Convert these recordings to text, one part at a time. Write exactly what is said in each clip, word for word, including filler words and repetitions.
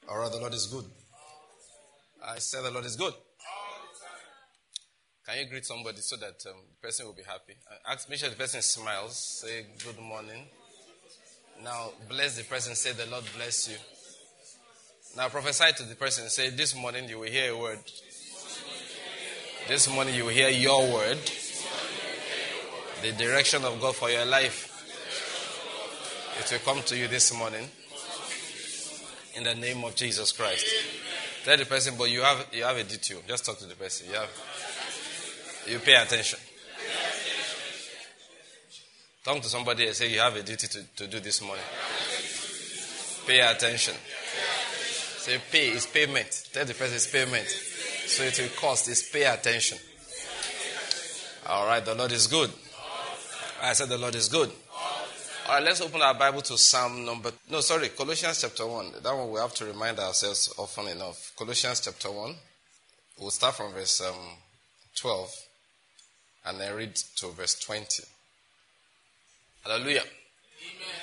All right, the Lord is good. I said the Lord is good. Can you greet somebody so that um, the person will be happy? Ask, make sure the person smiles. Say good morning. Now bless the person. Say the Lord bless you. Now prophesy to the person. Say this morning you will hear a word. This morning you will hear your word. The direction of God for your life. It will come to you this morning. In the name of Jesus Christ. Tell the person, but you have you have a duty. Just talk to the person. You have you pay attention. Talk to somebody and say you have a duty to, to do this morning. Pay attention. Say pay is payment. Tell the person it's payment. So it will cost is pay attention. All right, the Lord is good. I said the Lord is good. All right, let's open our Bible to Psalm number... No, sorry, Colossians chapter one. That one we have to remind ourselves often enough. Colossians chapter one. We'll start from verse um, twelve and then read to verse twenty. Hallelujah. Amen.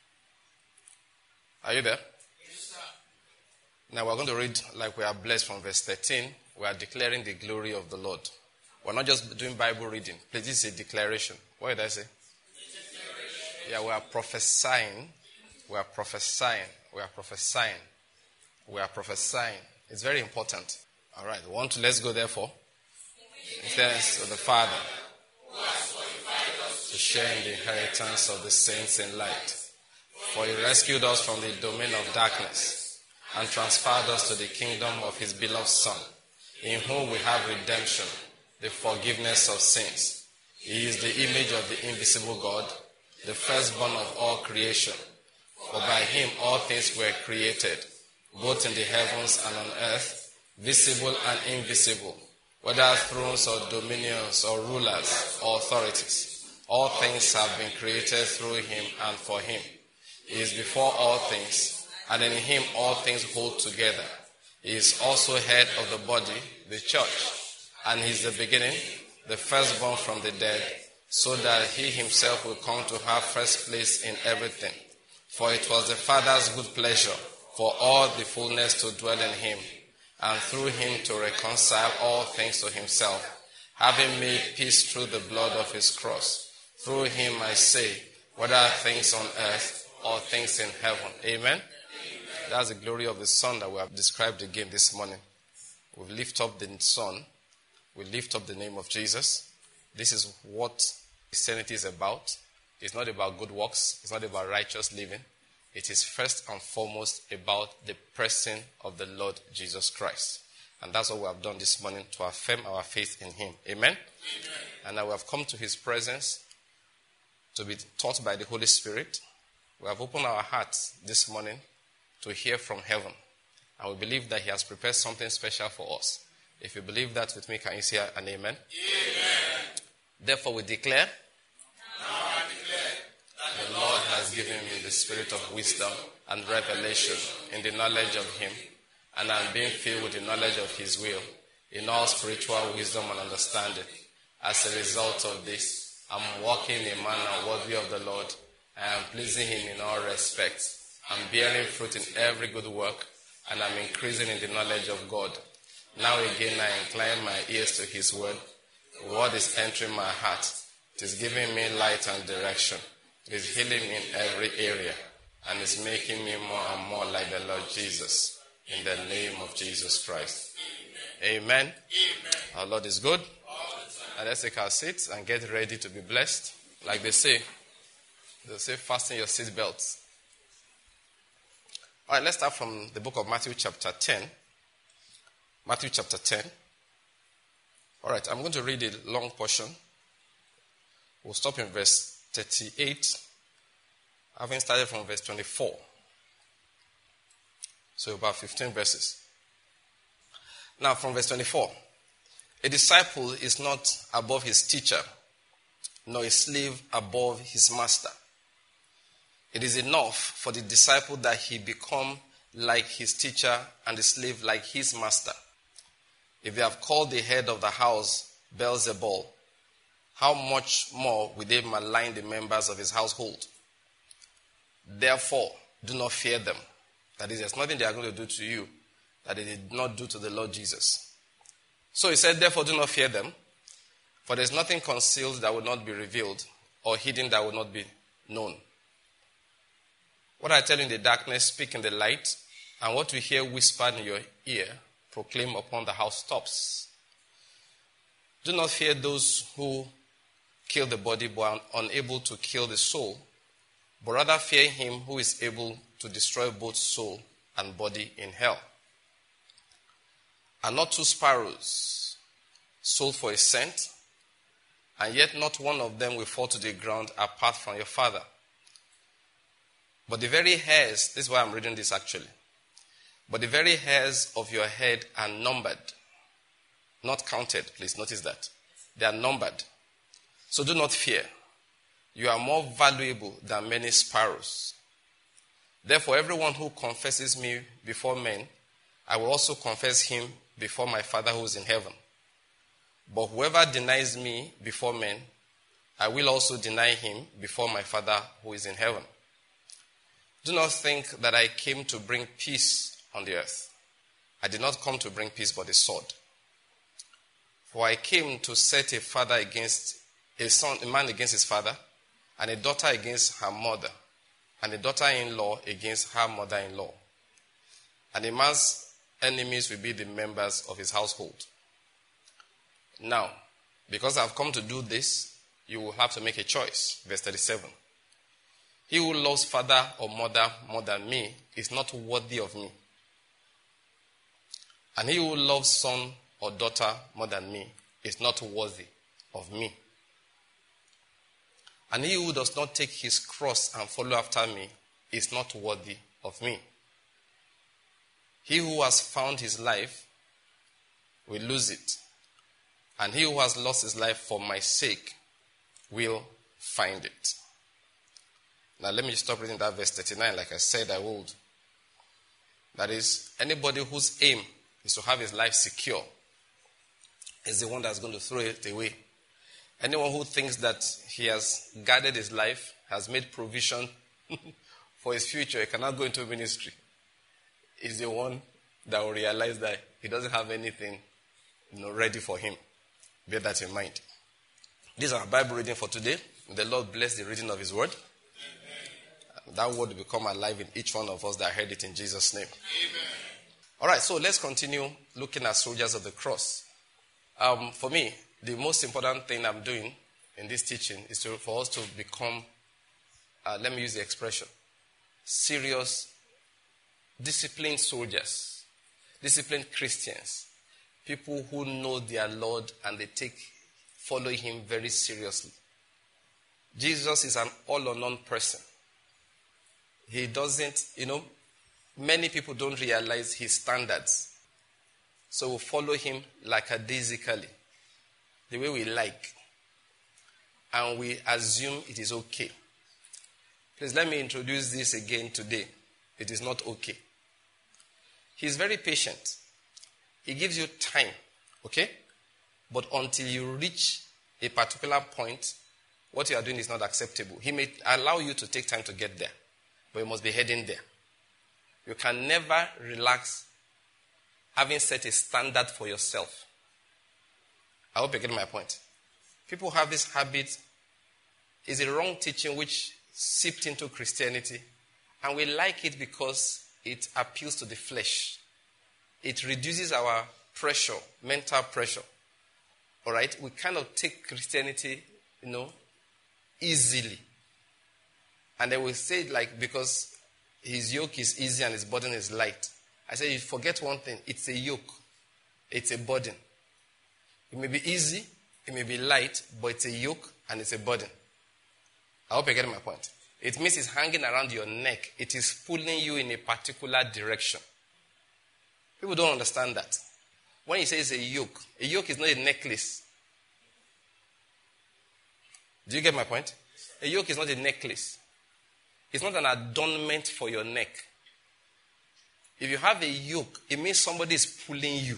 Are you there? Yes, sir. Now we're going to read like we are blessed from verse thirteen. We are declaring the glory of the Lord. We're not just doing Bible reading. Please, this is a declaration. What did I say? Yeah, we are prophesying. We are prophesying. We are prophesying. We are prophesying. It's very important. All right. One, two, let's go therefore. Thanks to the Father to share in the inheritance of the saints in light. For he rescued us from the domain of darkness and transferred us to the kingdom of his beloved Son, in whom we have redemption, the forgiveness of sins. He is the image of the invisible God, the firstborn of all creation. For by him all things were created, both in the heavens and on earth, visible and invisible, whether thrones or dominions or rulers or authorities. All things have been created through him and for him. He is before all things, and in him all things hold together. He is also head of the body, the church, and he is the beginning, the firstborn from the dead, so that he himself will come to have first place in everything. For it was the Father's good pleasure for all the fullness to dwell in him, and through him to reconcile all things to himself, having made peace through the blood of his cross. Through him, I say, whether things on earth or things in heaven. Amen? Amen. That's the glory of the Son that we have described again this morning. We lift up the Son. We lift up the name of Jesus. This is what Christianity is about. It's not about good works. It's not about righteous living. It is first and foremost about the person of the Lord Jesus Christ. And that's what we have done this morning, to affirm our faith in him. Amen? Amen. And now we have come to his presence to be taught by the Holy Spirit. We have opened our hearts this morning to hear from heaven. And we believe that he has prepared something special for us. If you believe that with me, can you say an amen? Amen. Therefore we declare, now I declare that the Lord has given me the spirit of wisdom and revelation in the knowledge of him, and I am being filled with the knowledge of his will in all spiritual wisdom and understanding. As a result of this, I am walking in a manner worthy of the Lord. I am pleasing him in all respects. I am bearing fruit in every good work, and I am increasing in the knowledge of God. Now again I incline my ears to his word. The word is entering my heart. It is giving me light and direction. It is healing me in every area, and is making me more and more like the Lord Jesus. In the name of Jesus Christ. Amen. Amen. Amen. Our Lord is good. And let's take our seats and get ready to be blessed. Like they say, they say fasten your seat belts. All right, let's start from the book of Matthew chapter ten. Matthew chapter ten. All right, I'm going to read a long portion. We'll stop in verse thirty-eight, having started from verse twenty-four. So about fifteen verses. Now from verse twenty-four. A disciple is not above his teacher, nor a slave above his master. It is enough for the disciple that he become like his teacher and the slave like his master. If they have called the head of the house Beelzebul, how much more will they malign the members of his household? Therefore, do not fear them. That is, there's nothing they are going to do to you that they did not do to the Lord Jesus. So he said, therefore do not fear them, for there's nothing concealed that will not be revealed, or hidden that will not be known. What I tell you in the darkness, speak in the light, and what we hear whispered in your ear, proclaim upon the housetops. Do not fear those who kill the body but are unable to kill the soul, but rather fear him who is able to destroy both soul and body in hell. Are not two sparrows sold for a cent, and yet not one of them will fall to the ground apart from your Father? But the very hairs, this is why I'm reading this actually, but the very hairs of your head are numbered. Not counted, please notice that. They are numbered. So do not fear. You are more valuable than many sparrows. Therefore, everyone who confesses me before men, I will also confess him before my Father who is in heaven. But whoever denies me before men, I will also deny him before my Father who is in heaven. Do not think that I came to bring peace on the earth. I did not come to bring peace but a sword. For I came to set a father against a son, a man against his father, and a daughter against her mother, and a daughter-in-law against her mother-in-law. And a man's enemies will be the members of his household. Now, because I've come to do this, you will have to make a choice. Verse thirty-seven. He who loves father or mother more than me is not worthy of me. And he who loves son or daughter more than me is not worthy of me. And he who does not take his cross and follow after me is not worthy of me. He who has found his life will lose it. And he who has lost his life for my sake will find it. Now let me stop reading that verse thirty-nine like I said I would. That is, anybody whose aim is to have his life secure is the one that's going to throw it away. Anyone who thinks that he has guarded his life, has made provision for his future, he cannot go into ministry, is the one that will realize that he doesn't have anything, you know, ready for him. Bear that in mind. This is our Bible reading for today. May the Lord bless the reading of his word. Amen. That word will become alive in each one of us that heard it in Jesus' name. Amen. All right, so let's continue looking at soldiers of the cross. Um, for me, the most important thing I'm doing in this teaching is to, for us to become, uh, let me use the expression, serious, disciplined soldiers, disciplined Christians, people who know their Lord and they take, follow him very seriously. Jesus is an all or none person. He doesn't, you know, many people don't realize his standards. So we follow him lackadaisically, the way we like. And we assume it is okay. Please let me introduce this again today. It is not okay. He's very patient. He gives you time, okay? But until you reach a particular point, what you are doing is not acceptable. He may allow you to take time to get there, but you must be heading there. You can never relax having set a standard for yourself. I hope you get my point. People have this habit. It's a wrong teaching which seeped into Christianity, and we like it because it appeals to the flesh. It reduces our pressure, mental pressure. All right? We kind of take Christianity, you know, easily. And they will say it like, because his yoke is easy and his burden is light. I say, you forget one thing. It's a yoke. It's a burden. It may be easy, it may be light, but it's a yoke and it's a burden. I hope you're getting my point. It means it's hanging around your neck. It is pulling you in a particular direction. People don't understand that. When you say it's a yoke, a yoke is not a necklace. Do you get my point? A yoke is not a necklace. It's not an adornment for your neck. If you have a yoke, it means somebody is pulling you.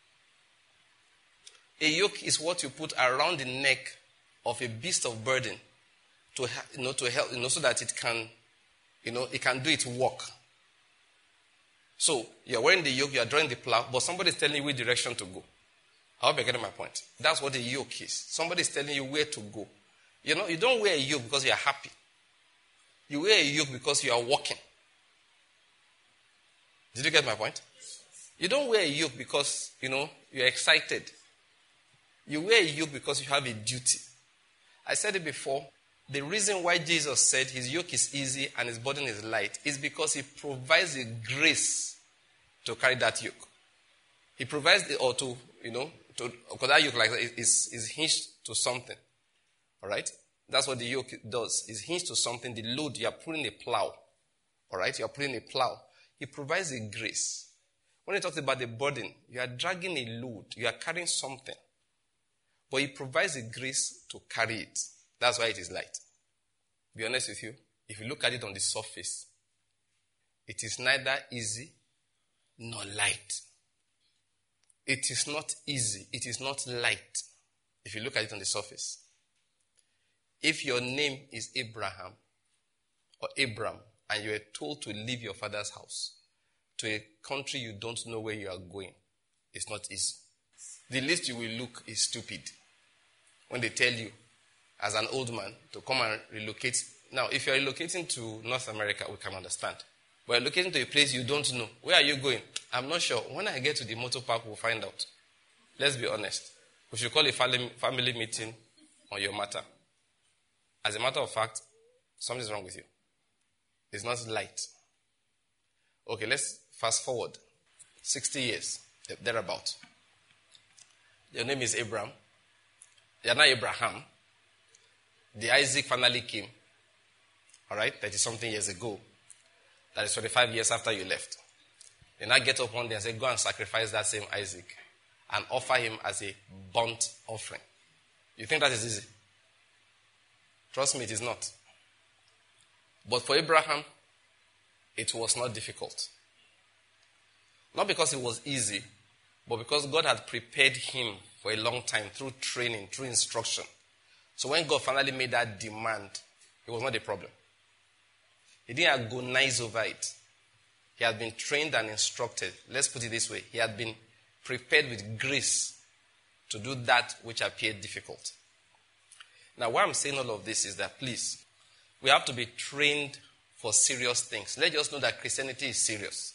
A yoke is what you put around the neck of a beast of burden to, you know, to help, you know, so that it can, you know, it can do its work. So, you're wearing the yoke, you're drawing the plow, but somebody is telling you which direction to go. I hope you're getting my point. That's what a yoke is. Somebody is telling you where to go. You know, you don't wear a yoke because you're happy. You wear a yoke because you are walking. Did you get my point? You don't wear a yoke because, you know, you're excited. You wear a yoke because you have a duty. I said it before. The reason why Jesus said his yoke is easy and his burden is light is because he provides a grace to carry that yoke. He provides the, or to, you know, to, because that yoke like that is, is hinged to something. All right? That's what the yoke does. It's hinged to something. The load, you are pulling a plow. All right? You are pulling a plow. He provides a grace. When he talks about the burden, you are dragging a load. You are carrying something. But he provides a grace to carry it. That's why it is light. Be honest with you. If you look at it on the surface, it is neither easy nor light. It is not easy. It is not light. If you look at it on the surface. If your name is Abraham or Abram and you are told to leave your father's house to a country you don't know where you are going, it's not easy. The least you will look is stupid when they tell you as an old man to come and relocate. Now, if you're relocating to North America, we can understand. But you're relocating to a place you don't know. Where are you going? I'm not sure. When I get to the motor park, we'll find out. Let's be honest. We should call a family meeting on your matter. As a matter of fact, something's wrong with you. It's not light. Okay, let's fast forward. sixty years, thereabout. Your name is Abraham. You're not Abraham. The Isaac finally came. All right, thirty-something years ago. That is twenty-five years after you left. They now get up one day and say, go and sacrifice that same Isaac and offer him as a burnt offering. You think that is easy? Trust me, it is not. But for Abraham, it was not difficult. Not because it was easy, but because God had prepared him for a long time through training, through instruction. So when God finally made that demand, it was not a problem. He didn't agonize over it. He had been trained and instructed. Let's put it this way. He had been prepared with grace to do that which appeared difficult. Now, why I'm saying all of this is that, please, we have to be trained for serious things. Let's just know that Christianity is serious.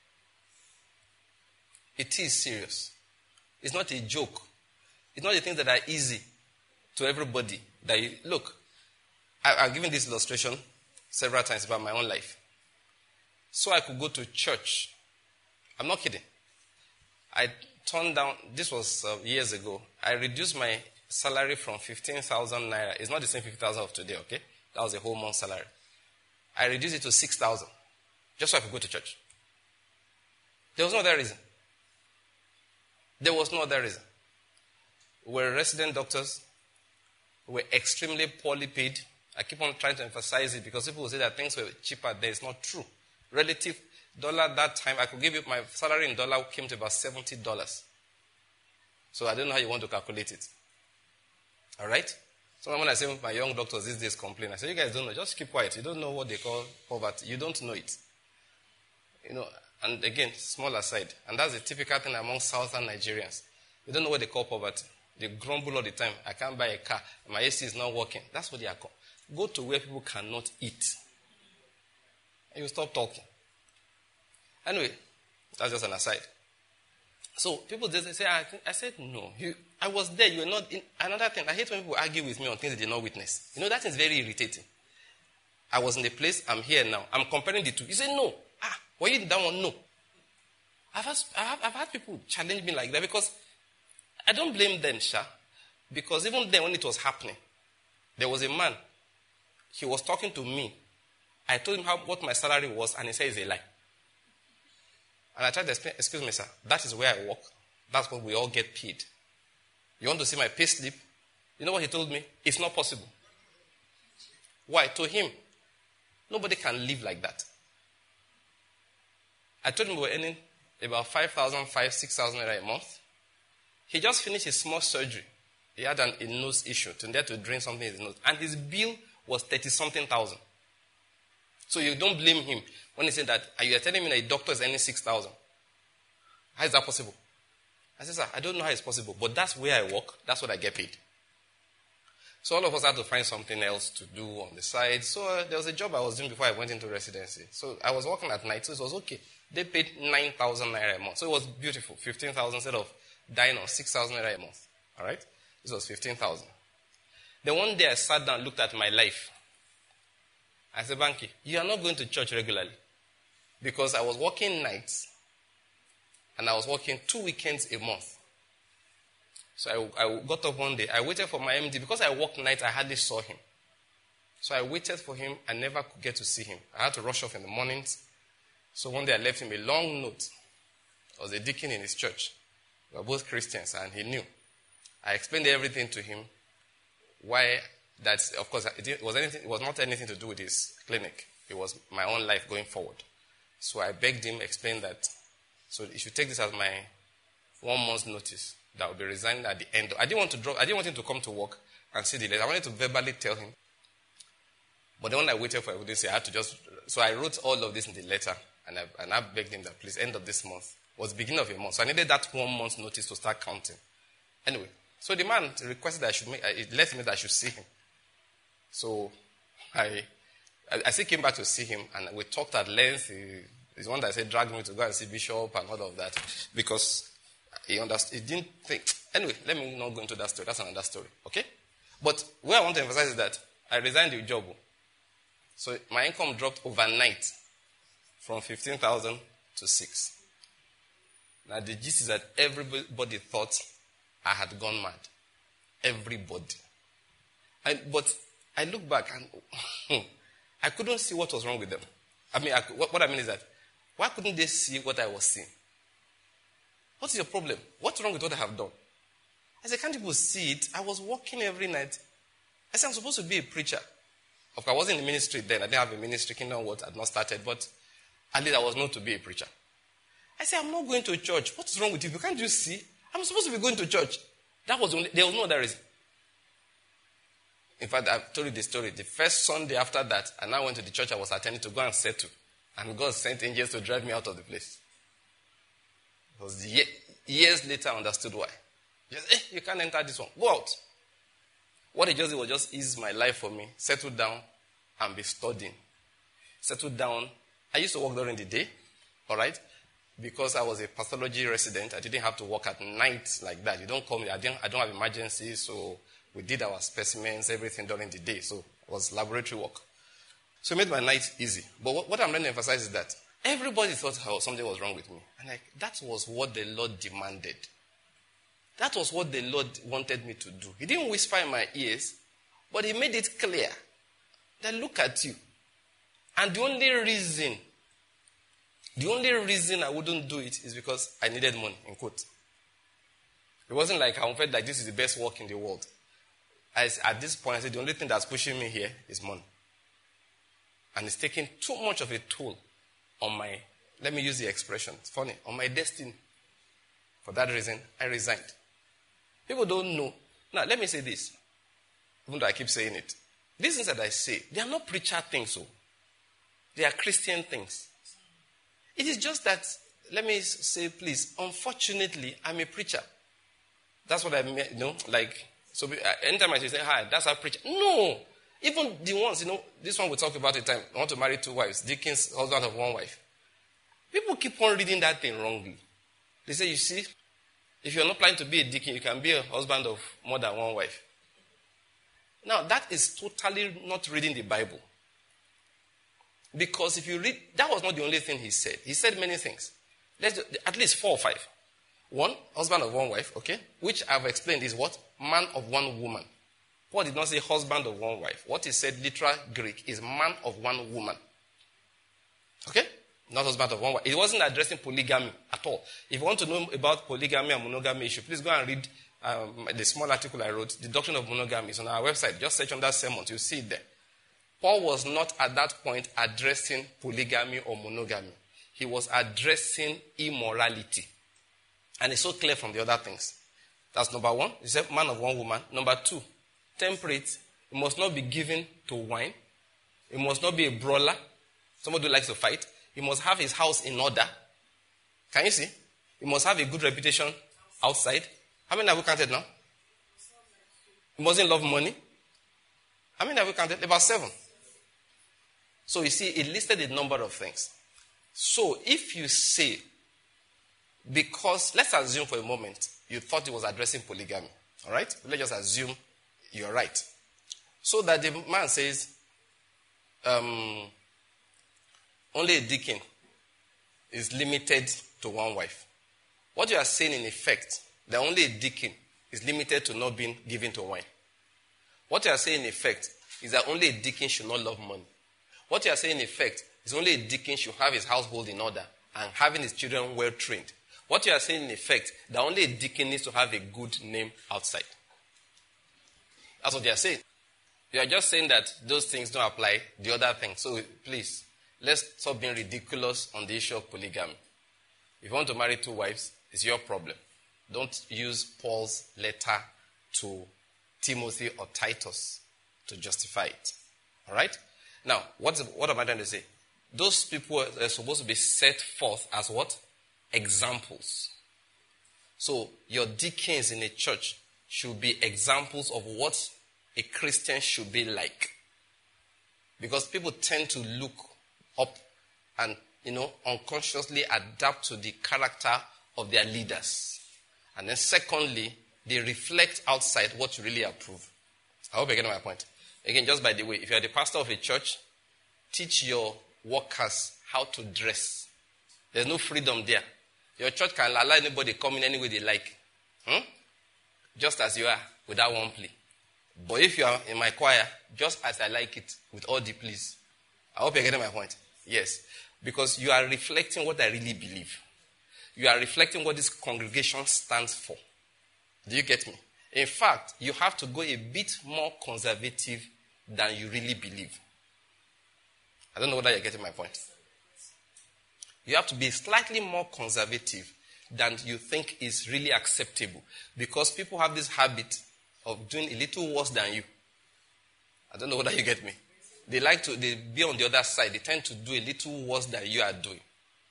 It is serious. It's not a joke. It's not the things that are easy to everybody. That you, look, I, I've given this illustration several times about my own life. So I could go to church. I'm not kidding. I turned down, this was uh, years ago, I reduced my salary from fifteen thousand naira. It's not the same fifty thousand of today, okay? That was a whole month's salary. I reduced it to six thousand just so I could go to church. There was no other reason. There was no other reason. We were resident doctors. We were extremely poorly paid. I keep on trying to emphasize it because people will say that things were cheaper there. It's not true. Relative dollar at that time, I could give you my salary in dollar came to about seventy dollars. So I don't know how you want to calculate it. All right? So when I say my young doctors these days complain, I say, you guys don't know. Just keep quiet. You don't know what they call poverty. You don't know it. You know, and again, small aside, and that's a typical thing among southern Nigerians. You don't know what they call poverty. They grumble all the time. I can't buy a car. My A C is not working. That's what they are called. Go to where people cannot eat. And you stop talking. Anyway, that's just an aside. So people just say, I, I said, no. You, I was there. You were not in. Another thing, I hate when people argue with me on things they did not witness. You know, that is very irritating. I was in the place. I'm here now. I'm comparing the two. You say, no. Ah, were you in that one? No. I've had, I've, I've had people challenge me like that because I don't blame them, Sha. Because even then when it was happening, there was a man. He was talking to me. I told him how, what my salary was, and he said it's a lie. And I tried to explain, excuse me, sir, that is where I work. That's what we all get paid. You want to see my pay slip? You know what he told me? It's not possible. Why? To him, nobody can live like that. I told him we were earning about five thousand, five, six thousand naira a month. He just finished his small surgery. He had an, a nose issue. To there to drain something in his nose. And his bill was thirty-something thousand. So you don't blame him when he said that, and you are telling me that a doctor is earning six thousand. How is that possible? I said, sir, I don't know how it's possible, but that's where I work. That's what I get paid. So all of us had to find something else to do on the side. So uh, there was a job I was doing before I went into residency. So I was working at night, so it was okay. They paid nine thousand naira a month. So it was beautiful. fifteen thousand instead of dying on six thousand naira a month. All right? This was fifteen thousand. Then one day I sat down and looked at my life. I said, Banky, you are not going to church regularly. Because I was working nights and I was working two weekends a month. So I, I got up one day. I waited for my M D. Because I worked nights, I hardly saw him. So I waited for him. I never could get to see him. I had to rush off in the mornings. So one day I left him a long note. I was a deacon in his church. We were both Christians, and he knew. I explained everything to him. Why that, of course, it was, anything, it was not anything to do with his clinic. It was my own life going forward. So I begged him, explained that. So you should take this as my one month's notice. That will be resigned at the end. I didn't want to drop. I didn't want him to come to work and see the letter. I wanted to verbally tell him. But then when I waited for evidence, I had to just. So I wrote all of this in the letter, and I, and I begged him that please, end of this month. It was the beginning of a month, so I needed that one month's notice to start counting. Anyway, so the man requested that I should make. It let me that I should see him. So I, I still came back to see him, and we talked at length. He, he's the one that said drag me to go and see Bishop and all of that because. He understood. He didn't think. Anyway, let me not go into that story. That's another story. Okay? But where I want to emphasize is that I resigned the job. So my income dropped overnight from fifteen thousand to six. Now the gist is that everybody thought I had gone mad. Everybody. I, but I look back and I couldn't see what was wrong with them. I mean, I, what, what I mean is that why couldn't they see what I was seeing? What's your problem? What's wrong with what I have done? I said, can't people see it? I was working every night. I said, I'm supposed to be a preacher. Of course, I wasn't in the ministry then. I didn't have a ministry. Kingdom Words had not started. But at least I was known to be a preacher. I said, I'm not going to church. What's wrong with you? Can't you see? I'm supposed to be going to church. That was only, there was no other reason. In fact, I've told you the story. The first Sunday after that, I now went to the church I was attending to go and settle. And God sent angels to drive me out of the place. Because years later I understood why. Just, eh, you can't enter this one. Go out. What he just did was just ease my life for me. Settle down and be studying. Settle down. I used to work during the day. All right? Because I was a pathology resident, I didn't have to work at night like that. You don't call me. I, didn't, I don't have emergencies. So we did our specimens, everything during the day. So it was laboratory work. So it made my night easy. But what, what I'm trying to emphasize is that everybody thought oh, something was wrong with me. And like, that was what the Lord demanded. That was what the Lord wanted me to do. He didn't whisper in my ears, but he made it clear that look at you. And the only reason, the only reason I wouldn't do it is because I needed money, in quote. It wasn't like I felt like this is the best work in the world. I, at this point, I said the only thing that's pushing me here is money. And it's taking too much of a toll on my, let me use the expression, it's funny, on my destiny. For that reason, I resigned. People don't know. Now, let me say this, even though I keep saying it. These things that I say, they are not preacher things, so. They are Christian things. It is just that, let me say, please, unfortunately, I'm a preacher. That's what I mean, you know, like, so anytime I say, hi, that's our preacher. No! Even the ones, you know, this one we talked about a time, I want to marry two wives, deacon's husband of one wife. People keep on reading that thing wrongly. They say, you see, if you're not planning to be a deacon, you can be a husband of more than one wife. Now, that is totally not reading the Bible. Because if you read, that was not the only thing he said. He said many things. Let's, at least four or five. One, husband of one wife, okay? Which I've explained is what? Man of one woman. Paul did not say husband of one wife. What he said, literal Greek, is man of one woman. Okay? Not husband of one wife. It wasn't addressing polygamy at all. If you want to know about polygamy and monogamy issue, please go and read um, the small article I wrote, The Doctrine of Monogamy. It's on our website. Just search on that sermon. You'll see it there. Paul was not at that point addressing polygamy or monogamy. He was addressing immorality. And it's so clear from the other things. That's number one. He said man of one woman. Number two, temperate. It must not be given to wine. It must not be a brawler. somebody who likes to fight, he must have his house in order. Can you see? He must have a good reputation outside. How many have we counted now? He mustn't love money. How many have we counted? About seven. So you see, it listed a number of things. So if you say, because, let's assume for a moment, you thought it was addressing polygamy. All right? Let's just assume you're right. So that the man says, um, only a deacon is limited to one wife. What you are saying in effect, that only a deacon is limited to not being given to wine. What you are saying in effect is that only a deacon should not love money. What you are saying in effect is only a deacon should have his household in order and having his children well trained. What you are saying in effect, that only a deacon needs to have a good name outside. That's what you are saying. You are just saying that those things don't apply, the other things. So please, let's stop being ridiculous on the issue of polygamy. If you want to marry two wives, it's your problem. Don't use Paul's letter to Timothy or Titus to justify it. All right? Now, what's, what am I trying to say? Those people are supposed to be set forth as what? Examples. So, your deacons in a church should be examples of what a Christian should be like. Because people tend to look up and, you know, unconsciously adapt to the character of their leaders. And then secondly, they reflect outside what you really approve. I hope you're getting my point. Again, just by the way, if you're the pastor of a church, teach your workers how to dress. There's no freedom there. Your church can allow anybody come in any way they like. Hmm? Just as you are, without one plea. But if you are in my choir, just as I like it, with all the pleas. I hope you're getting my point. Yes. Because you are reflecting what I really believe. You are reflecting what this congregation stands for. Do you get me? In fact, you have to go a bit more conservative than you really believe. I don't know whether you're getting my point. You have to be slightly more conservative than you think is really acceptable. Because people have this habit of doing a little worse than you. I don't know whether you get me. They like to they be on the other side. They tend to do a little worse than you are doing.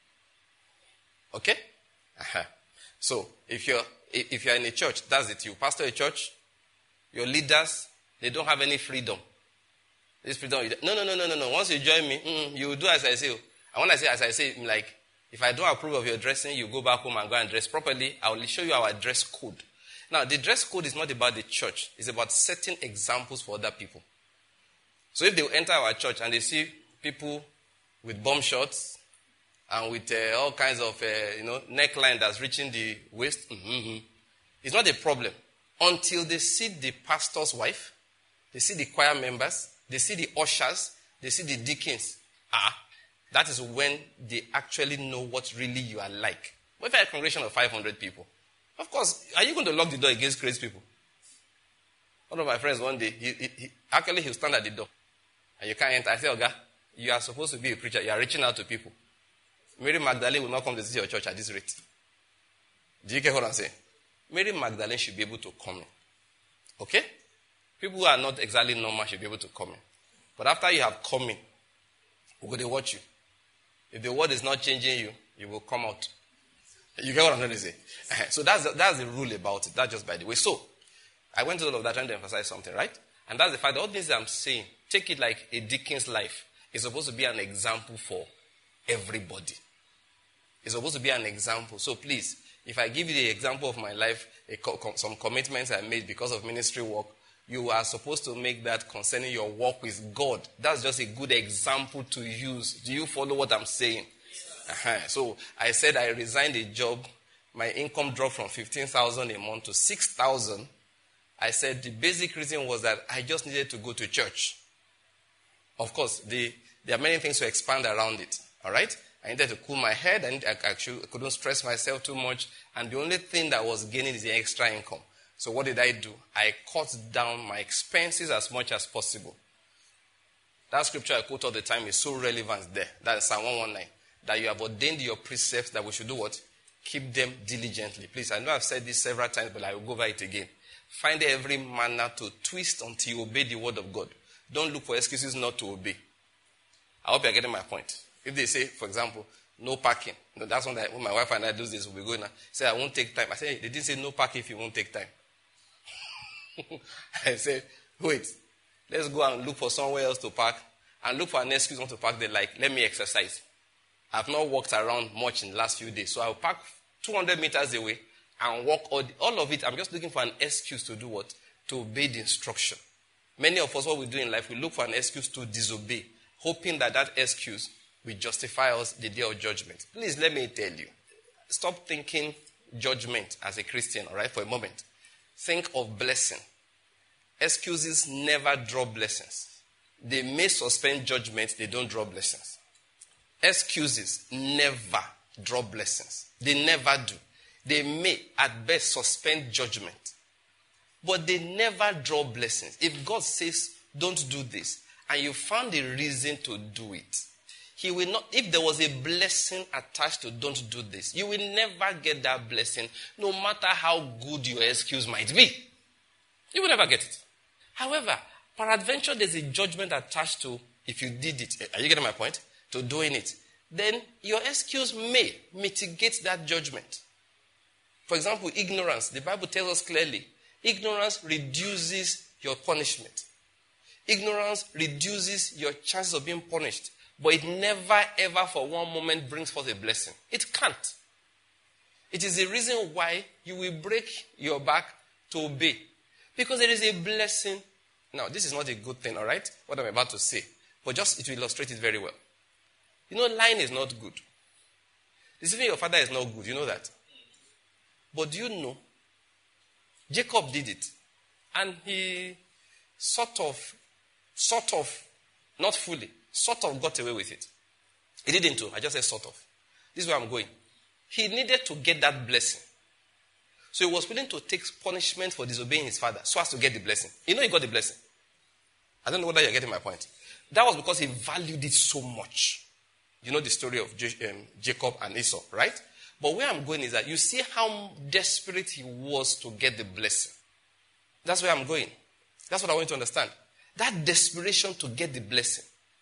Okay? Uh-huh. So, if you're if you're in a church, that's it. You pastor a church, your leaders, they don't have any freedom. This freedom, no, no, no, no, no, no. Once you join me, mm, you will do as I say. And when I say as I say, like, if I don't approve of your dressing, you go back home and go and dress properly. I will show you our dress code. Now, the dress code is not about the church. It's about setting examples for other people. So if they enter our church and they see people with bomb shorts and with uh, all kinds of, uh, you know, neckline that's reaching the waist, mm-hmm, it's not a problem. Until they see the pastor's wife, they see the choir members, they see the ushers, they see the deacons. Ah, that is when they actually know what really you are like. What if I have a congregation of five hundred people? Of course, are you going to lock the door against crazy people? One of my friends one day, he, he, he, actually he'll stand at the door. And you can't enter. I say, Oga, you are supposed to be a preacher. You are reaching out to people. Mary Magdalene will not come to see your church at this rate. Do you get what I'm saying? Mary Magdalene should be able to come in. Okay? People who are not exactly normal should be able to come in. But after you have come in, we're going to watch you. If the word is not changing you, you will come out. You get what I'm trying to say? So that's the, that's the rule about it. That's just by the way. So, I went to all of that trying to emphasize something, right? And that's the fact that all things I'm saying, take it like a deacon's life. It's supposed to be an example for everybody. It's supposed to be an example. So please, if I give you the example of my life, a co- com- some commitments I made because of ministry work, you are supposed to make that concerning your work with God. That's just a good example to use. Do you follow what I'm saying? Uh-huh. So I said I resigned a job. My income dropped from fifteen thousand a month to six thousand. I said the basic reason was that I just needed to go to church. Of course, the, there are many things to expand around it. All right? I needed to cool my head. I, I actually couldn't stress myself too much. And the only thing that was gaining is the extra income. So what did I do? I cut down my expenses as much as possible. That scripture I quote all the time is so relevant there. That is Psalm one nineteen. That you have ordained your precepts that we should do what? Keep them diligently. Please, I know I've said this several times, but I will go over it again. Find every manner to twist until you obey the word of God. Don't look for excuses not to obey. I hope you're getting my point. If they say, for example, no parking. No, that's when, I, when my wife and I do this, we'll be going. Say, I won't take time. I say, they didn't say no parking if you won't take time. I said, wait, let's go and look for somewhere else to park and look for an excuse not to park there, like, let me exercise. I've not walked around much in the last few days, so I'll park two hundred meters away and walk all, the, all of it. I'm just looking for an excuse to do what? To obey the instruction. Many of us, what we do in life, we look for an excuse to disobey, hoping that that excuse will justify us the day of judgment. Please, let me tell you, stop thinking judgment as a Christian, all right, for a moment. Think of blessing. Excuses never draw blessings. They may suspend judgment, they don't draw blessings. Excuses never draw blessings. They never do. They may, at best, suspend judgment. But they never draw blessings. If God says, don't do this, and you found a reason to do it, He will not, if there was a blessing attached to don't do this, you will never get that blessing, no matter how good your excuse might be. You will never get it. However, peradventure, there's a judgment attached to if you did it. Are you getting my point? To doing it. Then your excuse may mitigate that judgment. For example, ignorance. The Bible tells us clearly, ignorance reduces your punishment. Ignorance reduces your chances of being punished. But it never, ever for one moment brings forth a blessing. It can't. It is the reason why you will break your back to obey. Because there is a blessing. Now, this is not a good thing, all right? What I'm about to say. But just, it will illustrate it very well. You know, lying is not good. Deceiving your father is not good. You know that. But do you know, Jacob did it. And he sort of, sort of, not fully, sort of got away with it. He didn't too. I just said sort of. This is where I'm going. He needed to get that blessing. So he was willing to take punishment for disobeying his father so as to get the blessing. You know he got the blessing. I don't know whether you're getting my point. That was because he valued it so much. You know the story of J- um, Jacob and Esau, right? But where I'm going is that you see how desperate he was to get the blessing. That's where I'm going. That's what I want you to understand. That desperation to get the blessing.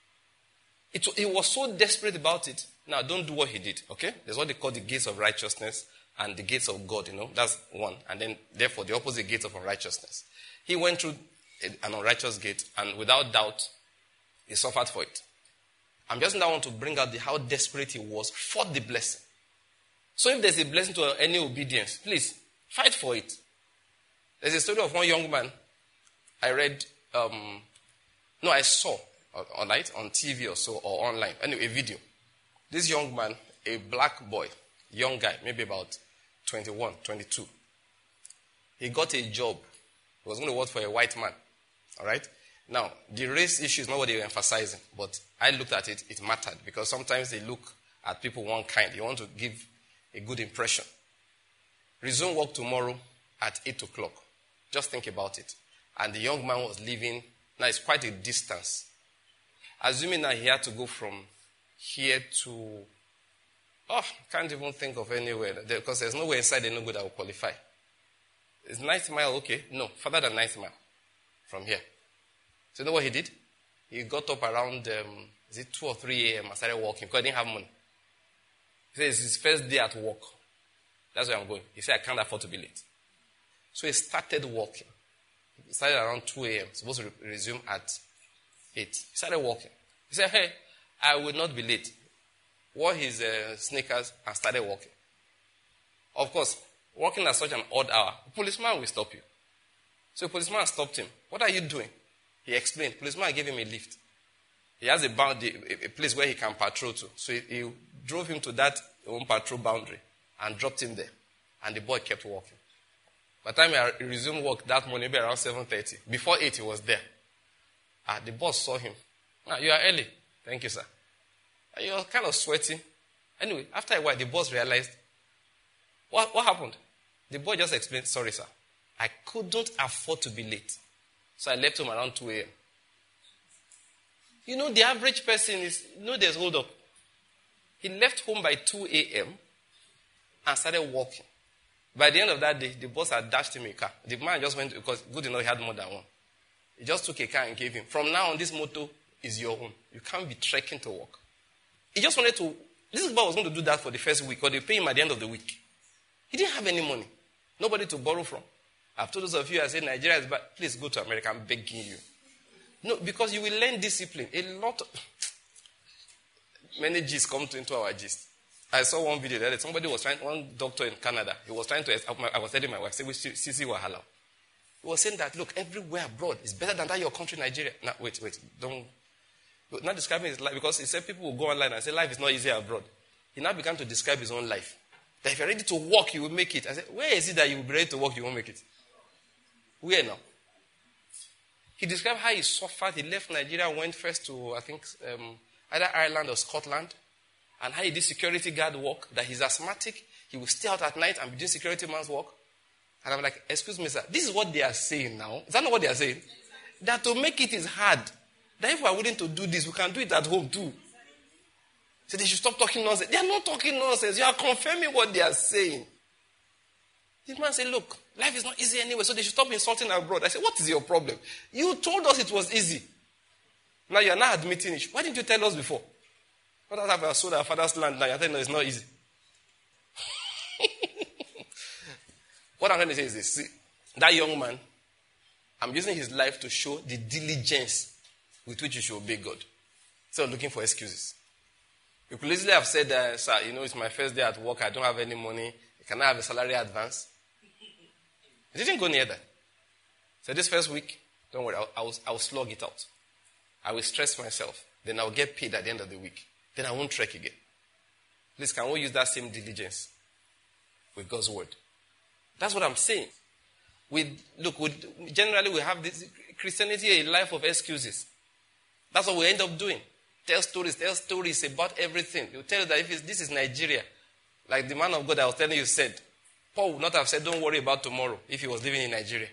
It, he was so desperate about it. Now, don't do what he did, okay? There's what they call the gates of righteousness and the gates of God, you know. That's one. And then, therefore, the opposite gates of unrighteousness. He went through an unrighteous gate, and without doubt, he suffered for it. I'm just now want to bring out the, how desperate he was for the blessing. So if there's a blessing to any obedience, please, fight for it. There's a story of one young man I read, um, no, I saw, on, on, on T V or so, or online, anyway, a video. This young man, a black boy, young guy, maybe about twenty-one, twenty-two. He got a job. He was going to work for a white man. All right? Now, the race issue is not what they were emphasizing, but I looked at it, it mattered, because sometimes they look at people one kind. You want to give a good impression. Resume work tomorrow at eight o'clock. Just think about it. And the young man was leaving. Now, it's quite a distance. Assuming that he had to go from here to, oh, can't even think of anywhere, because there's nowhere inside the Enugu that will qualify. Is ninety mile okay? No, further than ninety mile from here. So you know what he did? He got up around, um, is it two or three a.m. and started walking because he didn't have money. He said it's his first day at work. That's where I'm going. He said, I can't afford to be late. So he started walking. He started around two a.m. Supposed to re- resume at eight. He started walking. He said, hey, I will not be late. Wore his uh, sneakers and started walking. Of course, walking at such an odd hour, a policeman will stop you. So the policeman stopped him. What are you doing? He explained. The policeman gave him a lift. He has a, bound, a, a place where he can patrol to. So he, he drove him to that own patrol boundary and dropped him there. And the boy kept walking. By the time he resumed work that morning, maybe around seven thirty, before eight, he was there. Ah, the boss saw him. Ah, you are early. Thank you, sir. Ah, you are kind of sweaty. Anyway, after a while, the boss realized, what, what happened? The boy just explained, sorry, sir. I couldn't afford to be late. So I left home around two a.m. You know, the average person is, you know, there's hold up. He left home by two a.m. and started walking. By the end of that day, the boss had dashed him a car. The man just went, because good enough, he had more than one. He just took a car and gave him. From now on, this motto is your own. You can't be trekking to work. He just wanted to, this guy was going to do that for the first week, or they pay him at the end of the week. He didn't have any money. Nobody to borrow from. I've told those of you, I said, Nigeria is bad. Please go to America. I'm begging you. No, because you will learn discipline. A lot of, many G's come to, into our G's. I saw one video that somebody was trying, one doctor in Canada, he was trying to, I was telling my wife, say, Sisi Wahala. He was saying that, look, everywhere abroad is better than that your country, Nigeria. Now, wait, wait, don't, not describing his life, because he said people will go online and say life is not easy abroad. He now began to describe his own life. That if you're ready to walk, you will make it. I said, where is it that you will be ready to walk, you won't make it? Where now? He described how he suffered. He left Nigeria, went first to, I think, um, either Ireland or Scotland, and how he did security guard work, that he's asthmatic, he will stay out at night and be doing security man's work. And I'm like, excuse me, sir, this is what they are saying now. Is that not what they are saying? That to make it is hard. That if we are willing to do this, we can do it at home too. So they should stop talking nonsense. They are not talking nonsense. You are confirming what they are saying. This man said, look, life is not easy anyway, so they should stop insulting abroad. I said, what is your problem? You told us it was easy. Now you are not admitting it. Why didn't you tell us before? What else have I sold our father's land now? You're telling us it's not easy. What I'm trying to say is this. See, that young man, I'm using his life to show the diligence with which you should obey God. So I'm looking for excuses. You could easily have said, uh, sir, you know, it's my first day at work. I don't have any money. Can I have a salary advance? I didn't go near that. So this first week, don't worry, I'll, I'll, I'll slog it out. I will stress myself. Then I'll get paid at the end of the week. Then I won't trek again. Please, can we use that same diligence with God's word? That's what I'm saying. We, look, we, generally we have this Christianity, a life of excuses. That's what we end up doing. Tell stories, tell stories about everything. You tell you that if it's, this is Nigeria, like the man of God I was telling you said, Paul would not have said, don't worry about tomorrow if he was living in Nigeria.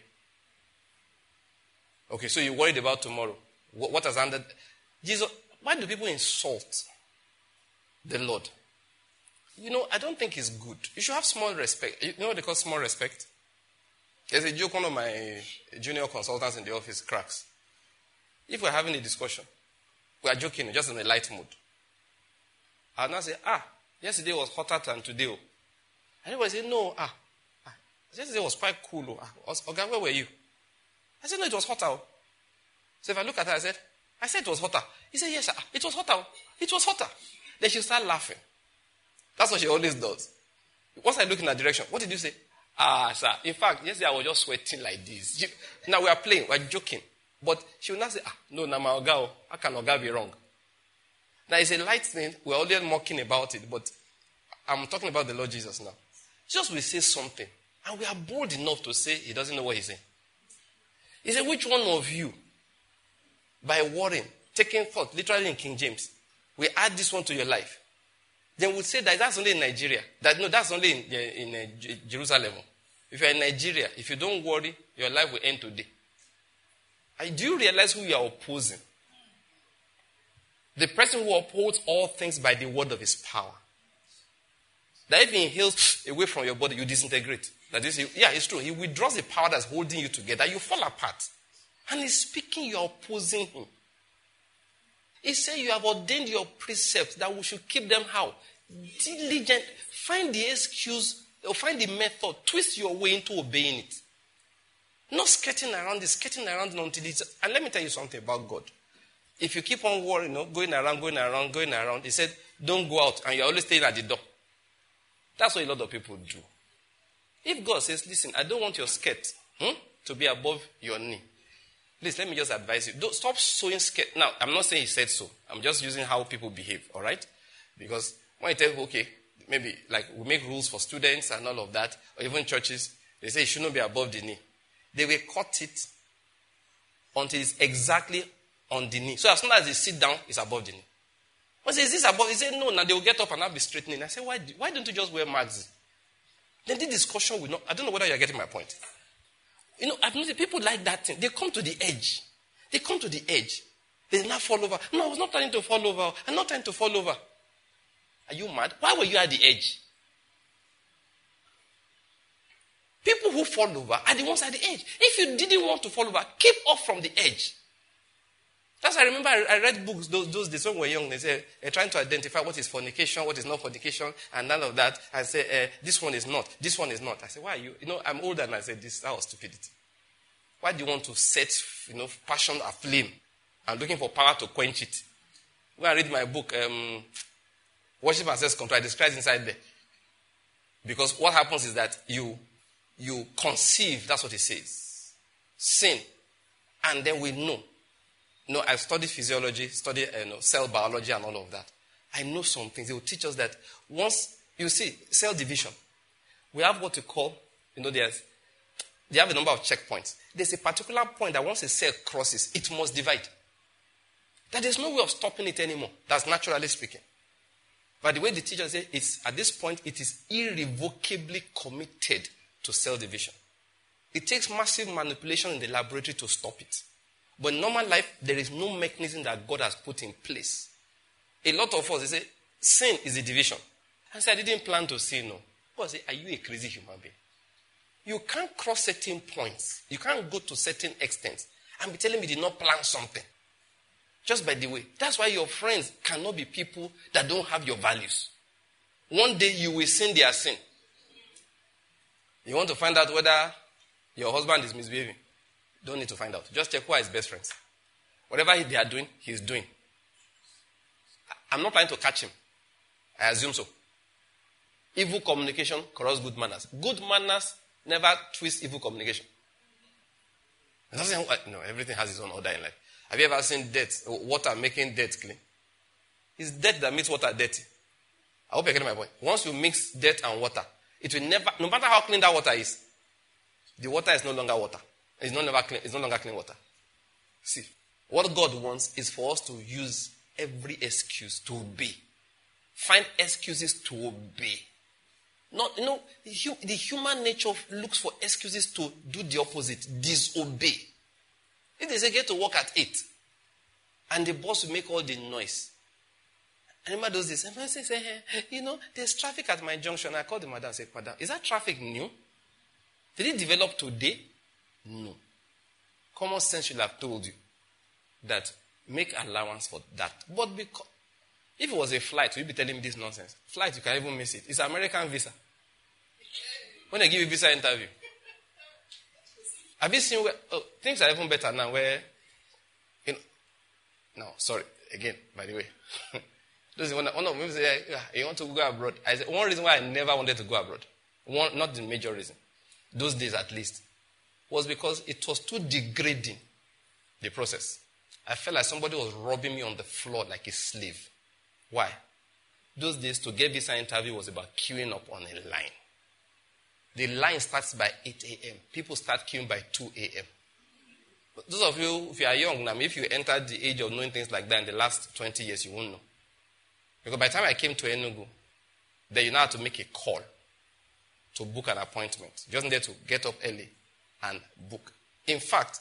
Okay, so you're worried about tomorrow. What, what has ended? Jesus, why do people insult the Lord? You know, I don't think it's good. You should have small respect. You know what they call small respect? There's a joke one of my junior consultants in the office cracks. If we're having a discussion, we are joking, just in a light mood. I'll now say, ah, yesterday was hotter than today. And everybody say, no, ah, ah, yesterday was quite cool. Oh. Ah, okay, where were you? I said, no, it was hotter. So if I look at her, I said, I said it was hotter. He said, yes, sir, it was hotter. It was hotter. Then she'll start laughing. That's what she always does. Once I look in that direction, what did you say? Ah, sir, in fact, yesterday I was just sweating like this. She, now we are playing, we are joking. But she will not say, ah, no, na my oga, how can oga be wrong? Now it's a light thing, we're already mocking about it, but I'm talking about the Lord Jesus now. Jesus will say something, and we are bold enough to say he doesn't know what he's saying. He said, which one of you, by worrying, taking thought, literally in King James, will add this one to your life? Then we'll say that that's only in Nigeria. That no, that's only in, in, in uh, Jerusalem. If you're in Nigeria, if you don't worry, your life will end today. And do you realize who you are opposing? The person who upholds all things by the word of his power. That if he inhales away from your body, you disintegrate. That is, yeah, it's true. He withdraws the power that's holding you together. You fall apart. And he's speaking, you're opposing him. He said, you have ordained your precepts that we should keep them how? Diligent. Find the excuse or find the method. Twist your way into obeying it. Not skirting around it, skirting around it until it's... And let me tell you something about God. If you keep on worrying, you know, going around, going around, going around, he said, don't go out, and you're always staying at the door. That's what a lot of people do. If God says, listen, I don't want your skirt hmm, to be above your knee. Please, let me just advise you. Don't stop sewing skirt. Now, I'm not saying he said so. I'm just using how people behave, all right? Because when you tell people, okay, maybe like we make rules for students and all of that, or even churches, they say it shouldn't be above the knee. They will cut it until it's exactly on the knee. So as soon as they sit down, it's above the knee. I say, is this above? He said, no. Now they will get up and I'll be straightening. I said, why, why don't you just wear mags? Then the discussion will not, I don't know whether you're getting my point. You know, I've noticed people like that thing. They come to the edge. They come to the edge. They now fall over. No, I was not trying to fall over. I'm not trying to fall over. Are you mad? Why were you at the edge? People who fall over are the ones at the edge. If you didn't want to fall over, keep off from the edge. That's why I remember I, I read books those, those days when we were young. They say, uh, trying to identify what is fornication, what is not fornication, and none of that. I say, uh, this one is not, this one is not. I say, why are you? You know, I'm older and I said, this, that was stupidity. Why do you want to set, you know, passion aflame? I'm looking for power to quench it. When I read my book, um, Worship and Self Control, I describe inside there. Because what happens is that you, you conceive, that's what it says. Sin. And then we know. You know, I studied physiology, studied uh, you know, cell biology and all of that. I know some things. They will teach us that once, you see, cell division, we have what we call, you know, there's, they have a number of checkpoints. There's a particular point that once a cell crosses, it must divide. That there's no way of stopping it anymore. That's naturally speaking. But the way the teacher says, it's at this point, it is irrevocably committed to cell division. It takes massive manipulation in the laboratory to stop it. But in normal life, there is no mechanism that God has put in place. A lot of us, they say, sin is a division. I said, I didn't plan to sin, no. God said, are you a crazy human being? You can't cross certain points. You can't go to certain extents and be telling me you did not plan something. Just by the way. That's why your friends cannot be people that don't have your values. One day you will sin their sin. You want to find out whether your husband is misbehaving? Don't need to find out. Just check who are his best friends. Whatever they are doing, he's doing. I'm not trying to catch him. I assume so. Evil communication corrupts good manners. Good manners never twist evil communication. It doesn't, no, everything has its own order in life. Have you ever seen dirt, water making dirt clean? It's dirt that makes water dirty. I hope you're getting my point. Once you mix dirt and water, it will never, no matter how clean that water is, the water is no longer water. It's no longer clean, it's no longer clean water. See, what God wants is for us to use every excuse to obey. Find excuses to obey. Not, you know, the, the human nature looks for excuses to do the opposite, disobey. If they say get to work at eight, and the boss will make all the noise. I remember those days, I say, hey, you know, there's traffic at my junction. I called the madam and said, madam, is that traffic new? Did it develop today? No. Common sense should have told you that make allowance for that. But because, if it was a flight, you'd be telling me this nonsense. Flight, you can even miss it. It's an American visa. When they give you a visa interview. Have you seen where, oh, things are even better now where, you know, no, sorry, again, by the way. Those one, one of them say, yeah, you want to go abroad. I said, one reason why I never wanted to go abroad, one, not the major reason, those days at least, was because it was too degrading, the process. I felt like somebody was robbing me on the floor like a slave. Why? Those days, to get visa interview was about queuing up on a line. The line starts by eight a.m. People start queuing by two a.m. Those of you, if you are young now, if you entered the age of knowing things like that in the last twenty years, you won't know. Because by the time I came to Enugu, then you now have to make a call to book an appointment. You just need to get up early and book. In fact,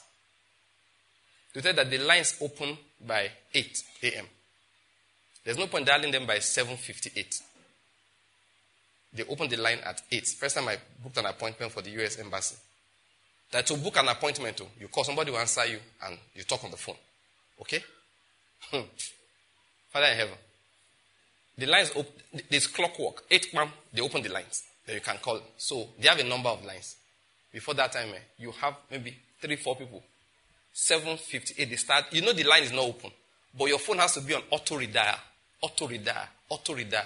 they said that the lines open by eight a.m. There's no point dialing them by seven fifty-eight. They opened the line at eight. First time I booked an appointment for the U S Embassy. That to book an appointment, too, you call somebody will answer you and you talk on the phone. Okay? Father in heaven. The lines open, there's clockwork. eight p.m. they open the lines. Then you can call. So they have a number of lines. Before that time, eh, you have maybe three, four people. seven fifty-eight, they start. You know the line is not open. But your phone has to be on auto redial. Auto redial. Auto redial.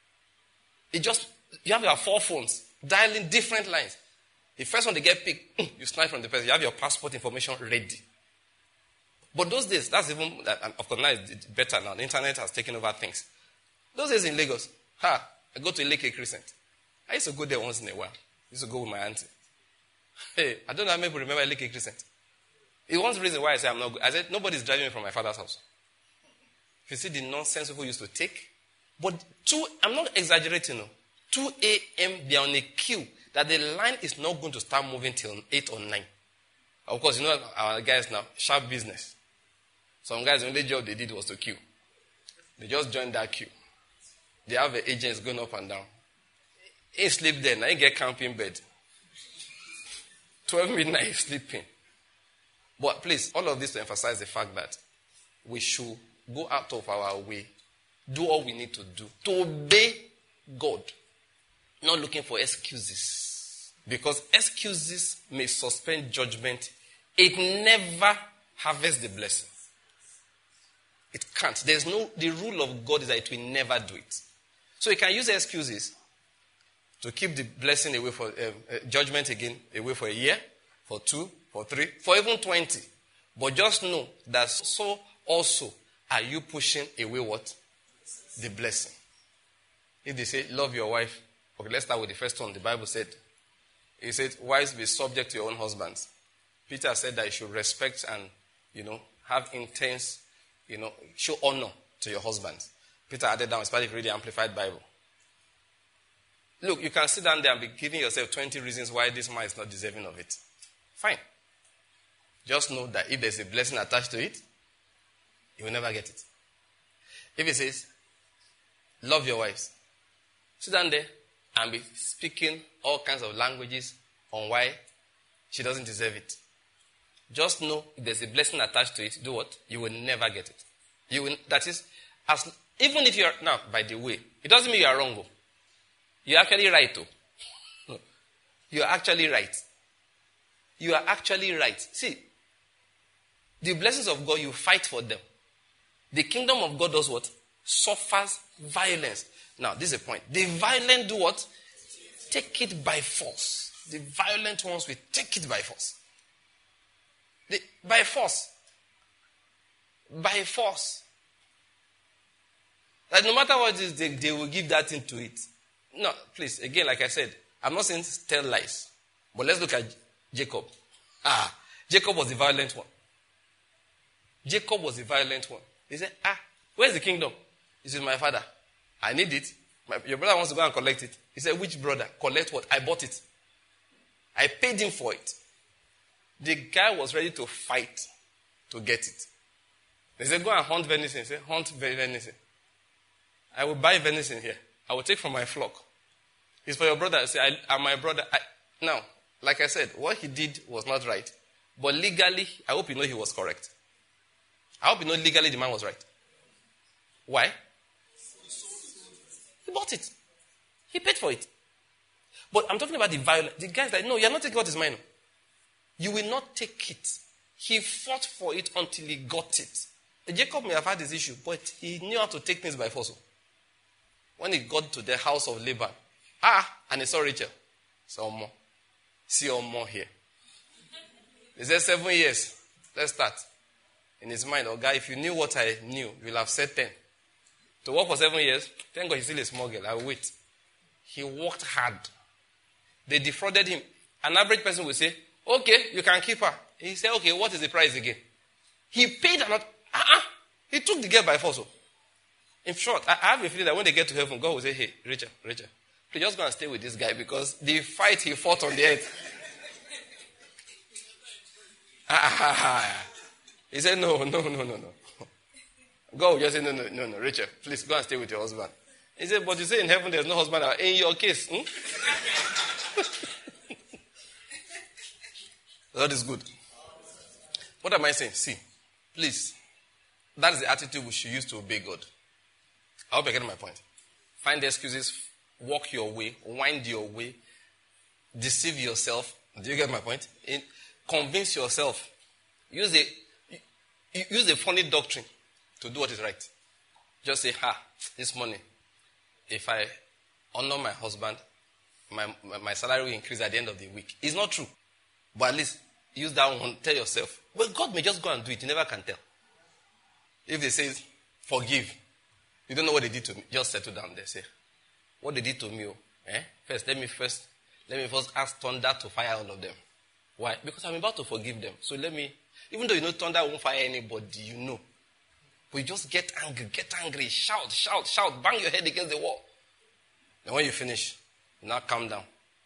It just, you have your four phones dialing different lines. The first one they get picked, you snipe from the person. You have your passport information ready. But those days, that's even, of course now it's better now. The internet has taken over things. Those days in Lagos, ha, I go to Lake Crescent. I used to go there once in a while. I used to go with my auntie. Hey, I don't know how many people remember Lake Crescent. It's one reason why I say I'm not good. I said, nobody's driving me from my father's house. If you see the nonsense people used to take. But two, I'm not exaggerating, no. two a.m. they are on a queue that the line is not going to start moving till eight or nine. Of course, you know our guys now, sharp business. Some guys, the only job they did was to queue. They just joined that queue. They have the agents going up and down. He sleep there, now he get camping bed. twelve midnight, he's sleeping. But please, all of this to emphasize the fact that we should go out of our way, do all we need to do to obey God, not looking for excuses. Because excuses may suspend judgment. It never harvests the blessing. It can't. There's no, the rule of God is that it will never do it. So you can use excuses to keep the blessing away for, uh, uh, judgment again, away for a year, for two, for three, for even twenty. But just know that so also are you pushing away what? The blessing. If they say, love your wife. Okay, let's start with the first one. The Bible said, it said, wives, be subject to your own husbands. Peter said that you should respect and, you know, have intense, you know, show honor to your husbands. Peter added down, especially if you read the Amplified Bible. Look, you can sit down there and be giving yourself twenty reasons why this man is not deserving of it. Fine. Just know that if there's a blessing attached to it, you will never get it. If it says, love your wives, sit down there and be speaking all kinds of languages on why she doesn't deserve it. Just know if there's a blessing attached to it, do what? You will never get it. You will, that is, as even if you're, now, by the way, it doesn't mean you are wrong. Oh. You're actually right. Oh. You're actually right. You are actually right. See, the blessings of God, you fight for them. The kingdom of God does what? Suffers violence. Now, this is a point. The violent do what? Take it by force. The violent ones will take it by force. The, by force. By force. Like no matter what it is, they, they will give that into it. No, please, again, like I said, I'm not saying tell lies. But let's look at Jacob. Ah, Jacob was the violent one. Jacob was the violent one. He said, ah, where's the kingdom? He said, my father, I need it. My, your brother wants to go and collect it. He said, which brother? Collect what? I bought it. I paid him for it. The guy was ready to fight to get it. They said, go and hunt venison. He said, hunt venison. I will buy venison here. I will take from my flock. It's for your brother. I say, I, I'm my brother. I, now, like I said, what he did was not right. But legally, I hope you know he was correct. I hope you know legally the man was right. Why? He bought it. He paid for it. But I'm talking about the violent. The guy's like, no, you're not taking what is mine. You will not take it. He fought for it until he got it. Jacob may have had this issue, but he knew how to take things by force. When he got to the house of Laban, ah, and he saw Rachel. Saw more. See more here. He said, seven years. Let's start. In his mind, oh guy, if you knew what I knew, you will have said ten. To work for seven years, thank God he's still a small girl. I will wait. He worked hard. They defrauded him. An average person will say, okay, you can keep her. He said, okay, what is the price again? He paid another. Uh-uh. He took the girl by force. In short, I have a feeling that when they get to heaven, God will say, hey, Rachel, Rachel, please just go and stay with this guy because the fight he fought on the earth. He said, no, no, no, no, no. God will just say, no, no, no, no, Rachel, please go and stay with your husband. He said, but you say in heaven there's no husband. In your case, hmm? That is good. What am I saying? See, please, that is the attitude we should use to obey God. I hope you're getting my point. Find excuses, walk your way, wind your way, deceive yourself. Do you get my point? In, convince yourself. Use a, use a funny doctrine to do what is right. Just say, ha, this morning, if I honor my husband, my, my, my salary will increase at the end of the week. It's not true. But at least use that one. Tell yourself. Well, God may just go and do it. You never can tell. If they say, forgive. You don't know what they did to me. Just settle down there. Say, what they did to me. Oh, eh? First, let me first, let me first ask thunder to fire all of them. Why? Because I'm about to forgive them. So let me, even though you know thunder won't fire anybody, you know. But you just get angry, get angry, shout, shout, shout, bang your head against the wall. And when you finish, you now calm down.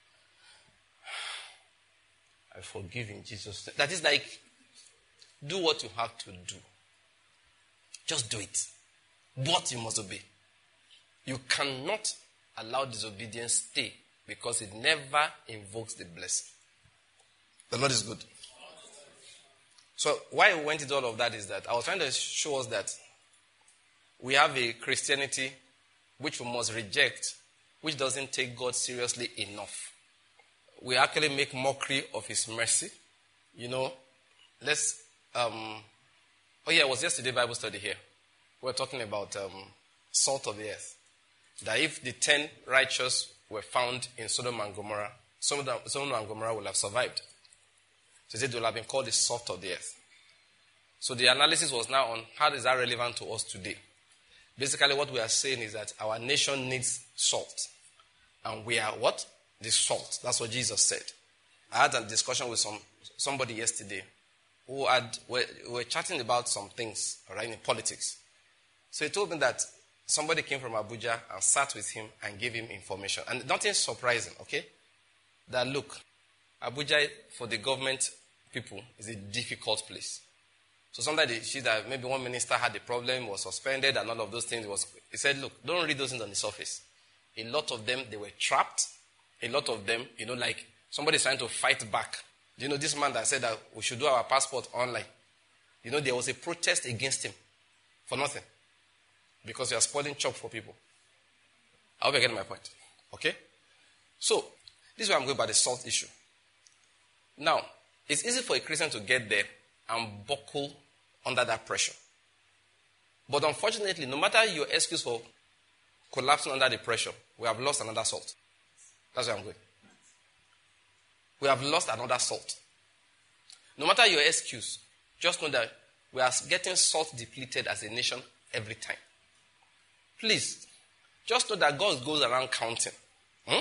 I forgive in Jesus' name. That is like, do what you have to do. Just do it. But you must obey. You cannot allow disobedience stay because it never invokes the blessing. The Lord is good. So why we went into all of that is that I was trying to show us that we have a Christianity which we must reject, which doesn't take God seriously enough. We actually make mockery of his mercy. You know, let's, um, oh yeah, it was yesterday Bible study here. We were talking about um, salt of the earth. That if the ten righteous were found in Sodom and Gomorrah, Sodom and Gomorrah will have survived. So they will have been called the salt of the earth. So the analysis was now on how is that relevant to us today. Basically what we are saying is that our nation needs salt. And we are what? The salt. That's what Jesus said. I had a discussion with some somebody yesterday who had, we were chatting about some things, right, in politics. So he told me that somebody came from Abuja and sat with him and gave him information. And nothing surprising, okay? That look, Abuja for the government people is a difficult place. So sometimes they see that maybe one minister had a problem, was suspended, and all of those things. Was he said, look, don't read those things on the surface. A lot of them, they were trapped. A lot of them, you know, like somebody is trying to fight back. Do you know this man that said that we should do our passport online? You know, there was a protest against him for nothing. Because you are spoiling chop for people. I hope you're getting my point. Okay? So, this is where I'm going by the salt issue. Now, it's easy for a Christian to get there and buckle under that pressure. But unfortunately, no matter your excuse for collapsing under the pressure, we have lost another salt. That's where I'm going. We have lost another salt. No matter your excuse, just know that we are getting salt depleted as a nation every time. Please, just know that God goes around counting. Hmm?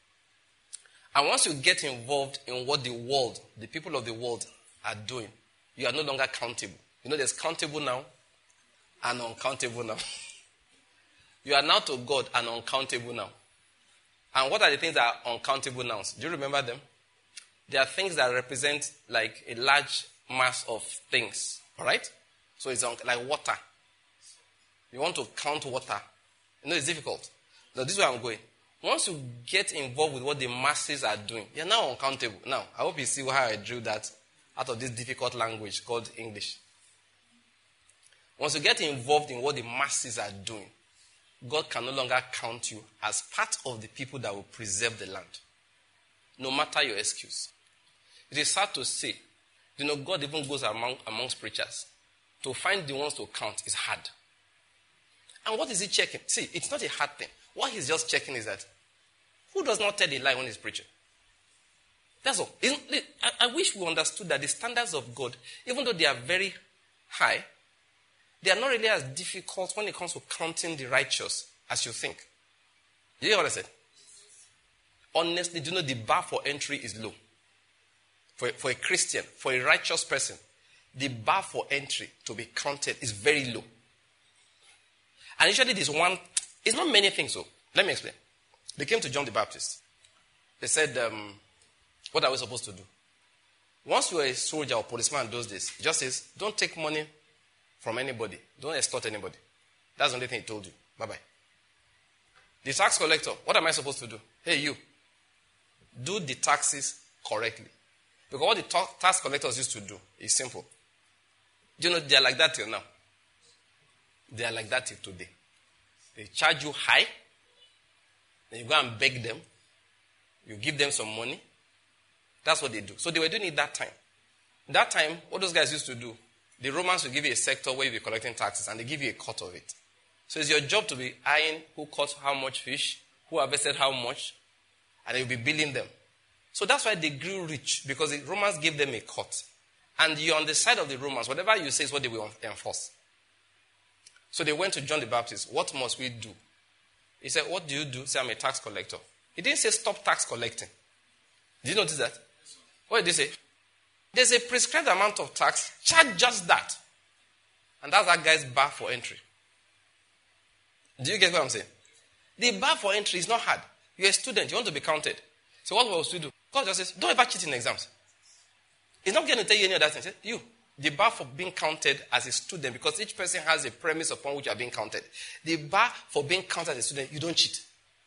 And once you get involved in what the world, the people of the world are doing, you are no longer countable. You know, there's countable now and uncountable now. You are now to God and uncountable now. And what are the things that are uncountable nouns? Do you remember them? They are things that represent like a large mass of things. All right? So it's un- like water. You want to count water. You know, it's difficult. Now, this is where I'm going. Once you get involved with what the masses are doing, you're now uncountable. Now, I hope you see how I drew that out of this difficult language called English. Once you get involved in what the masses are doing, God can no longer count you as part of the people that will preserve the land. No matter your excuse. It is sad to say, you know, God even goes among amongst preachers. To find the ones to count is hard. And what is he checking? See, it's not a hard thing. What he's just checking is that who does not tell a lie when he's preaching? That's all. Isn't it, I, I wish we understood that the standards of God, even though they are very high, they are not really as difficult when it comes to counting the righteous as you think. You hear what I said? Honestly, do you know the bar for entry is low? For, for a Christian, for a righteous person, the bar for entry to be counted is very low. And usually there's one, it's not many things so. Let me explain. They came to John the Baptist. They said, um, what are we supposed to do? Once you are a soldier or policeman in those days, it just says, don't take money from anybody. Don't extort anybody. That's the only thing he told you. Bye-bye. The tax collector, what am I supposed to do? Hey, you, do the taxes correctly. Because what the ta- tax collectors used to do is simple. Do you know they are like that till now? They are like that till today. They charge you high. Then you go and beg them. You give them some money. That's what they do. So they were doing it that time. That time, what those guys used to do, the Romans will give you a sector where you'll be collecting taxes and they give you a cut of it. So it's your job to be eyeing who caught how much fish, who harvested how much, and you'll be billing them. So that's why they grew rich, because the Romans gave them a cut. And you're on the side of the Romans. Whatever you say is what they will enforce. So they went to John the Baptist. What must we do? He said, what do you do? Say, I'm a tax collector. He didn't say stop tax collecting. Did you notice that? What did he say? There's a prescribed amount of tax. Charge just that. And that's that guy's bar for entry. Do you get what I'm saying? The bar for entry is not hard. You're a student. You want to be counted. So what must you do? God just says, don't ever cheat in exams. He's not going to tell you any other thing. He said, you, the bar for being counted as a student, because each person has a premise upon which you are being counted. The bar for being counted as a student, you don't cheat.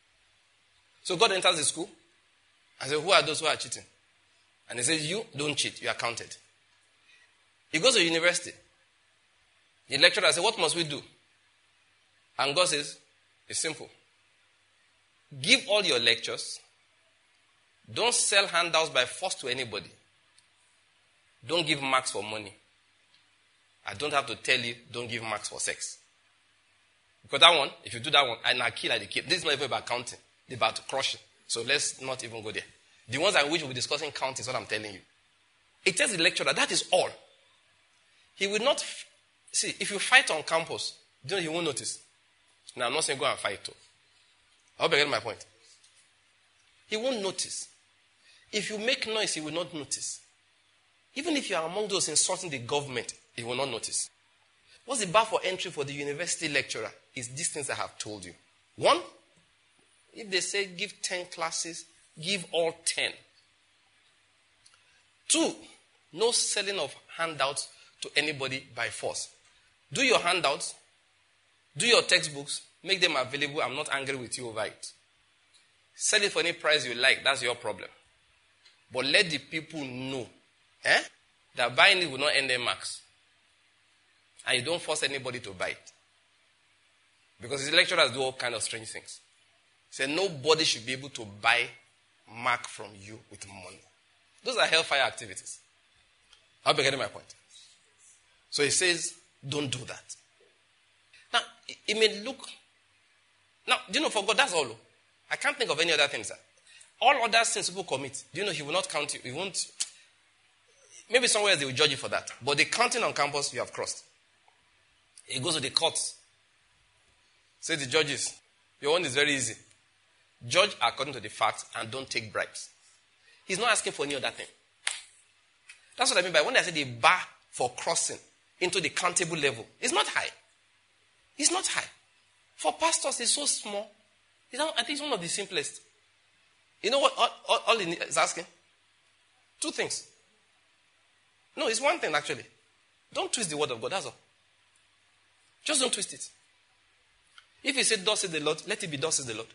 So God enters the school and says, who are those who are cheating? And he says, you don't cheat, you are counted. He goes to university. The lecturer says, what must we do? And God says, it's simple. Give all your lectures. Don't sell handouts by force to anybody. Don't give marks for money. I don't have to tell you, don't give marks for sex. Because that one, if you do that one, and I kill, I kill. This is not even about counting. It's about crushing. So let's not even go there. The ones in which we'll be discussing counting is what I'm telling you. It tells the lecturer, that is all. He will not, f- see, if you fight on campus, you know, he won't notice. Now, I'm not saying go and fight too. I hope you get my point. He won't notice. If you make noise, he will not notice. Even if you are among those insulting the government, he will not notice. What's the bar for entry for the university lecturer? Is these things I have told you. One, if they say give ten classes, give all ten. Two, no selling of handouts to anybody by force. Do your handouts, do your textbooks, make them available. I'm not angry with you over it. Sell it for any price you like. That's your problem. But let the people know eh, that buying it will not end their marks. And you don't force anybody to buy it. Because the lecturers do all kinds of strange things. Say nobody should be able to buy mark from you with money. Those are hellfire activities. I hope you're getting my point. So he says, don't do that. Now, it may look... Now, do you know, for God, that's all. I can't think of any other things. All other sins people commit, do you know, he will not count you. He won't... Maybe somewhere else they will judge you for that. But the counting on campus, you have crossed. He goes to the courts. Say the judges, your one is very easy. Judge according to the facts and don't take bribes. He's not asking for any other thing. That's what I mean by when I say the bar for crossing into the countable level, it's not high. It's not high. For pastors, it's so small. It's not, I think it's one of the simplest. You know what all, all, all he is asking? Two things. No, it's one thing actually. Don't twist the word of God, that's all. Just don't twist it. If he said, thus says the Lord, let it be thus says the Lord.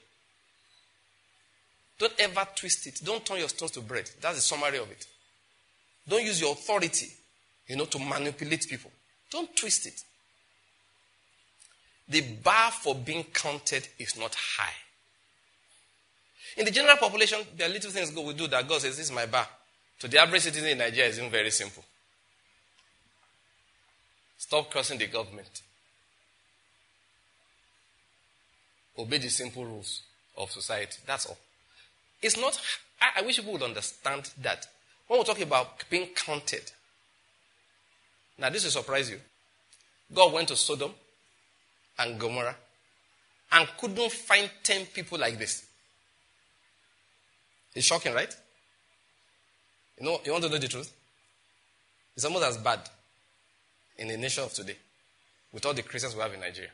Don't ever twist it. Don't turn your stones to bread. That's the summary of it. Don't use your authority, you know, to manipulate people. Don't twist it. The bar for being counted is not high. In the general population, there are little things God will do that God says, this is my bar. To the average citizen in Nigeria, it's even very simple. Stop cursing the government. Obey the simple rules of society. That's all. It's not, I, I wish people would understand that when we're talking about being counted. Now, this will surprise you. God went to Sodom and Gomorrah and couldn't find ten people like this. It's shocking, right? You know, you want to know the truth? It's almost as bad in the nation of today with all the Christians we have in Nigeria.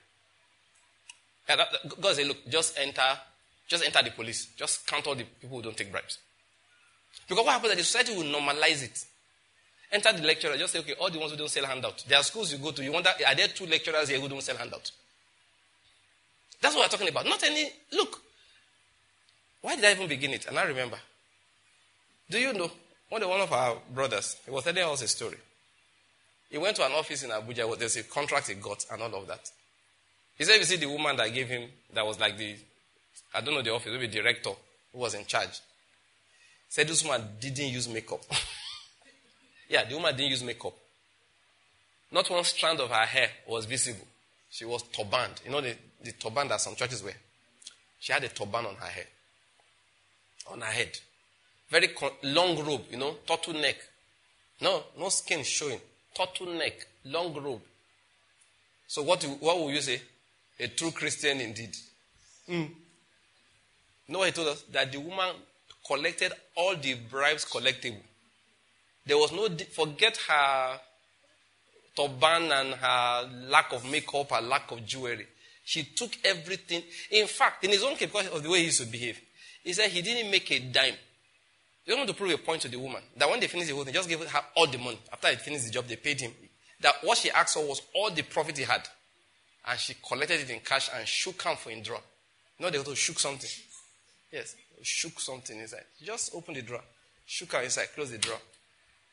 God said, look, just enter, just enter the police. Just count all the people who don't take bribes. Because what happens is the society will normalize it. Enter the lecturer, just say, okay, all the ones who don't sell handouts. There are schools you go to, you wonder, are there two lecturers here who don't sell handouts? That's what we're talking about. Not any, look, why did I even begin it? And I remember. Do you know, one of, one of our brothers, he was telling us a story. He went to an office in Abuja, there's a contract he got and all of that. He said, you see the woman that gave him, that was like the, I don't know the office, maybe director who was in charge. He said this woman didn't use makeup. Yeah, the woman didn't use makeup. Not one strand of her hair was visible. She was turbaned. You know the, the turban that some churches wear? She had a turban on her head. On her head. Very con- long robe, you know, turtleneck. No, no skin showing. Turtleneck, long robe. So what, do, what will you say? A true Christian indeed. Mm. You know what he told us? That the woman collected all the bribes collectible. There was no, forget her turban and her lack of makeup, her lack of jewelry. She took everything. In fact, in his own case, because of the way he used to behave, he said he didn't make a dime. He wanted to prove a point to the woman. That when they finished the whole thing, just gave her all the money. After he finished the job, they paid him. That what she asked for was all the profit he had. And she collected it in cash and shook him for in drawer. You know they also shook something. Yes, shook something inside. She just opened the drawer, shook her inside, closed the drawer.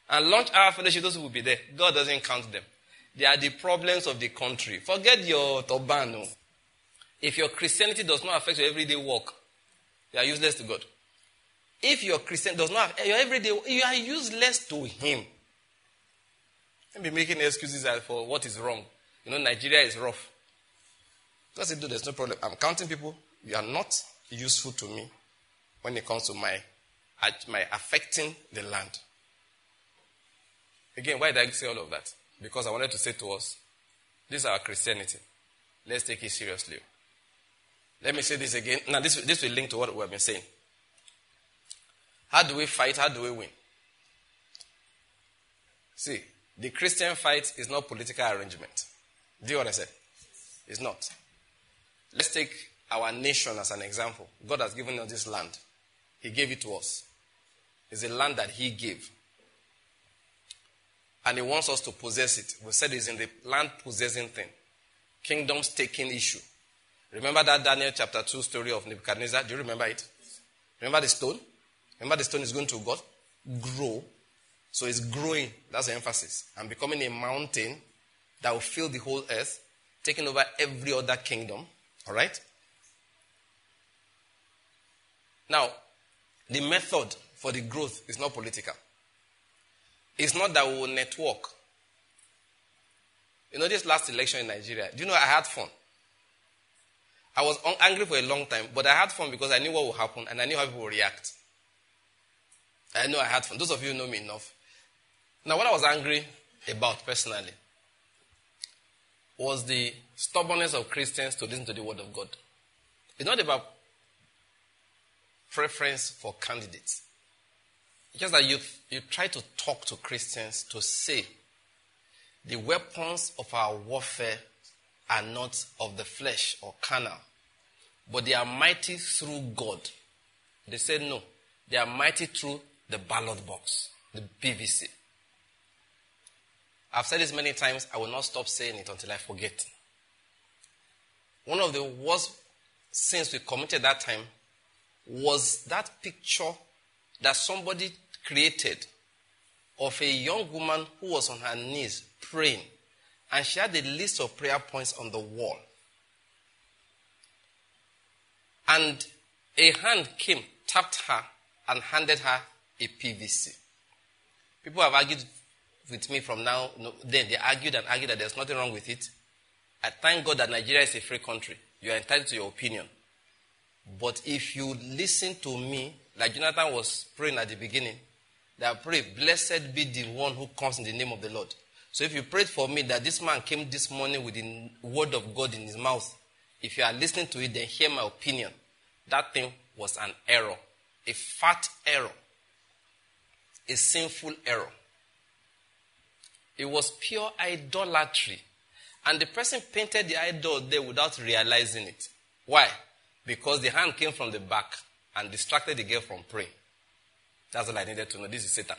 And lunch hour fellowship, those who will be there. God doesn't count them. They are the problems of the country. Forget your turban. If your Christianity does not affect your everyday work, you are useless to God. If your Christian does not affect your everyday, you are useless to Him. Don't be making excuses for what is wrong. You know, Nigeria is rough. Because it do, there's no problem. I'm counting people. You are not useful to me when it comes to my, my affecting the land. Again, why did I say all of that? Because I wanted to say to us, this is our Christianity. Let's take it seriously. Let me say this again. Now, this, this will link to what we have been saying. How do we fight? How do we win? See, the Christian fight is not political arrangement. Do you know what I said? It's not. Let's take our nation as an example. God has given us this land. He gave it to us. It's a land that He gave. And He wants us to possess it. We said it's in the land possessing thing. Kingdoms taking issue. Remember that Daniel chapter two story of Nebuchadnezzar? Do you remember it? Remember the stone? Remember the stone is going to God? Grow. So it's growing. That's the emphasis. And becoming a mountain that will fill the whole earth, taking over every other kingdom. All right? Now, the method for the growth is not political. It's not that we will network. You know, this last election in Nigeria, do you know I had fun? I was angry for a long time, but I had fun because I knew what would happen and I knew how people would react. I know I had fun. Those of you who know me enough. Now, what I was angry about personally was the stubbornness of Christians to listen to the word of God. It's not about preference for candidates. It's just that you, you try to talk to Christians to say the weapons of our warfare are not of the flesh or carnal, but they are mighty through God. They said no. They are mighty through the ballot box, the P V C. I've said this many times. I will not stop saying it until I forget. One of the worst sins we committed that time was that picture that somebody created of a young woman who was on her knees praying, and she had a list of prayer points on the wall. And a hand came, tapped her, and handed her a P V C. People have argued with me from now. No, then they argued and argued that there's nothing wrong with it. I thank God that Nigeria is a free country. You are entitled to your opinion. But if you listen to me, like Jonathan was praying at the beginning, that I pray, blessed be the one who comes in the name of the Lord. So if you prayed for me that this man came this morning with the word of God in his mouth, if you are listening to it, then hear my opinion. That thing was an error. A fat error. A sinful error. It was pure idolatry. And the person painted the idol there without realizing it. Why? Because the hand came from the back and distracted the girl from praying. That's all I needed to know. This is Satan.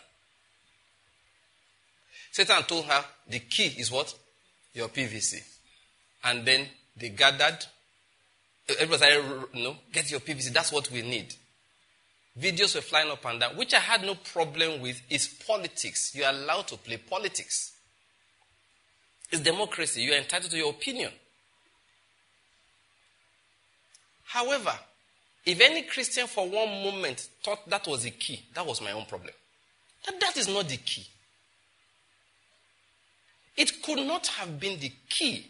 Satan told her, the key is what? Your P V C. And then they gathered. Everybody said, no, get your P V C. That's what we need. Videos were flying up and down, which I had no problem with. Is politics. You are allowed to play politics. It's democracy. You are entitled to your opinion. However, if any Christian for one moment thought that was the key, that was my own problem. That, that is not the key. It could not have been the key.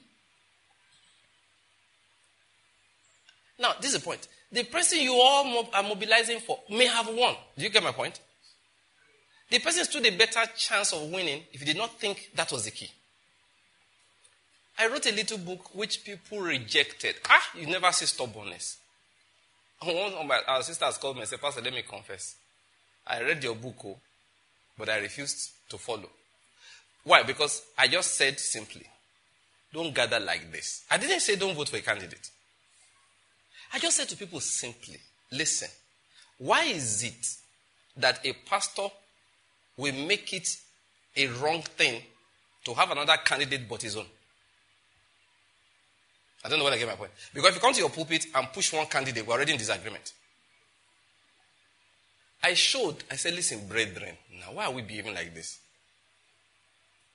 Now, this is the point. The person you all are mobilizing for may have won. Do you get my point? The person stood a better chance of winning if he did not think that was the key. I wrote a little book which people rejected. Ah, you never see stubbornness. One of my our sisters called me and said, Pastor, let me confess. I read your book, oh, but I refused to follow. Why? Because I just said simply, don't gather like this. I didn't say don't vote for a candidate. I just said to people simply, listen, why is it that a pastor will make it a wrong thing to have another candidate but his own? I don't know whether I get my point. Because if you come to your pulpit and push one candidate, we're already in disagreement. I showed, I said, listen, brethren, now why are we behaving like this?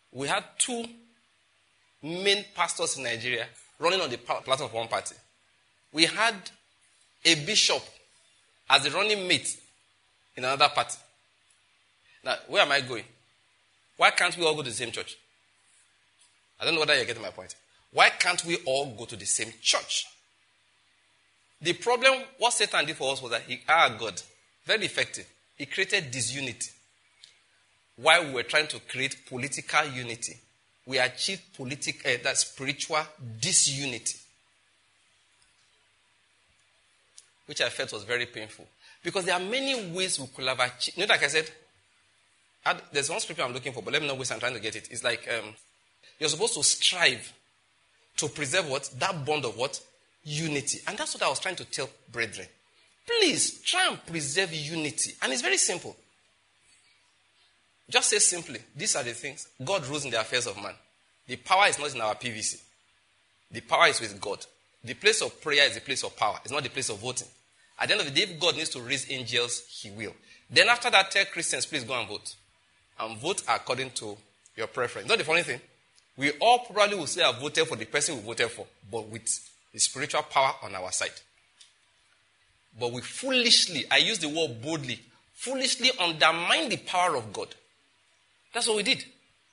we had two main pastors in Nigeria running on the platform of one party. We had a bishop as the running mate in another party. Now, where am I going? Why can't we all go to the same church? I don't know whether you're getting my point. Why can't we all go to the same church? The problem, what Satan did for us was that he, our God, very effective, he created disunity. While we were trying to create political unity, we achieved political, uh, that spiritual disunity, which I felt was very painful. Because there are many ways we could have achieved. You know, like I said, I'd, there's one scripture I'm looking for, but let me know which I'm trying to get it. It's like um, you're supposed to strive to preserve what? That bond of what? Unity. And that's what I was trying to tell brethren. Please, try and preserve unity. And it's very simple. Just say simply, these are the things. God rules in the affairs of man. The power is not in our P V C. The power is with God. The place of prayer is the place of power. It's not the place of voting. At the end of the day, if God needs to raise angels, he will. Then after that, tell Christians, please go and vote. And vote according to your preference. Not the funny thing. We all probably will say I voted for the person we voted for, but with the spiritual power on our side. But we foolishly, I use the word boldly, foolishly undermine the power of God. That's what we did.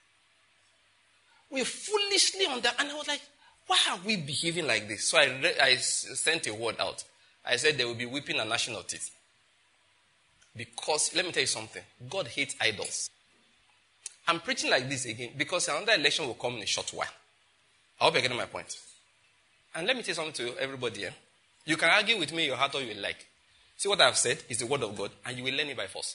We foolishly under, and I was like, why are we behaving like this? So I, re- I sent a word out. I said there will be weeping and gnashing of teeth. Because, let me tell you something. God hates idols. I'm preaching like this again because another election will come in a short while. I hope you're getting my point. And let me tell you something to everybody here. You can argue with me in your heart all you like. See what I've said is the word of God, and you will learn it by force.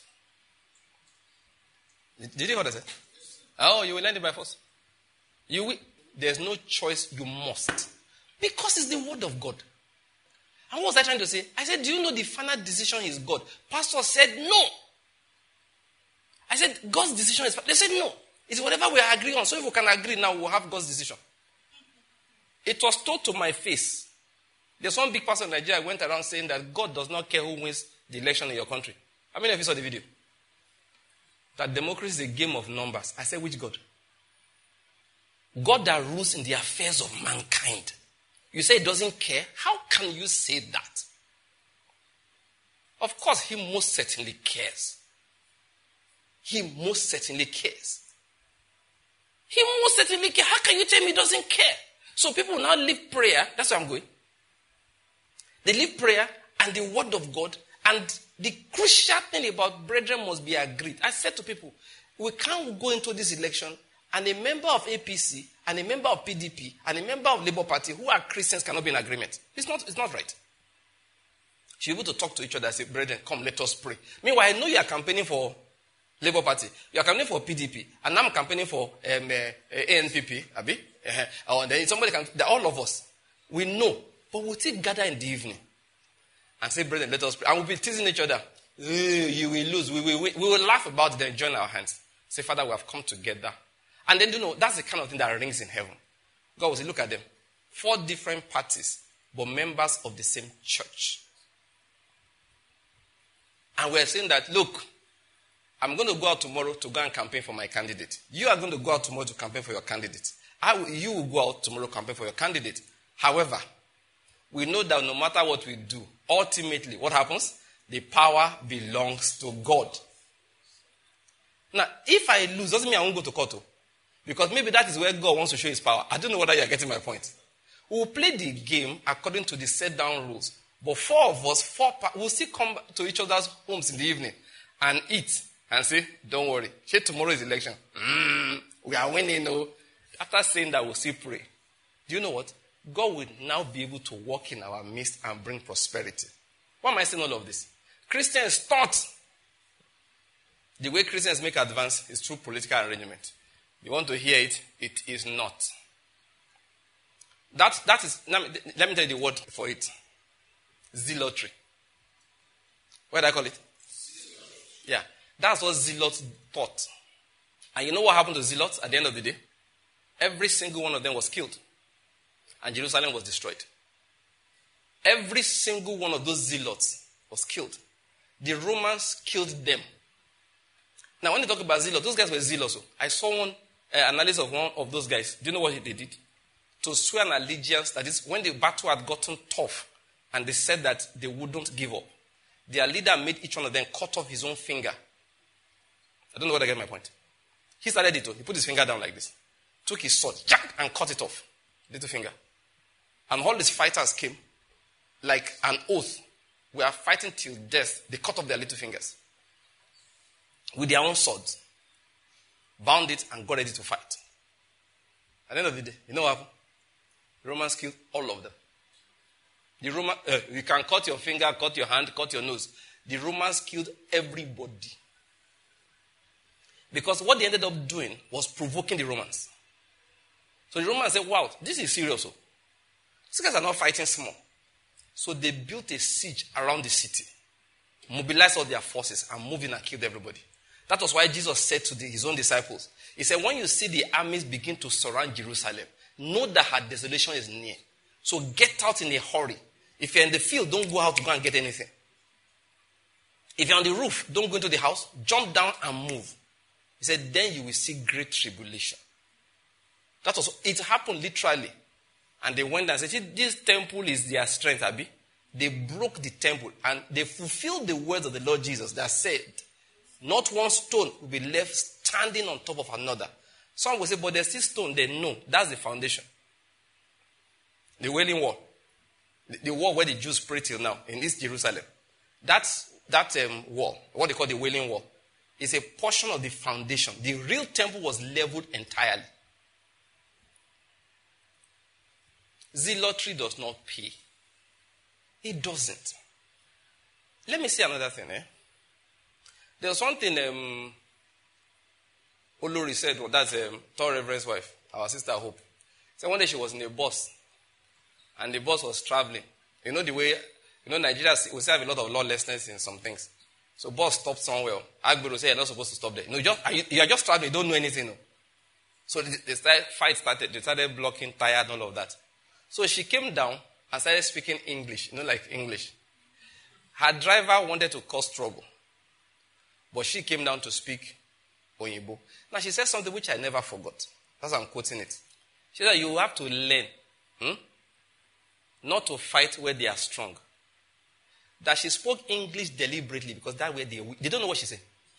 Did you hear what I said? Oh, you will learn it by force. You will. There's no choice. You must. Because it's the word of God. And what was I trying to say? I said, do you know the final decision is God? Pastor said, no. I said, God's decision is... They said, no. It's whatever we agree on. So if we can agree now, we'll have God's decision. It was told to my face. There's one big pastor in Nigeria went around saying that God does not care who wins the election in your country. How many of you saw the video? That democracy is a game of numbers. I said, which God? God that rules in the affairs of mankind. You say he doesn't care? How can you say that? Of course, he most certainly cares. He most certainly cares. He most certainly cares. How can you tell me he doesn't care? So people now leave prayer. That's where I'm going. They leave prayer and the word of God. And the crucial thing about brethren must be agreed. I said to people, we can't go into this election and a member of A P C and a member of P D P and a member of Labour Party who are Christians cannot be in agreement. It's not, it's not right. You're able to talk to each other and say, brethren, come, let us pray. Meanwhile, I know you are campaigning for Labour Party. You are campaigning for P D P. And I'm campaigning for um, uh, A N P P. Abi? Uh, and then somebody can, all of us. We know. But we'll still gather in the evening and say, brethren, let us pray. And we'll be teasing each other. You will lose. We will, we, we will laugh about it, then join our hands. Say, Father, we have come together. And then, you know, that's the kind of thing that rings in heaven. God will say, look at them. Four different parties, but members of the same church. And we're saying that, look, I'm going to go out tomorrow to go and campaign for my candidate. You are going to go out tomorrow to campaign for your candidate. I will, you will go out tomorrow to campaign for your candidate. However, we know that no matter what we do, ultimately, what happens? The power belongs to God. Now, if I lose, doesn't mean I won't go to court. Because maybe that is where God wants to show his power. I don't know whether you are getting my point. We'll play the game according to the set down rules. But four of us, four, we'll still come to each other's homes in the evening and eat and say, don't worry. Say tomorrow is election. Mm, we are winning. No. After saying that, we'll still pray. Do you know what? God will now be able to walk in our midst and bring prosperity. Why am I saying all of this? Christians thought the way Christians make advance is through political arrangement. You want to hear it? It is not. That, that is, let me, let me tell you the word for it. Zealotry. What do I call it? Yeah. That's what zealots thought. And you know what happened to zealots at the end of the day? Every single one of them was killed. And Jerusalem was destroyed. Every single one of those zealots was killed. The Romans killed them. Now, when they talk about zealots, those guys were zealous. I saw one uh, analysis of one of those guys. Do you know what they did? To swear an allegiance, that is, when the battle had gotten tough and they said that they wouldn't give up, their leader made each one of them cut off his own finger. I don't know whether I get my point. He started it. He put his finger down like this. Took his sword, jack, and cut it off. Little finger. And all his fighters came like an oath. We are fighting till death. They cut off their little fingers with their own swords. Bound it and got ready to fight. At the end of the day, you know what happened? The Romans killed all of them. The Roman, uh, you can cut your finger, cut your hand, cut your nose. The Romans killed everybody. Because what they ended up doing was provoking the Romans. So the Romans said, wow, this is serious. Oh. These guys are not fighting small. So they built a siege around the city, mobilized all their forces, and moved in and killed everybody. That was why Jesus said to the, his own disciples, he said, when you see the armies begin to surround Jerusalem, know that her desolation is near. So get out in a hurry. If you're in the field, don't go out to go and get anything. If you're on the roof, don't go into the house. Jump down and move. He said, then you will see great tribulation. That was, it happened literally. And they went and said, this temple is their strength, Abi. They broke the temple and they fulfilled the words of the Lord Jesus that said, not one stone will be left standing on top of another. Some will say, but there's still stone there. No, that's the foundation. The Wailing Wall. The, the wall where the Jews pray till now in East Jerusalem. That's, that um, wall, what they call the Wailing Wall, is a portion of the foundation. The real temple was leveled entirely. Zealotry does not pay. It doesn't. Let me say another thing. Eh? There was one thing um, Olori said, well, that's um, Thor Reverend's wife, our sister Hope. So one day she was in a bus, and the bus was traveling. You know the way, you know, Nigeria, we still have a lot of lawlessness in some things. So bus stopped somewhere. Agbero said, you're not supposed to stop there. No, you, just, you, you are just traveling, you don't know anything. No. So the, the started, fight started, they started blocking, tire, and all of that. So she came down and started speaking English, you know, like English. Her driver wanted to cause trouble, but she came down to speak Oyibo. Now she said something which I never forgot. That's why I'm quoting it. She said, you have to learn hmm, not to fight where they are strong. That she spoke English deliberately because that way they are weak. They don't know what she said.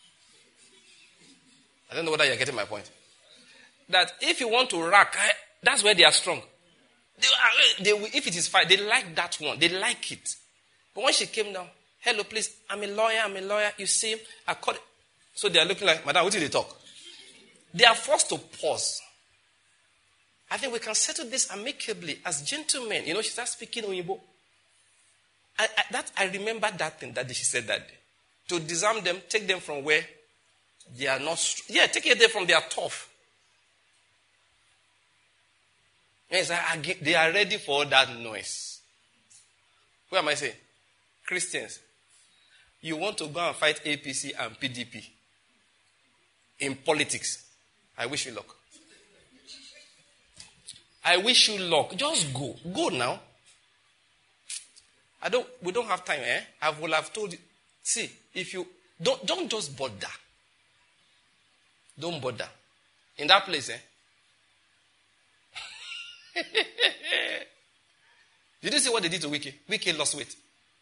I don't know whether you're getting my point. That if you want to rack, that's where they are strong. They, they, if it is fight, they like that one. They like it. But when she came down, hello, please, I'm a lawyer, I'm a lawyer. You see, I caught it. So they are looking like, madam, what did they talk? They are forced to pause. I think we can settle this amicably as gentlemen. You know, she starts speaking Oyibo. I, I, that, I remember that thing that she said that day. To disarm them, take them from where they are not, yeah, take them from their tough. Yes, I, I, they are ready for that noise. Who am I saying? Christians. You want to go and fight A P C and P D P in politics. I wish you luck. I wish you luck. Just go. Go now. I don't, we don't have time, eh? I will have told you. See, if you, don't, don't just bother. Don't bother. In that place, eh? Did you see what they did to Wike? Wike lost weight.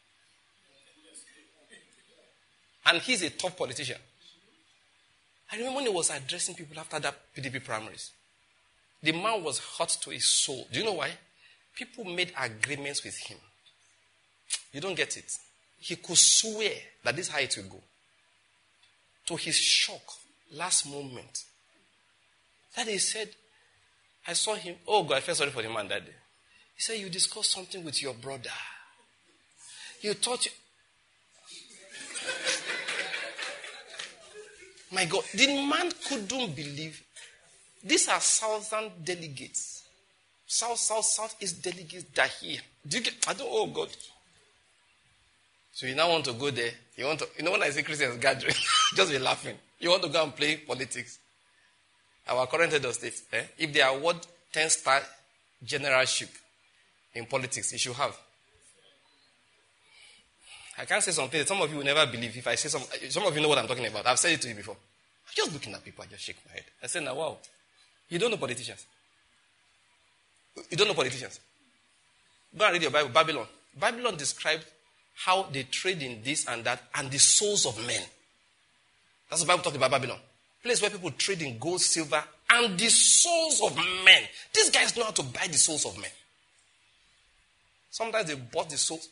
And he's a tough politician. I remember when he was addressing people after that P D P primaries. The man was hurt to his soul. Do you know why? People made agreements with him. You don't get it. He could swear that this is how it will go. To his shock, last moment, that he said, I saw him. Oh God, I felt sorry for the man that day. He said, you discussed something with your brother. You thought you... My God, the man couldn't believe. These are southern delegates. South, south, south east delegates that here. Do you get, I don't, oh God. So you now want to go there. You want to, you know when I say Christians gathering, just be laughing. You want to go and play politics. Our current head of state, eh? If they award ten-star generalship in politics, you should have. I can't say something. Some of you will never believe if I say some. Some of you know what I'm talking about. I've said it to you before. I'm just looking at people. I just shake my head. I said, now, wow. You don't know politicians. You don't know politicians. Go and read your Bible. Babylon. Babylon described how they trade in this and that and the souls of men. That's the Bible talking about Babylon. Place where people trade in gold, silver, and the souls of men. These guys know how to buy the souls of men. Sometimes they bought the souls.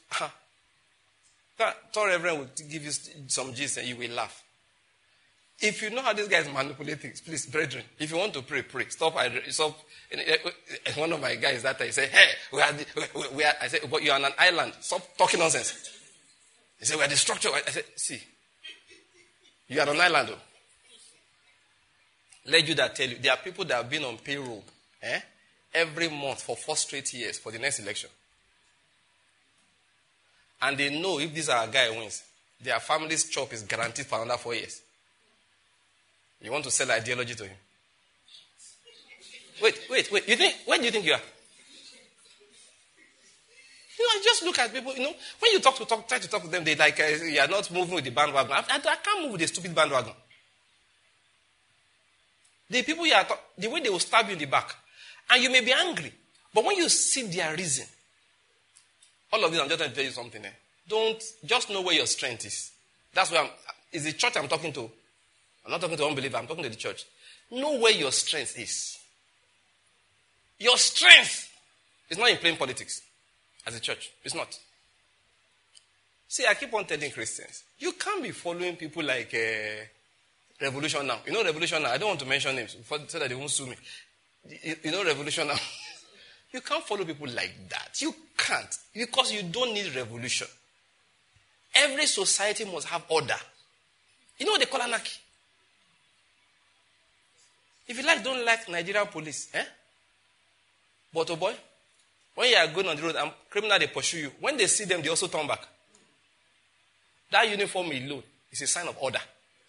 Tall Reverend will give you some gist and you will laugh. If you know how these guys manipulate things, please, brethren, if you want to pray, pray. Stop. Stop. One of my guys that I say, hey, we are, the, we, we are, I said, but you are on an island. Stop talking nonsense. He said, we are the structure. I said, see, you are on an island. Though. Let you that tell you, there are people that have been on payroll eh, every month for four straight years for the next election. And they know if this our guy wins, their family's chop is guaranteed for another four years. You want to sell ideology to him? Wait, wait, wait. You think? Where do you think you are? You know, I just look at people. You know, when you talk to talk, try to talk to them, they like uh, you are not moving with the bandwagon. I, I, I can't move with the stupid bandwagon. The people you are talk, the way they will stab you in the back, and you may be angry, but when you see their reason, all of this, I'm just going to tell you something. Eh? Don't just know where your strength is. That's where I'm. Is the church I'm talking to? I'm not talking to unbeliever. I'm talking to the church. Know where your strength is. Your strength is not in playing politics as a church. It's not. See, I keep on telling Christians, you can't be following people like uh, Revolution Now. You know Revolution Now? I don't want to mention names so that they won't sue me. You, you know Revolution Now? You can't follow people like that. You can't. Because you don't need revolution. Every society must have order. You know what they call anarchy? If you like, don't like Nigerian police, eh? But oh boy, when you are going on the road and criminals, they pursue you. When they see them, they also turn back. That uniform alone is a sign of order.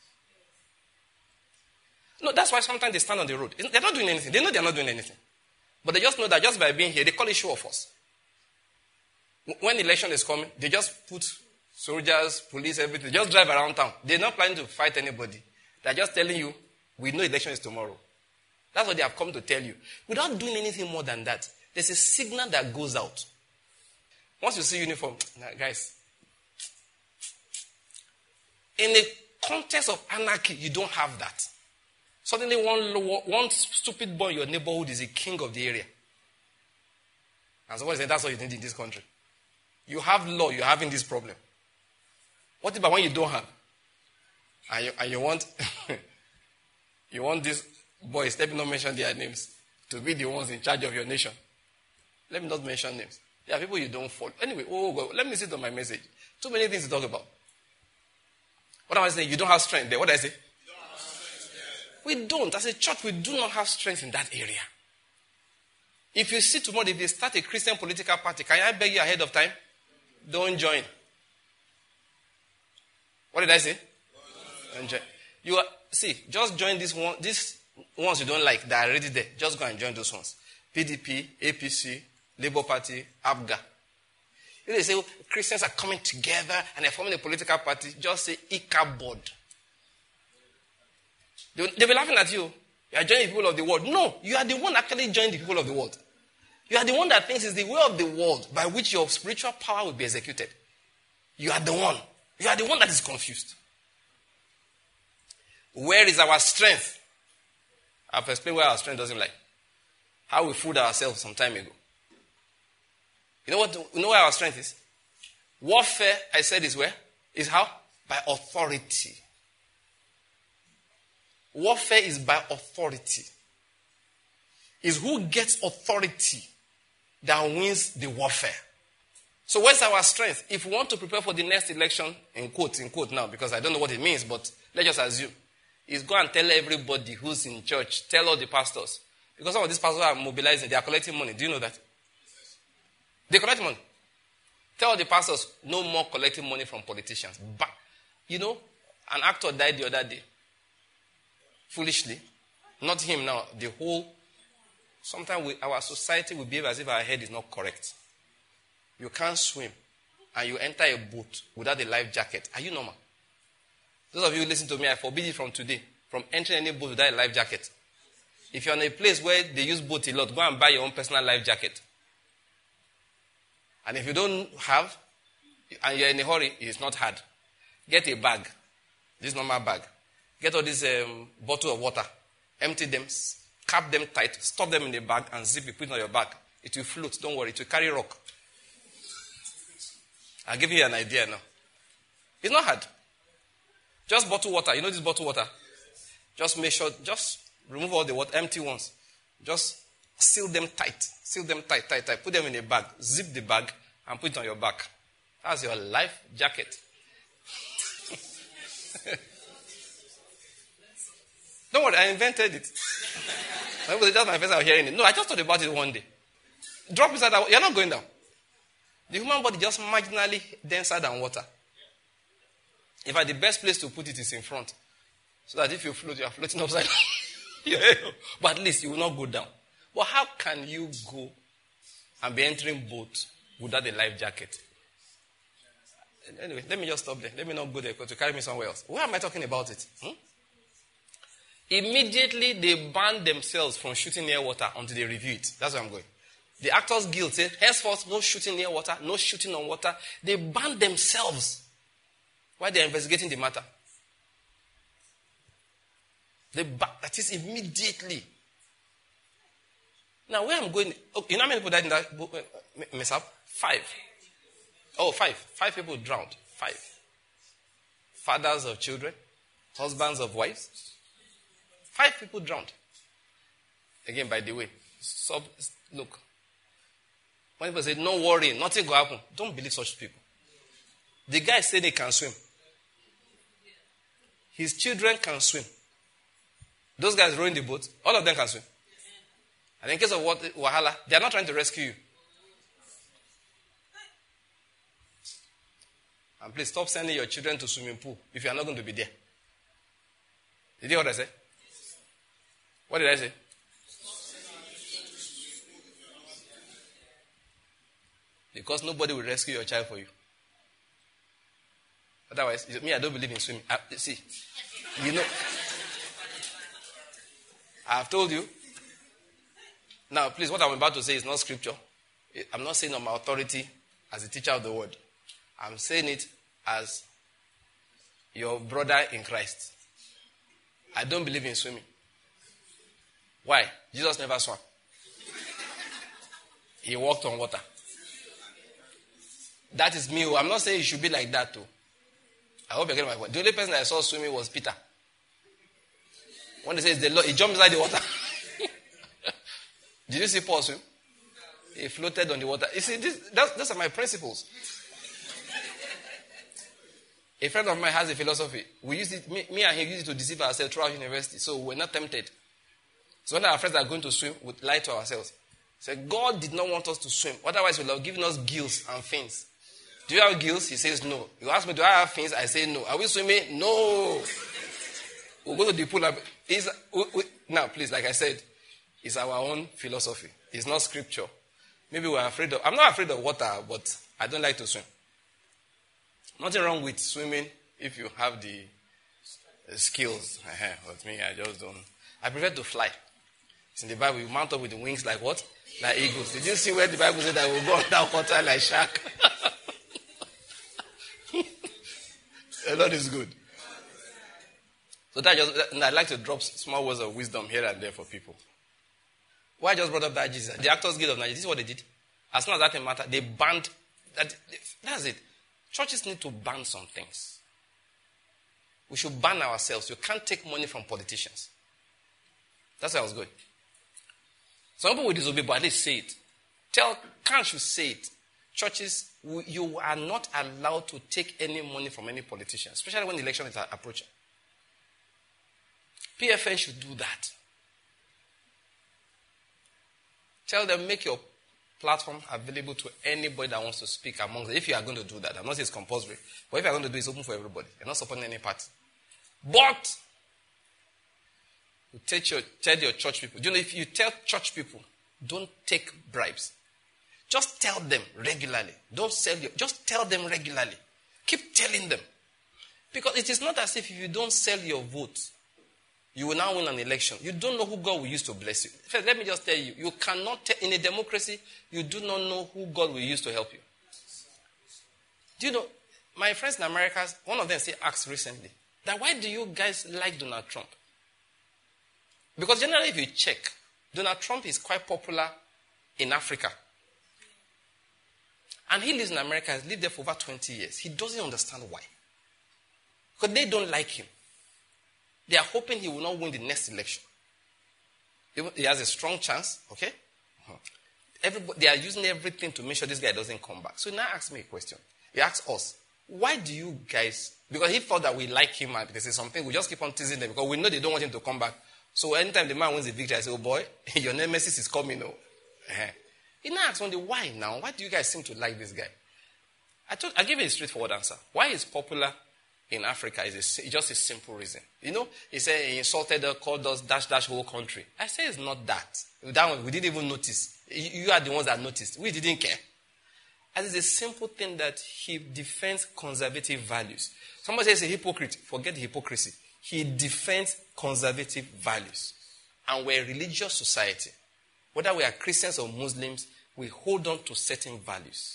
No, that's why sometimes they stand on the road. They're not doing anything. They know they're not doing anything. But they just know that just by being here, they call it show of force. When election is coming, they just put soldiers, police, everything. They just drive around town. They're not planning to fight anybody. They're just telling you, we know election is tomorrow. That's what they have come to tell you. Without doing anything more than that, there's a signal that goes out. Once you see uniform, nah, guys, in the context of anarchy, you don't have that. Suddenly one, one stupid boy in your neighborhood is a king of the area. And someone said, that's what you need in this country. You have law, you're having this problem. What about when you don't have? And you, and you want you want these boys, let me not mention their names, to be the ones in charge of your nation. Let me not mention names. There are people you don't follow. Anyway, oh God, let me sit on my message. Too many things to talk about. What am I saying? You don't have strength there. What did I say? We don't. As a church, we do not have strength in that area. If you see tomorrow, if they start a Christian political party, can I beg you ahead of time? Don't join. What did I say? Don't join. You are, see, just join this one, these ones you don't like that are already there. Just go and join those ones. P D P, A P C, Labour Party, A B G A. If they say oh, Christians are coming together and they're forming a political party, just say Ichabod. They will, they will be laughing at you. You are joining the people of the world. No, you are the one actually joining the people of the world. You are the one that thinks it's the way of the world by which your spiritual power will be executed. You are the one. You are the one that is confused. Where is our strength? I've explained where our strength doesn't lie. How we fooled ourselves some time ago. You know what? You know where our strength is? Warfare, I said, is where? Is how? By authority. Warfare is by authority. Is who gets authority that wins the warfare. So where's our strength? If we want to prepare for the next election, in quote, in quote now, because I don't know what it means, but let's just assume, is go and tell everybody who's in church, tell all the pastors. Because some of these pastors are mobilizing, they are collecting money. Do you know that? They collect money. Tell all the pastors, no more collecting money from politicians. But, you know, an actor died the other day. Foolishly. Not him now. The whole, sometimes we, our society will behave as if our head is not correct. You can't swim and you enter a boat without a life jacket. Are you normal? Those of you who listen to me, I forbid you from today from entering any boat without a life jacket. If you're in a place where they use boat a lot, go and buy your own personal life jacket. And if you don't have, and you're in a hurry, it's not hard. Get a bag. This normal bag. Get all this um, bottle of water. Empty them. Cap them tight. Stuff them in the bag and zip it. Put it on your back. It will float. Don't worry. It will carry rock. I'll give you an idea now. It's not hard. Just bottle water. You know this bottle water? Just make sure, just remove all the water, empty ones. Just seal them tight. Seal them tight, tight, tight. Put them in a bag. Zip the bag and put it on your back. That's your life jacket. Don't worry, I invented it. That's my first time hearing it. No, I just thought about it one day. Drop inside that. You're not going down. The human body just marginally denser than water. In fact, the best place to put it is in front. So that if you float, you are floating upside down. Yeah. But at least you will not go down. But how can you go and be entering boat without a life jacket? Anyway, let me just stop there. Let me not go there because you carry me somewhere else. Why am I talking about it? Hmm? Immediately they banned themselves from shooting near water until they review it. That's where I'm going. The Actors Guild said, henceforth, no shooting near water, no shooting on water. They banned themselves while they're investigating the matter. They ba- that is immediately. Now, where I'm going, oh, you know how many people died in that book, uh, mishap? Five. Oh, five. Five people drowned. Five. Fathers of children, husbands of wives. Five people drowned. Again, by the way, sub, look. When people say, no worry, nothing will happen, don't believe such people. The guy said he can swim. His children can swim. Those guys rowing the boat, all of them can swim. And in case of what, Wahala, they are not trying to rescue you. And please stop sending your children to swimming pool if you are not going to be there. Did you hear what I said? What did I say? Because nobody will rescue your child for you. Otherwise, me, I don't believe in swimming. I, see, you know, I've told you. Now, please, what I'm about to say is not scripture. I'm not saying on my authority as a teacher of the word. I'm saying it as your brother in Christ. I don't believe in swimming. Why? Jesus never swam. He walked on water. That is me. I'm not saying you should be like that too. I hope you're getting my point. The only person I saw swimming was Peter. When they say it's the Lord, he jumped inside the water. Did you see Paul swim? He floated on the water. You see, this, that's, those are my principles. A friend of mine has a philosophy. We use it, me, me and him use it to deceive ourselves throughout university, so we're not tempted. So when our friends are going to swim, we lie to ourselves. Say, God did not want us to swim. Otherwise, he would have given us gills and fins. Do you have gills? He says no. You ask me, do I have fins? I say no. Are we swimming? No. We'll go to the pool. It's, we, we, now, please, like I said, it's our own philosophy. It's not scripture. Maybe we're afraid of... I'm not afraid of water, but I don't like to swim. Nothing wrong with swimming if you have the, the skills. But me, I just don't... I prefer to fly. It's in the Bible. You mount up with the wings like what? Like eagles. Did you see where the Bible said that we'll go underwater like shark? The Lord is good. So that just, and I'd like to drop small words of wisdom here and there for people. Why I just brought up that Jesus? The Actors Guild of Nigeria, this is what they did. As soon as that matter, they banned, that, that's it. Churches need to ban some things. We should ban ourselves. You can't take money from politicians. That's where I was going. Some people will disobey, but at least say it. Tell, can't you say it? Churches, you are not allowed to take any money from any politician, especially when the election is approaching. P F N should do that. Tell them, make your platform available to anybody that wants to speak among them. If you are going to do that, I'm not saying it's compulsory, but if you are going to do it, it's open for everybody. You're not supporting any party. But, you tell your, tell your church people, you know, if you tell church people, don't take bribes. Just tell them regularly. Don't sell your, just tell them regularly. Keep telling them. Because it is not as if if you don't sell your vote, You will now win an election. You don't know who God will use to bless you. First, let me just tell you, you cannot, te- in a democracy, you do not know who God will use to help you. Do you know, my friends in America, one of them say, asked recently, that why do you guys like Donald Trump? Because generally, if you check, Donald Trump is quite popular in Africa. And he lives in America, has lived there for over twenty years. He doesn't understand why. Because they don't like him. They are hoping he will not win the next election. He has a strong chance, okay? Everybody, they are using everything to make sure this guy doesn't come back. So now ask me a question. He asks us, why do you guys, because he thought that we like him and this is something, we just keep on teasing them because we know they don't want him to come back. So anytime the man wins the victory, I say, oh boy, your nemesis is coming. Oh. He now asks one day, why now? Why do you guys seem to like this guy? I told, I gave you a straightforward answer. Why he's popular in Africa is a, just a simple reason. You know, he said he insulted us, called us dash dash whole country. I say it's not that. That one, we didn't even notice. You, you are the ones that noticed. We didn't care. And it's a simple thing that he defends conservative values. Somebody says a hypocrite. Forget the hypocrisy. He defends conservative values. And we're a religious society. Whether we are Christians or Muslims, we hold on to certain values.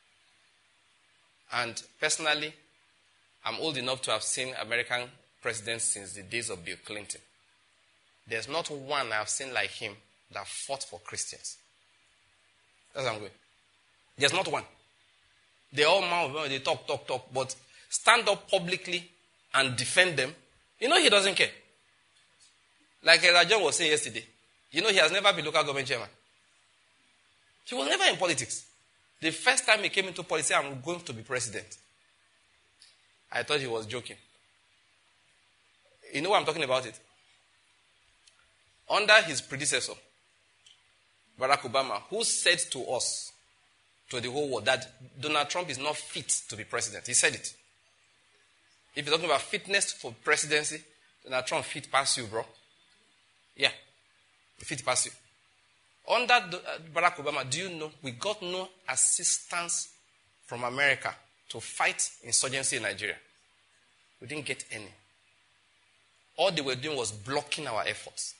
And personally, I'm old enough to have seen American presidents since the days of Bill Clinton. There's not one I've seen like him that fought for Christians. That's how I'm going. There's not one. They all mouth, they talk, talk, talk, but stand up publicly and defend them. You know he doesn't care. Like Rajan was saying yesterday. You know he has never been local government chairman. He was never in politics. The first time he came into politics, I'm going to be president. I thought he was joking. You know what I'm talking about it? Under his predecessor, Barack Obama, who said to us, to the whole world, that Donald Trump is not fit to be president. He said it. If you're talking about fitness for presidency, Donald Trump fit past you, bro. Yeah. Fit past you. Under Barack Obama, do you know, we got no assistance from America to fight insurgency in Nigeria. We didn't get any. All they were doing was blocking our efforts.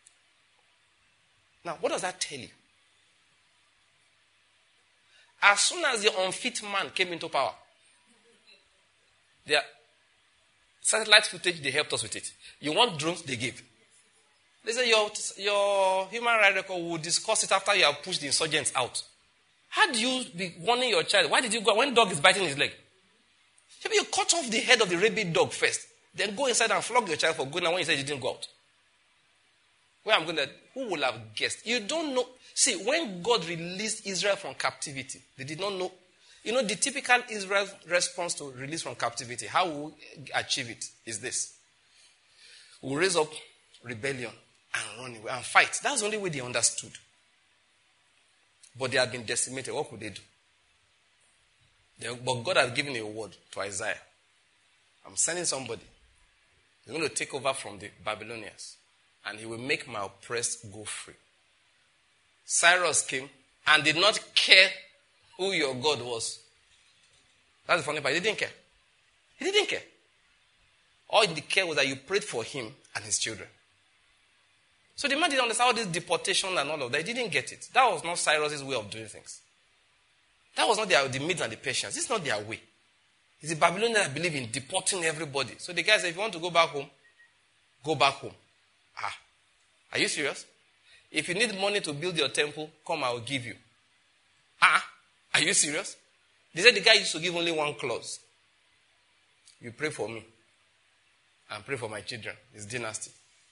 Now, what does that tell you? As soon as the unfit man came into power, their satellite footage, they helped us with it. You want drones, they give. They say your, your human rights record will discuss it after you have pushed the insurgents out. How do you be warning your child? Why did you go? When dog is biting his leg, maybe you cut off the head of the rabid dog first, then go inside and flog your child for good. Now when you said you didn't go out, where I'm going to, who will have guessed? You don't know. See, when God released Israel from captivity, they did not know. You know, the typical Israel response to release from captivity, how we achieve it is this: we'll raise up rebellion and run away and fight. That's the only way they understood. But they had been decimated. What could they do? They, but God has given a word to Isaiah. I'm sending somebody. He's going to take over from the Babylonians. And he will make my oppressed go free. Cyrus came and did not care who your God was. That's the funny part. He didn't care. He didn't care. All he cared was that you prayed for him and his children. So the man didn't understand all this deportation and all of that. He didn't get it. That was not Cyrus's way of doing things. That was not their, the Medes and the Persians. This is not their way. It's the Babylonians that believe in deporting everybody. So the guy said, if you want to go back home, go back home. Ah, are you serious? If you need money to build your temple, come, I will give you. Ah, are you serious? They said the guy used to give only one clause. You pray for me and pray for my children. It's dynasty.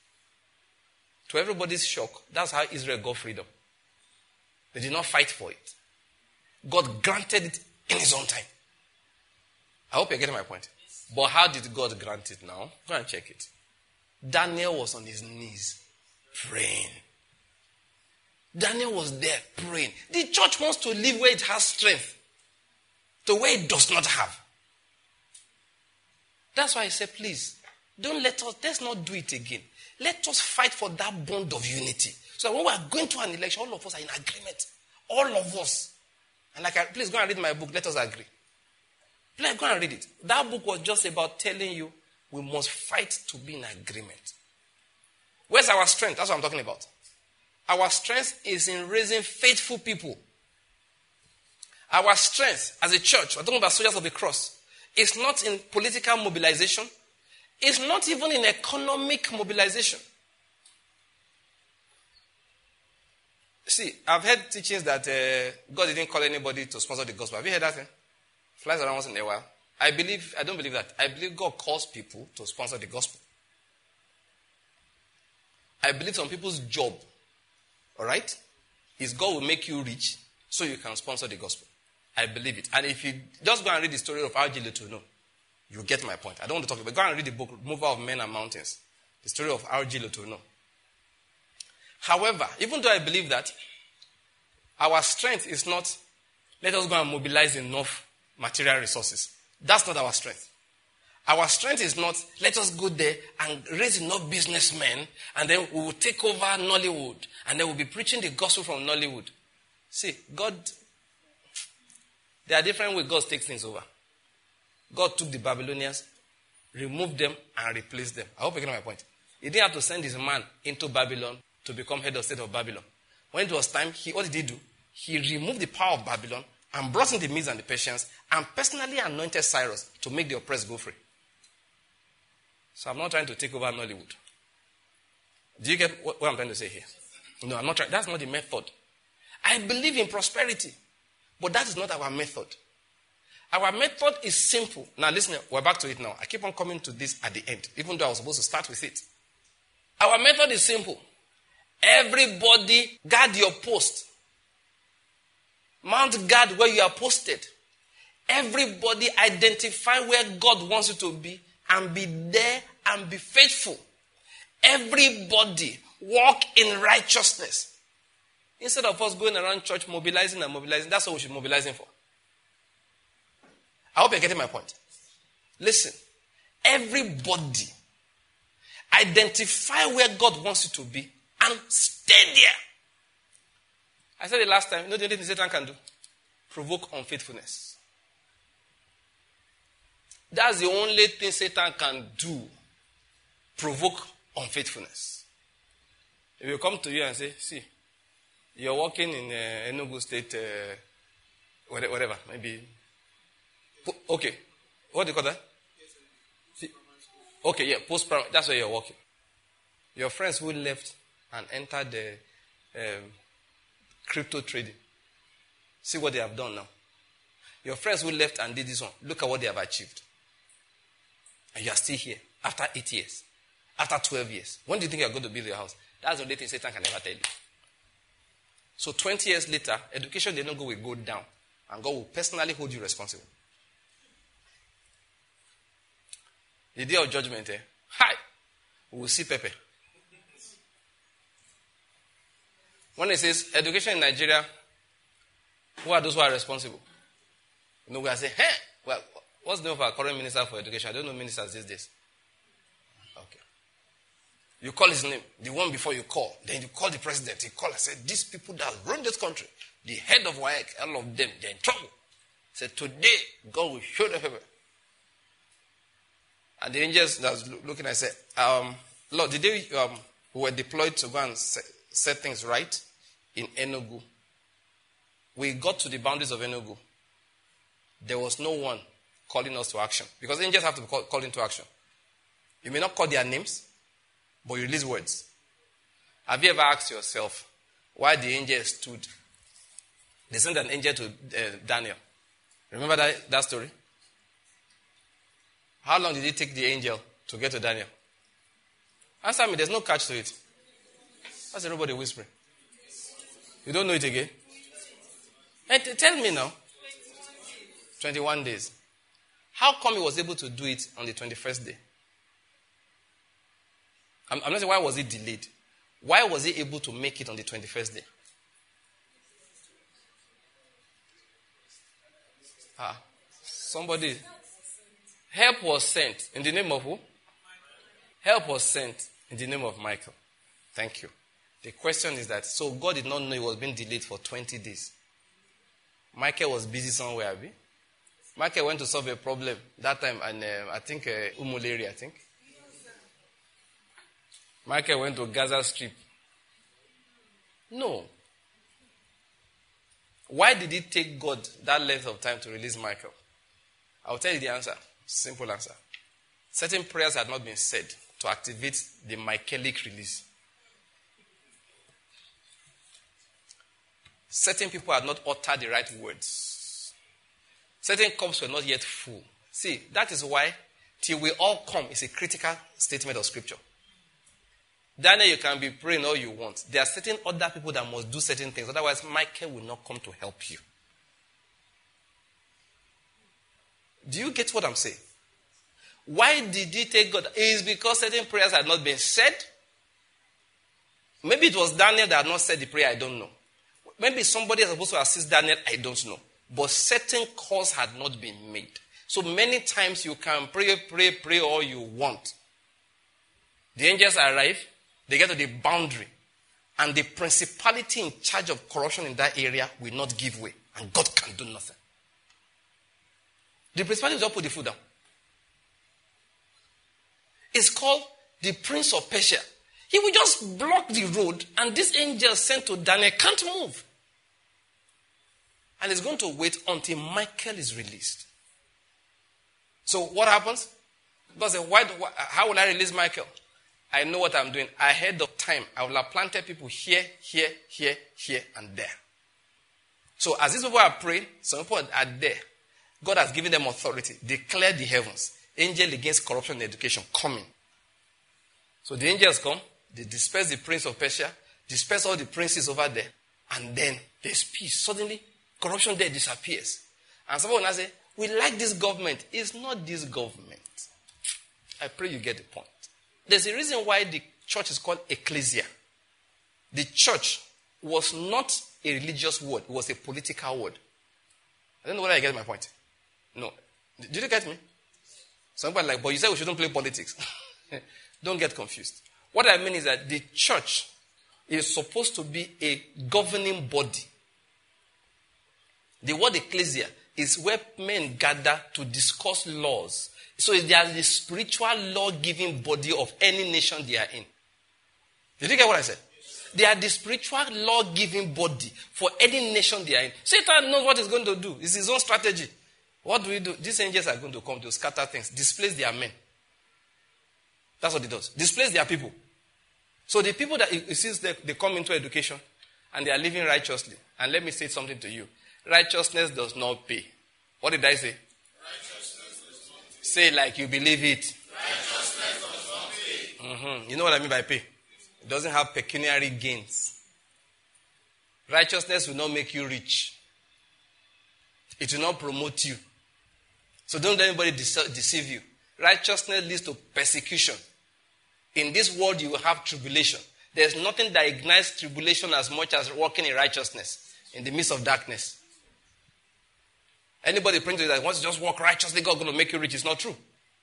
To everybody's shock, that's how Israel got freedom. They did not fight for it. God granted it in his own time. I hope you're getting my point. But how did God grant it now? Go and check it. Daniel was on his knees praying. Daniel was there praying. The church wants to live where it has strength, to where it does not have. That's why I say, please, don't let us, let's not do it again. Let us fight for that bond of unity. So when we are going to an election, all of us are in agreement. All of us. And like, I, please go and read my book. Let us agree. Please go and read it. That book was just about telling you we must fight to be in agreement. Where's our strength? That's what I'm talking about. Our strength is in raising faithful people. Our strength as a church, we're talking about soldiers of the cross, is not in political mobilization. It's not even in economic mobilization. See, I've heard teachings that uh, God didn't call anybody to sponsor the gospel. Have you heard that thing? Flies around once in a while. I believe, I don't believe that. I believe God calls people to sponsor the gospel. I believe some people's job, all right, is God will make you rich so you can sponsor the gospel. I believe it. And if you just go and read the story of R G Letourneau, you get my point. I don't want to talk about it, but go and read the book, Mover of Men and Mountains, the story of R G Letourneau. However, even though I believe that, our strength is not, let us go and mobilize enough material resources. That's not our strength. Our strength is not, let us go there and raise enough businessmen, and then we will take over Nollywood, and then we'll be preaching the gospel from Nollywood. See, God, there are different ways God takes things over. God took the Babylonians, removed them, and replaced them. I hope you get my point. He didn't have to send his man into Babylon to become head of state of Babylon. When it was time, he, what did he do? He removed the power of Babylon and brought in the Medes and the Persians and personally anointed Cyrus to make the oppressed go free. So I'm not trying to take over Nollywood. Do you get what, what I'm trying to say here? No, I'm not trying. That's not the method. I believe in prosperity, but that is not our method. Our method is simple. Now listen, we're back to it now. I keep on coming to this at the end, even though I was supposed to start with it. Our method is simple. Everybody guard your post. Mount guard where you are posted. Everybody identify where God wants you to be and be there and be faithful. Everybody walk in righteousness. Instead of us going around church mobilizing and mobilizing, that's what we should be mobilizing for. I hope you're getting my point. Listen, everybody identify where God wants you to be and stay there. I said it last time, you know the only thing Satan can do? Provoke unfaithfulness. That's the only thing Satan can do. Provoke unfaithfulness. If you come to you and say, see, you're working in uh, Enugu State, uh, whatever, maybe. Okay. What do you call that? See, okay, yeah, post-primary. That's where you're working. Your friends who left and entered the um, crypto trading. See what they have done now. Your friends who left and did this one, look at what they have achieved. And you are still here after eight years, after twelve years. When do you think you are going to build your house? That's the only thing Satan can never tell you. So twenty years later, education did not go will go down, and God will personally hold you responsible. The day of judgment, eh? Hi, we will see Pepe. When it says education in Nigeria, who are those who are responsible? You know, we are saying, hey, well, what's the name of our current minister for education? I don't know ministers these days. Okay. You call his name, the one before you call. Then you call the president. You call and say, these people that run this country, the head of W A E C, all of them, they're in trouble. Say, today, God will show them favor. And the angels that was looking, I said, um, Lord, the day um, we were deployed to go and set, set things right in Enugu, we got to the boundaries of Enugu. There was no one calling us to action. Because angels have to be called, called into action. You may not call their names, but you release words. Have you ever asked yourself why the angel stood? They sent an angel to uh, Daniel. Remember that, that story? How long did it take the angel to get to Daniel? Answer me, there's no catch to it. That's everybody whispering. You don't know it again? Hey, t- tell me now. twenty-one days. How come he was able to do it on the twenty-first day? I'm, I'm not saying why was it delayed. Why was he able to make it on the twenty-first day? Ah, somebody. Help was sent in the name of who? Help was sent in the name of Michael. Thank you. The question is that, so God did not know he was being delayed for twenty days. Michael was busy somewhere, Abi. Michael went to solve a problem that time, and uh, I think uh, Umuleri, I think. Michael went to Gaza Strip. No. Why did it take God that length of time to release Michael? I'll tell you the answer. Simple answer. Certain prayers had not been said to activate the Michaelic release. Certain people had not uttered the right words. Certain cups were not yet full. See, that is why till we all come is a critical statement of scripture. Daniel, you can be praying all you want. There are certain other people that must do certain things. Otherwise, Michael will not come to help you. Do you get what I'm saying? Why did he take God? It is because certain prayers had not been said. Maybe it was Daniel that had not said the prayer, I don't know. Maybe somebody is supposed to assist Daniel, I don't know. But certain calls had not been made. So many times you can pray, pray, pray all you want. The angels arrive, they get to the boundary, and the principality in charge of corruption in that area will not give way, and God can do nothing. The principality will just put the foot down. It's called the Prince of Persia. He will just block the road, and this angel sent to Daniel can't move. And he's going to wait until Michael is released. So what happens? God said, why, why, how will I release Michael? I know what I'm doing. Ahead of time, I will have planted people here, here, here, here, and there. So as these people are praying, some people are there. God has given them authority. Declare the heavens. Angel against corruption in education coming. So the angels come. They disperse the prince of Persia. Disperse all the princes over there. And then there's peace. Suddenly, corruption there disappears. And someone will say, we like this government. It's not this government. I pray you get the point. There's a reason why the church is called ecclesia. The church was not a religious word. It was a political word. I don't know whether I get my point. No. Did you get me? Somebody like, but you said we shouldn't play politics. Don't get confused. What I mean is that the church is supposed to be a governing body. The word ecclesia is where men gather to discuss laws. So they are the spiritual law-giving body of any nation they are in. Did you get what I said? They are the spiritual law-giving body for any nation they are in. Satan knows what he's going to do. It's his own strategy. What do we do? These angels are going to come to scatter things, displace their men. That's what it does. Displace their people. So the people that, it seems they, they come into education and they are living righteously. And let me say something to you. Righteousness does not pay. What did I say? Righteousness does not pay. Say like you believe it. Righteousness does not pay. Mm-hmm. You know what I mean by pay? It doesn't have pecuniary gains. Righteousness will not make you rich. It will not promote you. So don't let anybody dece- deceive you. Righteousness leads to persecution. In this world you will have tribulation. There's nothing that ignites tribulation as much as walking in righteousness in the midst of darkness. Anybody praying to you that wants to just walk righteously, God is going to make you rich. It's not true.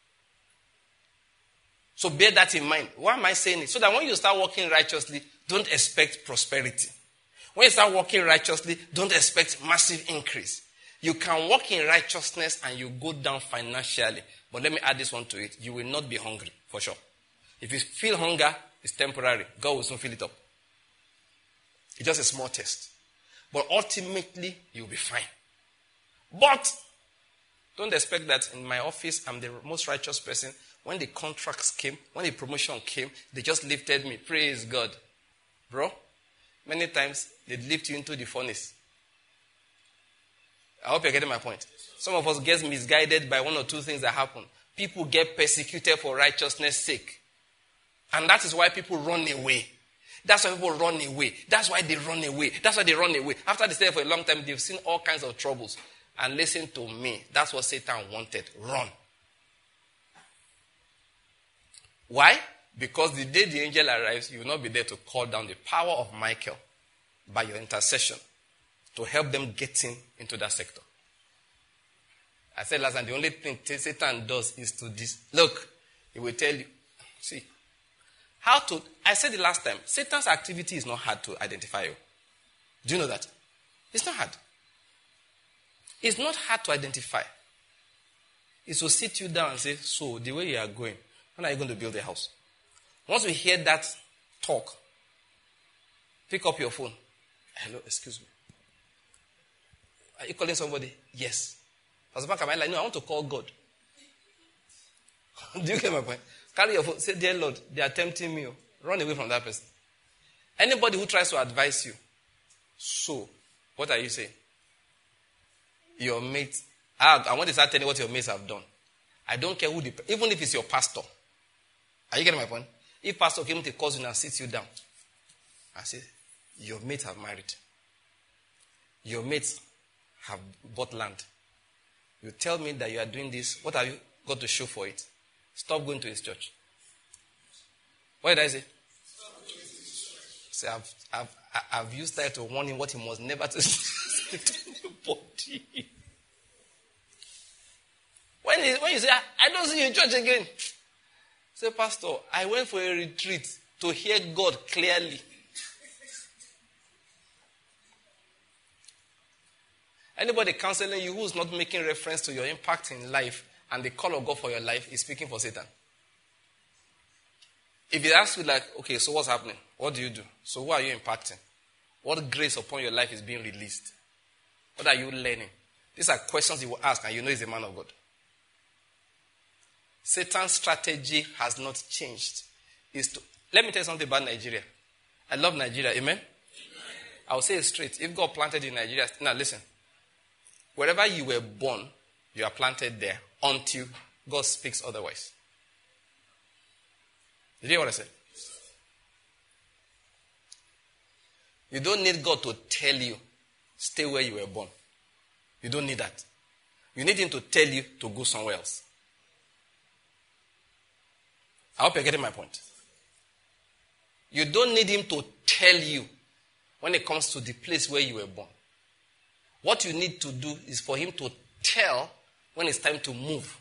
So bear that in mind. Why am I saying it? So that when you start walking righteously, don't expect prosperity. When you start walking righteously, don't expect massive increase. You can walk in righteousness and you go down financially. But let me add this one to it. You will not be hungry, for sure. If you feel hunger, it's temporary. God will soon fill it up. It's just a small test. But ultimately, you'll be fine. But don't expect that in my office, I'm the most righteous person. When the contracts came, when the promotion came, they just lifted me. Praise God. Bro, many times, they lift you into the furnace. I hope you're getting my point. Some of us get misguided by one or two things that happen. People get persecuted for righteousness' sake. And that is why people run away. That's why people run away. That's why they run away. That's why they run away. After they stay for a long time, they've seen all kinds of troubles. And listen to me. That's what Satan wanted. Run. Why? Because the day the angel arrives, you will not be there to call down the power of Michael by your intercession to help them get in into that sector. I said last time, the only thing Satan does is to this. Look, he will tell you. See, how to, I said the last time, Satan's activity is not hard to identify you. Do you know that? It's not hard. It's not hard to identify. It will sit you down and say, so the way you are going, when are you going to build a house? Once we hear that talk, pick up your phone. Hello, excuse me. Are you calling somebody? Yes. Pastor Mark, am I like, no, I want to call God. Do you get my point? Carry your phone. Say, dear Lord, they are tempting me. Run away from that person. Anybody who tries to advise you, so, what are you saying? Your mates, I, I want to start telling you what your mates have done. I don't care who the, even if it's your pastor. Are you getting my point? If pastor came to cause you and sit you down, I say, your mates have married. Your mates have bought land. You tell me that you are doing this. What have you got to show for it? Stop going to his church. What did I say? Say, I've, I've, I've used that to warn him what he must never to say to anybody. When, he, when you say, I, I don't see you in church again. Say, Pastor, I went for a retreat to hear God clearly. Anybody counseling you who's not making reference to your impact in life and the call of God for your life is speaking for Satan. If he asks you like, okay, so what's happening? What do you do? So who are you impacting? What grace upon your life is being released? What are you learning? These are questions you will ask and you know he's a man of God. Satan's strategy has not changed. Is to, let me tell you something about Nigeria. I love Nigeria. Amen? Amen. I will say it straight. If God planted you in Nigeria, now listen. Wherever you were born, you are planted there until God speaks otherwise. Did you hear what I said? You don't need God to tell you, stay where you were born. You don't need that. You need him to tell you to go somewhere else. I hope you're getting my point. You don't need him to tell you when it comes to the place where you were born. What you need to do is for him to tell when it's time to move.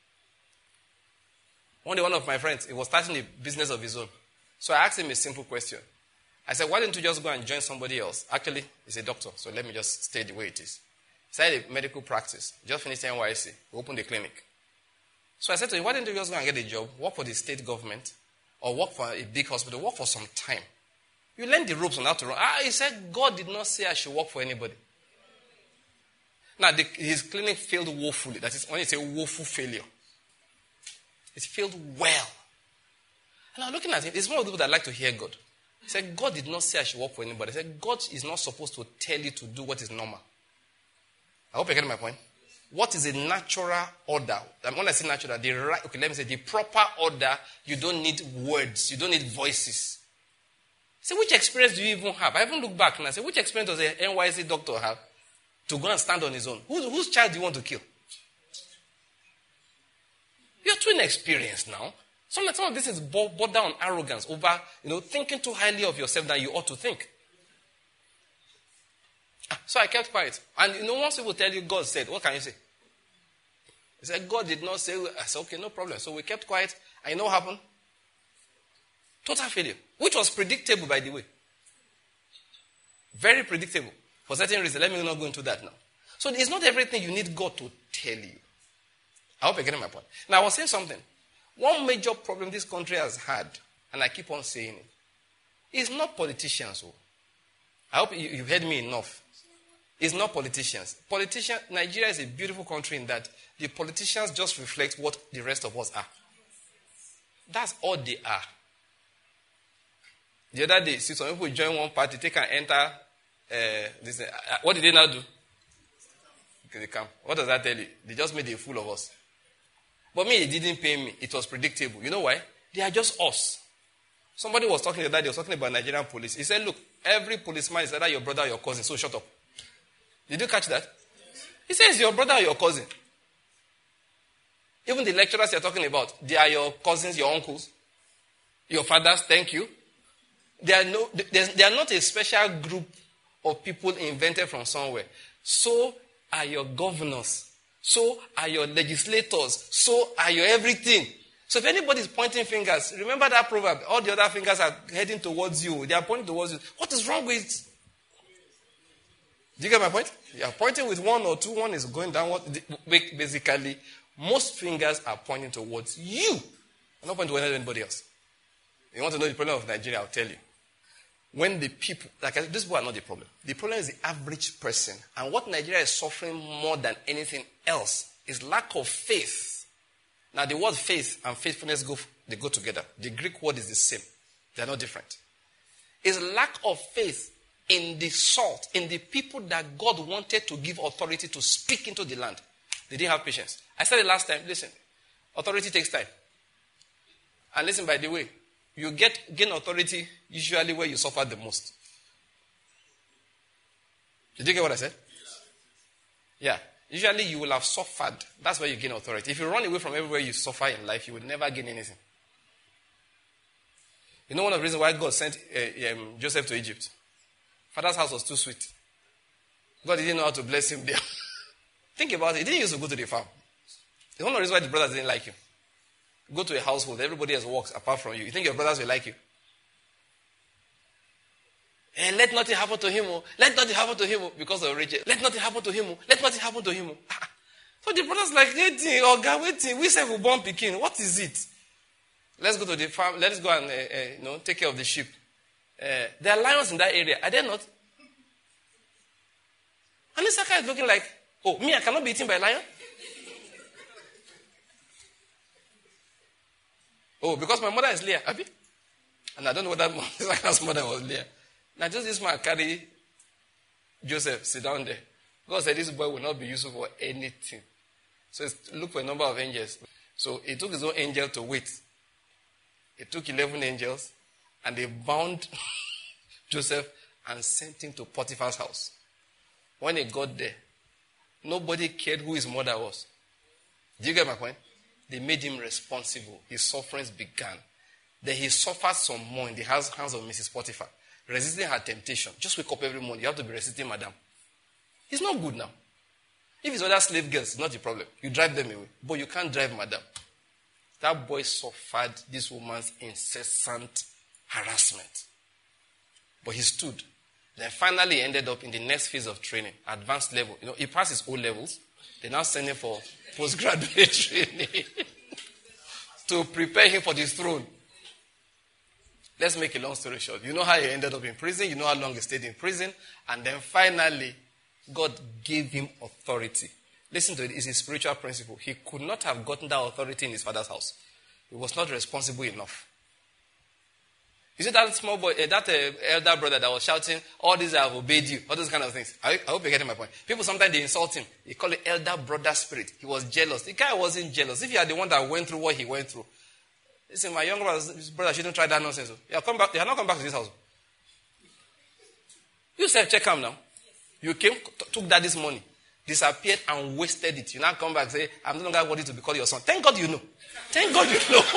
One day, one of my friends, he was starting a business of his own. So I asked him a simple question. I said, why don't you just go and join somebody else? Actually, he's a doctor, so let me just stay the way it is. He started a medical practice. Just finished N Y C. We opened a clinic. So I said to him, why don't you just go and get a job, work for the state government, or work for a big hospital, work for some time. You learn the ropes on how to run. Ah, he said, God did not say I should work for anybody. Now, the, his clinic failed woefully. That is, when it's a woeful failure. It failed well. And I'm looking at him. It's one of the people that like to hear God. He said, God did not say I should work for anybody. He said, God is not supposed to tell you to do what is normal. I hope you're getting my point. What is a natural order? And when I say natural, the right, okay, let me say the proper order, you don't need words. You don't need voices. So which experience do you even have? I even look back and I say, which experience does an N Y C doctor have to go and stand on his own? Who, whose child do you want to kill? You're too inexperienced now. Some, some of this is border on arrogance over, you know, thinking too highly of yourself than you ought to think. So I kept quiet. And you know, once people tell you God said, what can you say? He said, God did not say. I said, okay, no problem. So we kept quiet. And you know what happened? Total failure. Which was predictable, by the way. Very predictable. For certain reasons. Let me not go into that now. So it's not everything you need God to tell you. I hope you're getting my point. Now, I was saying something. One major problem this country has had, and I keep on saying it, is not politicians. Oh. I hope you, you've heard me enough. It's not politicians. Politicians. Nigeria is a beautiful country in that the politicians just reflect what the rest of us are. That's all they are. The other day, see some people join one party, they can enter. Uh, this, uh, what did they now do? They come. What does that tell you? They just made a fool of us. But me, it didn't pay me. It was predictable. You know why? They are just us. Somebody was talking about that. They was talking about Nigerian police. He said, look, every policeman is either your brother or your cousin, so shut up. Did you catch that? He says your brother or your cousin. Even the lecturers you're talking about, they are your cousins, your uncles, your fathers, thank you. They are, no, they are not a special group of people invented from somewhere. So are your governors. So are your legislators. So are your everything. So if anybody is pointing fingers, remember that proverb. All the other fingers are heading towards you. They are pointing towards you. What is wrong with... Do you get my point? You are pointing with one or two. One is going downward. Basically, most fingers are pointing towards you. I'm not pointing to anybody else. You want to know the problem of Nigeria? I'll tell you. When the people, like these people are not the problem. The problem is the average person. And what Nigeria is suffering more than anything else is lack of faith. Now, the word faith and faithfulness go they go together. The Greek word is the same. They are not different. It's lack of faith in the salt, in the people that God wanted to give authority to speak into the land. They didn't have patience. I said it last time. Listen, authority takes time. And listen, by the way, you get gain authority usually where you suffer the most. Did you get what I said? Yeah. Usually you will have suffered. That's where you gain authority. If you run away from everywhere you suffer in life, you will never gain anything. You know one of the reasons why God sent uh, um, Joseph to Egypt? Father's house was too sweet. God didn't know how to bless him there. Think about it. He didn't used to go to the farm. It's one of the reasons why the brothers didn't like you. Go to a household, everybody else works apart from you. You think your brothers will like you? And let nothing happen to him. Oh. Let nothing happen to him oh, because of Rachel. Let nothing happen to him. Oh. Let nothing happen to him. Oh. Ah. So the brothers like, waiting, oh God, waiting. We say we born Peking. What is it? Let's go to the farm. Let's go and uh, uh, you know, take care of the sheep. Uh, there are lions in that area. Are they not? And Issachar is looking like, oh, me, I cannot be eaten by a lion? Oh, because my mother is Leah, Abi? And I don't know what that Issachar's mother was Leah. Now, just this man carry Joseph, sit down there. God said this boy will not be useful for anything. So look for a number of angels. So he took his own angel to wait. He took eleven angels and they bound Joseph and sent him to Potiphar's house. When he got there, nobody cared who his mother was. Do you get my point? They made him responsible. His sufferings began. Then he suffered some more in the hands of Missus Potiphar. Resisting her temptation. Just wake up every morning. You have to be resisting madam. It's not good now. If it's other slave girls, it's not a problem. You drive them away. But you can't drive madam. That boy suffered this woman's incessant harassment. But he stood. Then finally he ended up in the next phase of training, advanced level. You know, he passed his O levels. They now send him for postgraduate training to prepare him for this throne. Let's make a long story short. You know how he ended up in prison. You know how long he stayed in prison. And then finally, God gave him authority. Listen to it. It's a spiritual principle. He could not have gotten that authority in his father's house. He was not responsible enough. You see that small boy, uh, that uh, elder brother that was shouting, all these I have obeyed you, all those kind of things. I, I hope you're getting my point. People sometimes they insult him. They call it elder brother spirit. He was jealous. The guy wasn't jealous. If you are the one that went through what he went through, listen, my younger brother, brother shouldn't try that nonsense. You have come back. You have not come back to this house. You said, check him now. You came, t- took daddy's money, disappeared and wasted it. You now come back and say, I'm no longer worthy to be called your son. Thank God you know. Thank God you know.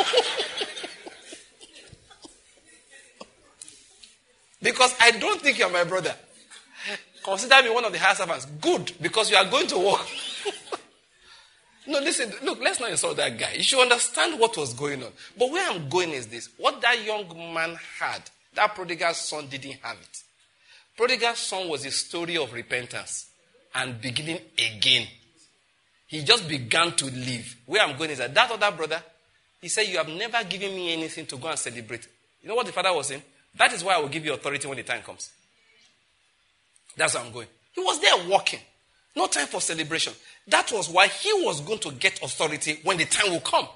Because I don't think you're my brother. Consider me one of the higher servants. Good, because you are going to work. No, listen, look, let's not insult that guy. You should understand what was going on. But where I'm going is this. What that young man had, that prodigal son didn't have it. Prodigal son was a story of repentance and beginning again. He just began to live. Where I'm going is that that other brother, he said, you have never given me anything to go and celebrate. You know what the father was saying? That is why I will give you authority when the time comes. That's where I'm going. He was there walking. No time for celebration. That was why he was going to get authority when the time will come.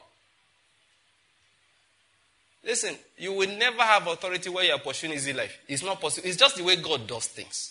Listen, you will never have authority where you are pursuing easy life. It's not possible. It's just the way God does things.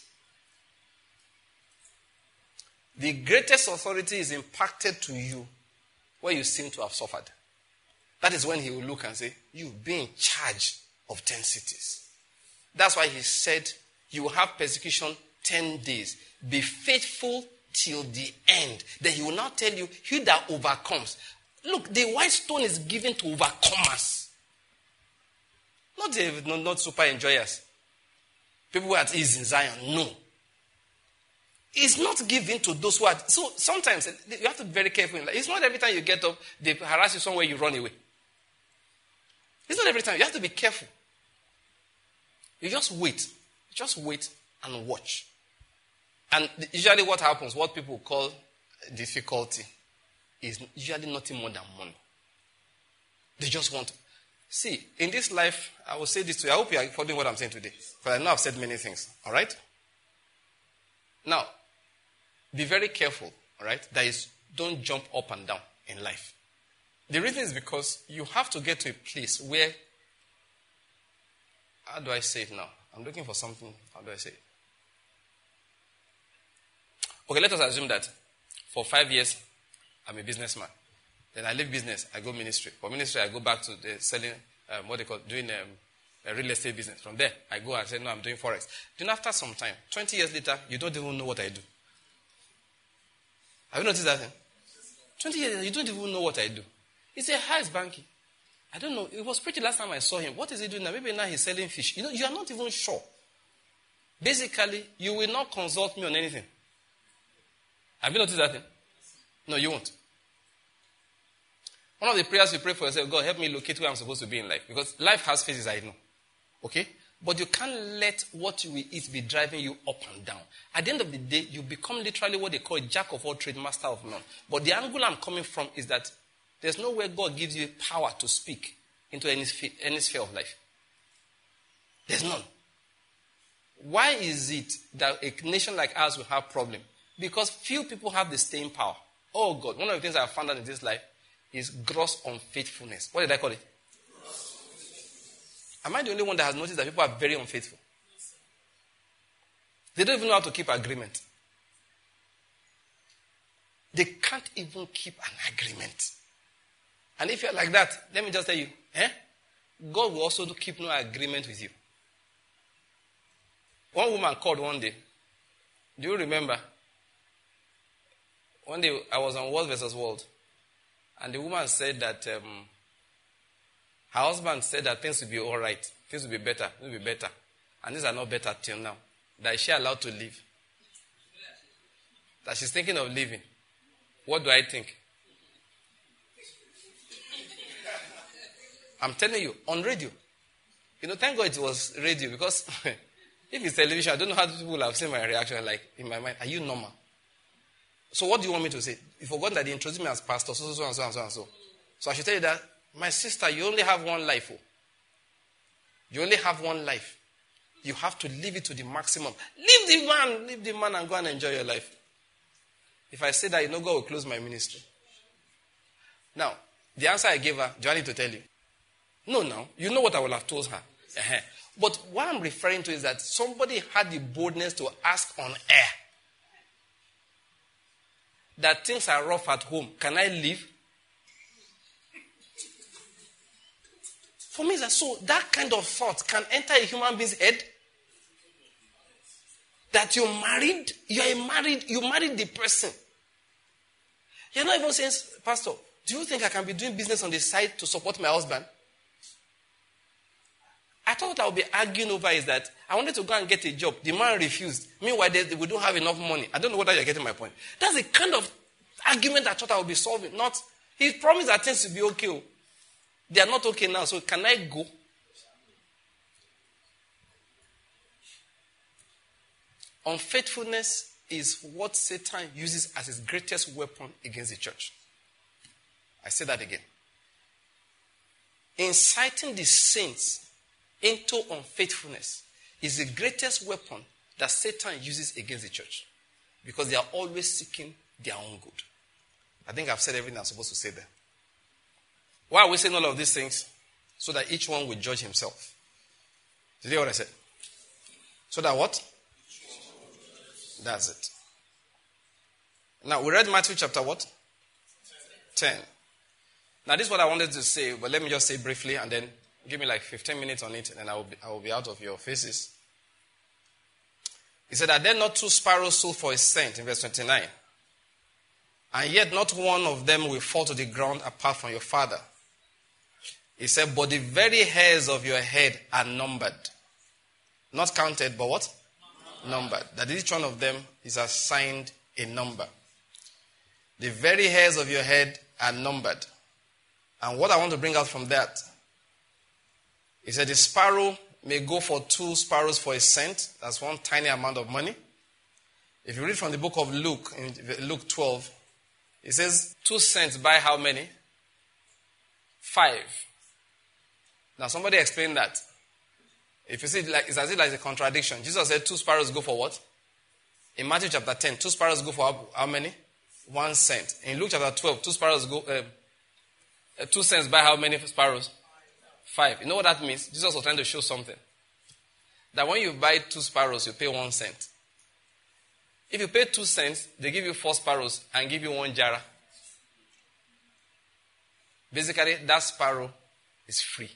The greatest authority is impacted to you where you seem to have suffered. That is when he will look and say, you be in charge of ten cities. That's why he said, you will have persecution ten days. Be faithful till the end. Then he will now tell you, he that overcomes. Look, the white stone is given to overcomers. Not, the, not, not super enjoyers. People who are at ease in Zion. No. It's not given to those who are... So sometimes you have to be very careful. It's not every time you get up, they harass you somewhere, you run away. It's not every time. You have to be careful. You just wait. Just wait and watch. And usually what happens, what people call difficulty, is usually nothing more than money. They just want... See, in this life, I will say this to you. I hope you are following what I'm saying today. Because I know I've said many things. All right? Now, be very careful. All right? That is, don't jump up and down in life. The reason is because you have to get to a place where, how do I say it now? I'm looking for something. How do I say it? Okay, let us assume that for five years, I'm a businessman. Then I leave business, I go ministry. For ministry, I go back to the selling, um, what they call, doing um, a real estate business. From there, I go and say, no, I'm doing forex. Then after some time, twenty years later, you don't even know what I do. Have you noticed that? Eh? twenty years later, you don't even know what I do. He said, how is banking? I don't know. It was pretty last time I saw him. What is he doing now? Maybe now he's selling fish. You know, you are not even sure. Basically, you will not consult me on anything. Have you noticed that thing? No, you won't. One of the prayers you pray for yourself, God, help me locate where I'm supposed to be in life. Because life has phases, I know. Okay? But you can't let what you will eat be driving you up and down. At the end of the day, you become literally what they call a jack of all trades, master of none. But the angle I'm coming from is that there's nowhere God gives you power to speak into any sphere, any sphere of life. There's none. Why is it that a nation like ours will have problem? Because few people have the staying power. Oh God, one of the things I have found out in this life is gross unfaithfulness. What did I call it? Am I the only one that has noticed that people are very unfaithful? They don't even know how to keep agreement. They can't even keep an agreement. And if you're like that, let me just tell you, eh? God will also keep no agreement with you. One woman called one day. Do you remember? One day I was on World versus World. And the woman said that um, her husband said that things will be all right. Things will be better. Things will be better. And things are not better till now. That is she allowed to leave? That she's thinking of leaving. What do I think? I'm telling you, on radio. You know, thank God it was radio because if it's television, I don't know how people will have seen my reaction like in my mind. Are you normal? So what do you want me to say? You forgot that they introduced me as pastor, so, so, so, and so, and so, and so. So I should tell you that, my sister, you only have one life. Oh. You only have one life. You have to live it to the maximum. Leave the man, leave the man and go and enjoy your life. If I say that, you know, God will close my ministry. Now, the answer I gave her, do I need to tell you? No, no. You know what I would have told her. Uh-huh. But what I'm referring to is that somebody had the boldness to ask on air that things are rough at home. Can I leave? For me, that so that kind of thought can enter a human being's head. That you're married, you're a married, you married the person. You're not even saying, Pastor, do you think I can be doing business on the side to support my husband? I thought I would be arguing over is that I wanted to go and get a job. The man refused. Meanwhile, they, we don't have enough money. I don't know whether you're getting my point. That's the kind of argument I thought I would be solving. Not, he promised that things will be okay. They are not okay now, so can I go? Unfaithfulness is what Satan uses as his greatest weapon against the church. I say that again. Inciting the saints into unfaithfulness is the greatest weapon that Satan uses against the church. Because they are always seeking their own good. I think I've said everything I'm supposed to say there. Why are we saying all of these things? So that each one will judge himself. Did you hear what I said? So that what? That's it. Now, we read Matthew chapter what? ten. Now, this is what I wanted to say, but let me just say briefly and then give me like fifteen minutes on it, and then I will be, I will be out of your faces. He said, are there not two sparrows sold for a cent, in verse twenty-nine? And yet not one of them will fall to the ground apart from your Father. He said, but the very hairs of your head are numbered. Not counted, but what? Numbered. That each one of them is assigned a number. The very hairs of your head are numbered. And what I want to bring out from that, he said, the sparrow may go for two sparrows for a cent. That's one tiny amount of money. If you read from the book of Luke, in Luke twelve, it says, two cents buy how many? Five. Now, somebody explain that. If you see it, like, it's as if like a contradiction. Jesus said two sparrows go for what? In Matthew chapter ten, two sparrows go for how, how many? One cent. In Luke chapter twelve, two sparrows go, um, uh, two cents buy how many sparrows? Five. You know what that means? Jesus was trying to show something. That when you buy two sparrows, you pay one cent. If you pay two cents, they give you four sparrows and give you one jara. Basically, that sparrow is free.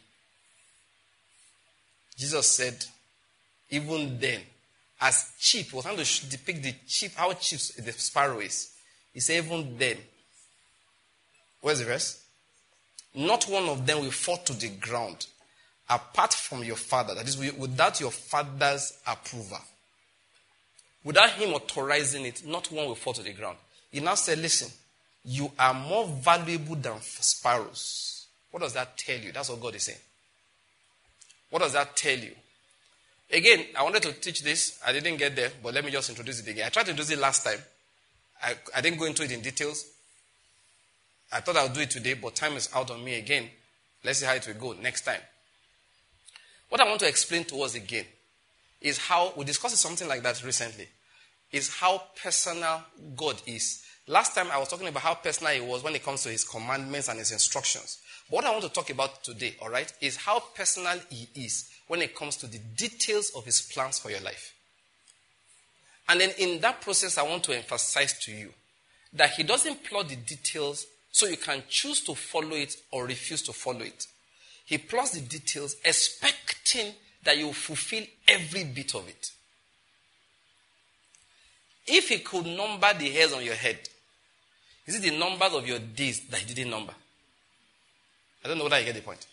Jesus said, even then, as cheap, he was trying to depict the cheap, how cheap the sparrow is. He said, even then, where's the verse? Not one of them will fall to the ground apart from your father. That is, without your father's approval. Without him authorizing it, not one will fall to the ground. He now said, listen, you are more valuable than sparrows. What does that tell you? That's what God is saying. What does that tell you? Again, I wanted to teach this. I didn't get there, but let me just introduce it again. I tried to introduce it last time. I, I didn't go into it in details. I thought I would do it today, but time is out on me again. Let's see how it will go next time. What I want to explain to us again is how, we discussed something like that recently, is how personal God is. Last time I was talking about how personal he was when it comes to his commandments and his instructions. But what I want to talk about today, all right, is how personal he is when it comes to the details of his plans for your life. And then in that process, I want to emphasize to you that he doesn't plot the details so you can choose to follow it or refuse to follow it. He plots the details expecting that you will fulfill every bit of it. If he could number the hairs on your head, is it the numbers of your days that he didn't number? I don't know whether you get the point.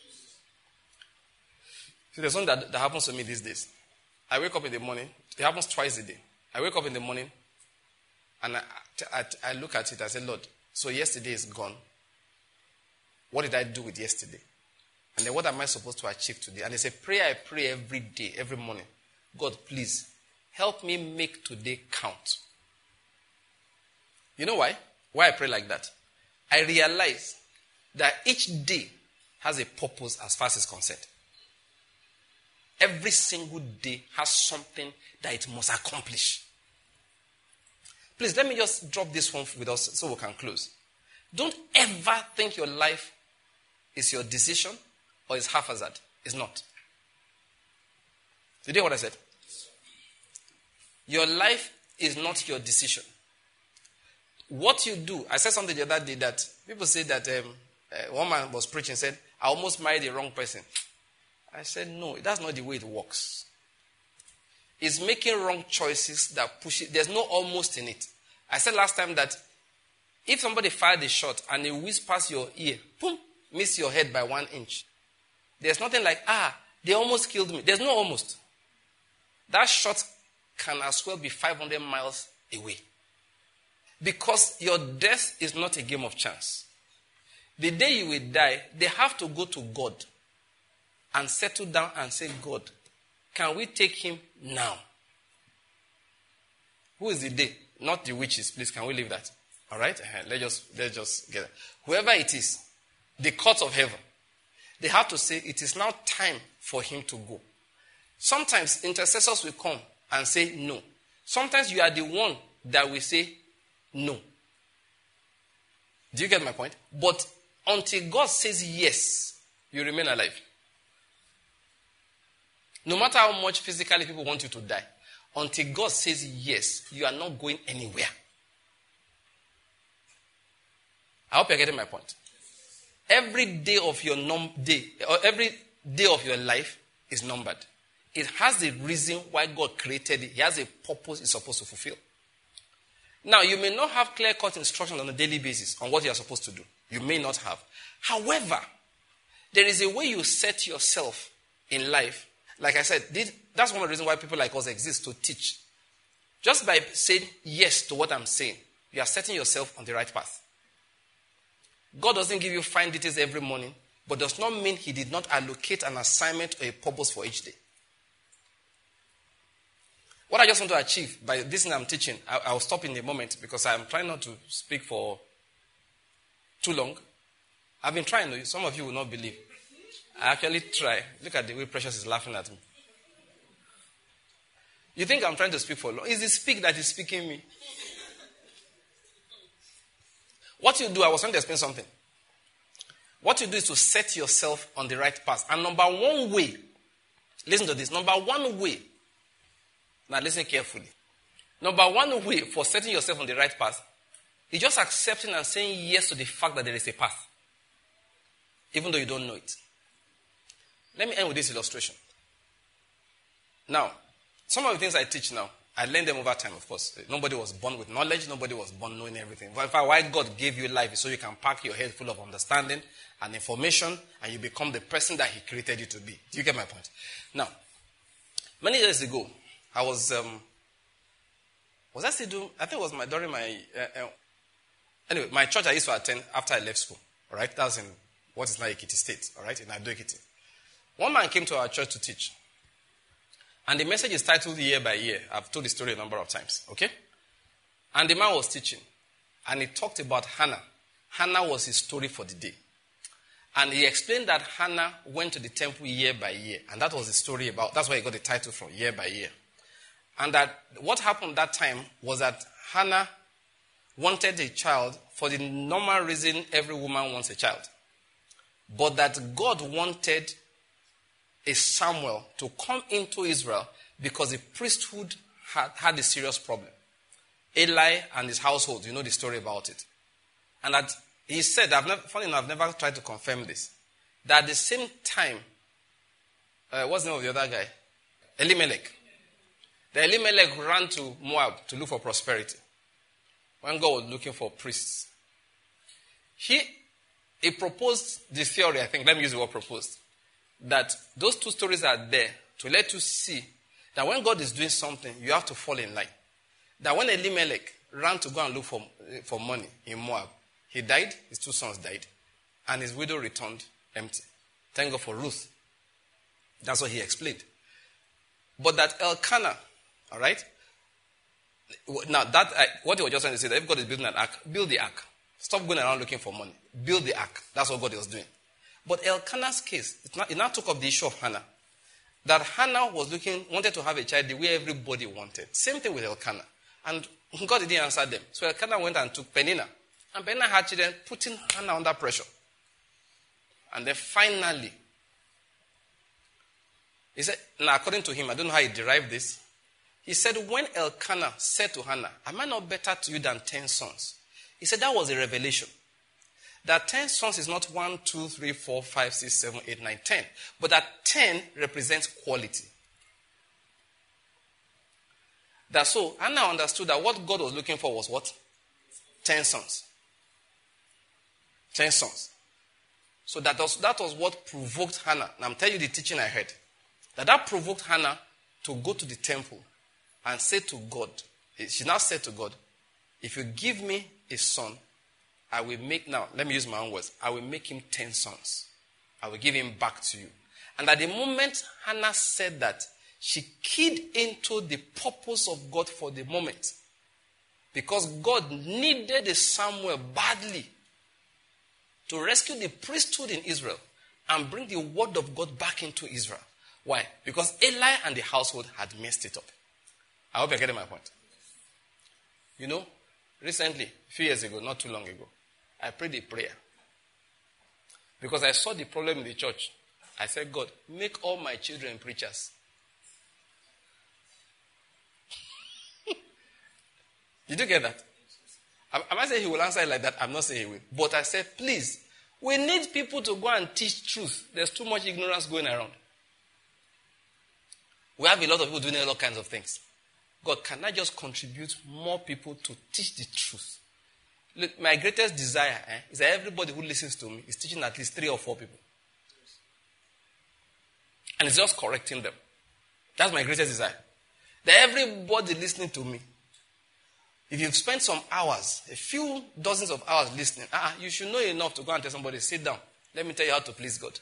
See, there's something that, that happens to me these days. I wake up in the morning. It happens twice a day. I wake up in the morning and I, I, I look at it and say, Lord, so yesterday is gone. What did I do with yesterday? And then what am I supposed to achieve today? And it's a prayer I pray every day, every morning. God, please, help me make today count. You know why? Why I pray like that? I realize that each day has a purpose as far as it's concerned. Every single day has something that it must accomplish. Please, let me just drop this one with us so we can close. Don't ever think your life is your decision or is haphazard. It's not. Did you hear what I said? Your life is not your decision. What you do, I said something the other day that people say that um, uh, one man was preaching and said, I almost married the wrong person. I said, no, that's not the way it works. It's making wrong choices that push it. There's no almost in it. I said last time that if somebody fired a shot and it whispers your ear, boom, miss your head by one inch. There's nothing like, ah, they almost killed me. There's no almost. That shot can as well be five hundred miles away. Because your death is not a game of chance. The day you will die, they have to go to God and settle down and say, God, can we take him now? Who is the day? Not the witches, please. Can we leave that? All right? Uh-huh. Let's just, let's just get it. Whoever it is, the court of heaven, they have to say, it is now time for him to go. Sometimes intercessors will come and say no. Sometimes you are the one that will say no. Do you get my point? But until God says yes, you remain alive. No matter how much physically people want you to die, until God says yes, you are not going anywhere. I hope you're getting my point. Every day of your num- day, or every day of your life is numbered. It has the reason why God created it. He has a purpose it's supposed to fulfill. Now, you may not have clear-cut instructions on a daily basis on what you are supposed to do. You may not have. However, there is a way you set yourself in life. Like I said, this, that's one of the reasons why people like us exist, to teach. Just by saying yes to what I'm saying, you are setting yourself on the right path. God doesn't give you fine details every morning, but does not mean he did not allocate an assignment or a purpose for each day. What I just want to achieve by this thing I'm teaching, I, I'll stop in a moment because I'm trying not to speak for too long. I've been trying, some of you will not believe. I actually try. Look at the way Precious is laughing at me. You think I'm trying to speak for long? It's the speak that is speaking me. What you do, I was trying to explain something. What you do is to set yourself on the right path. And number one way, listen to this, number one way, now listen carefully. Number one way for setting yourself on the right path is just accepting and saying yes to the fact that there is a path. Even though you don't know it. Let me end with this illustration. Now, some of the things I teach now, I learned them over time, of course. Nobody was born with knowledge. Nobody was born knowing everything. In fact, why God gave you life is so you can pack your head full of understanding and information and you become the person that he created you to be. Do you get my point? Now, many years ago, I was, um, was I still doing, I think it was my, during my, uh, uh, anyway, my church I used to attend after I left school. All right? That was in what is now Ekiti State. All right? In Ado Ekiti. One man came to our church to teach. And the message is titled Year by Year. I've told the story a number of times. Okay? And the man was teaching. And he talked about Hannah. Hannah was his story for the day. And he explained that Hannah went to the temple year by year. And that was the story about, that's where he got the title from, Year by Year. And that what happened that time was that Hannah wanted a child for the normal reason every woman wants a child. But that God wanted a Samuel to come into Israel because the priesthood had, had a serious problem. Eli and his household, you know the story about it. And that he said, I've never, funny enough, I've never tried to confirm this, that at the same time, uh, what's the name of the other guy? Elimelech. The Elimelech ran to Moab to look for prosperity when God was looking for priests. He, he proposed the theory, I think, let me use the word proposed, that those two stories are there to let you see that when God is doing something, you have to fall in line. That when Elimelech ran to go and look for, for money in Moab, he died, his two sons died, and his widow returned empty. Thank God for Ruth. That's what he explained. But that Elkanah, all right? Now, that I, what he was just trying to say, that if God is building an ark, build the ark. Stop going around looking for money. Build the ark. That's what God was doing. But Elkanah's case, it now, it now took up the issue of Hannah. That Hannah was looking, wanted to have a child the way everybody wanted. Same thing with Elkanah. And God didn't answer them. So Elkanah went and took Peninnah. And Peninnah had children, putting Hannah under pressure. And then finally, he said, now according to him, I don't know how he derived this. He said, when Elkanah said to Hannah, am I not better to you than ten sons? He said that was a revelation. That ten sons is not one, two, three, four, five, six, seven, eight, nine, ten. But that ten represents quality. That so, Hannah understood that what God was looking for was what? Ten sons. Ten sons. So that was, that was what provoked Hannah. And I'm telling you the teaching I heard. That that provoked Hannah to go to the temple and say to God, she now said to God, if you give me a son, I will make, now, let me use my own words, I will make him ten sons. I will give him back to you. And at the moment Hannah said that, she keyed into the purpose of God for the moment. Because God needed a Samuel badly to rescue the priesthood in Israel and bring the word of God back into Israel. Why? Because Eli and the household had messed it up. I hope you're getting my point. You know, recently, a few years ago, not too long ago, I prayed a prayer. Because I saw the problem in the church. I said, God, make all my children preachers. Did you get that? Am I saying he will answer it like that? I'm not saying he will. But I said, please, we need people to go and teach truth. There's too much ignorance going around. We have a lot of people doing all kinds of things. God, can I just contribute more people to teach the truth? Look, my greatest desire eh, is that everybody who listens to me is teaching at least three or four people. And it's just correcting them. That's my greatest desire. That everybody listening to me, if you've spent some hours, a few dozens of hours listening, ah, you should know enough to go and tell somebody, sit down. Let me tell you how to please God.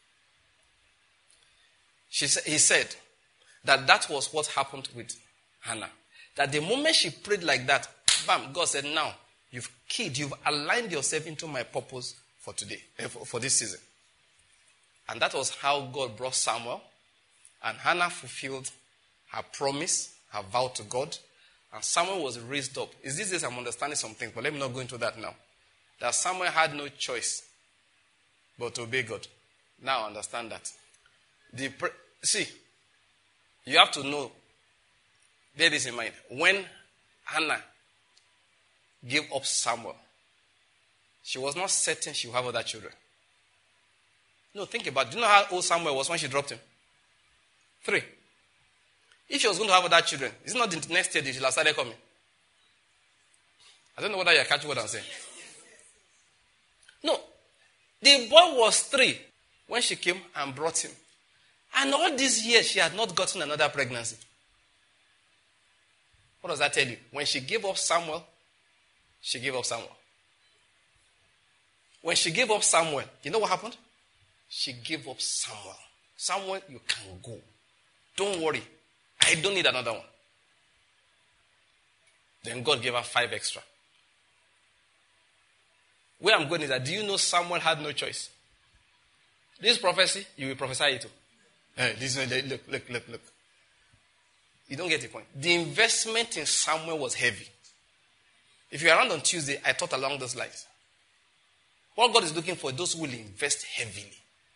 She sa- he said that that was what happened with Hannah. That the moment she prayed like that, bam, God said, now, you've keyed, you've aligned yourself into my purpose for today, for, for this season. And that was how God brought Samuel. And Hannah fulfilled her promise, her vow to God. And Samuel was raised up. Is this this I'm understanding something, but let me not go into that now. That Samuel had no choice but to obey God. Now understand that. The pre- See, you have to know, bear this in mind. When Hannah gave up Samuel, she was not certain she would have other children. No, think about it. Do you know how old Samuel was when she dropped him? Three. If she was going to have other children, is it not the next year that she started coming? I don't know whether you're catching what I'm saying. No. The boy was three when she came and brought him. And all these years, she had not gotten another pregnancy. What does that tell you? When she gave up Samuel, she gave up Samuel. When she gave up Samuel, you know what happened? She gave up Samuel. Samuel, you can go. Don't worry. I don't need another one. Then God gave her five extra. Where I'm going is that, do you know Samuel had no choice? This prophecy, you will prophesy it to. Hey, listen, look, look, look, look. You don't get the point. The investment in Samuel was heavy. If you're around on Tuesday, I taught along those lines. What God is looking for, those who will invest heavily.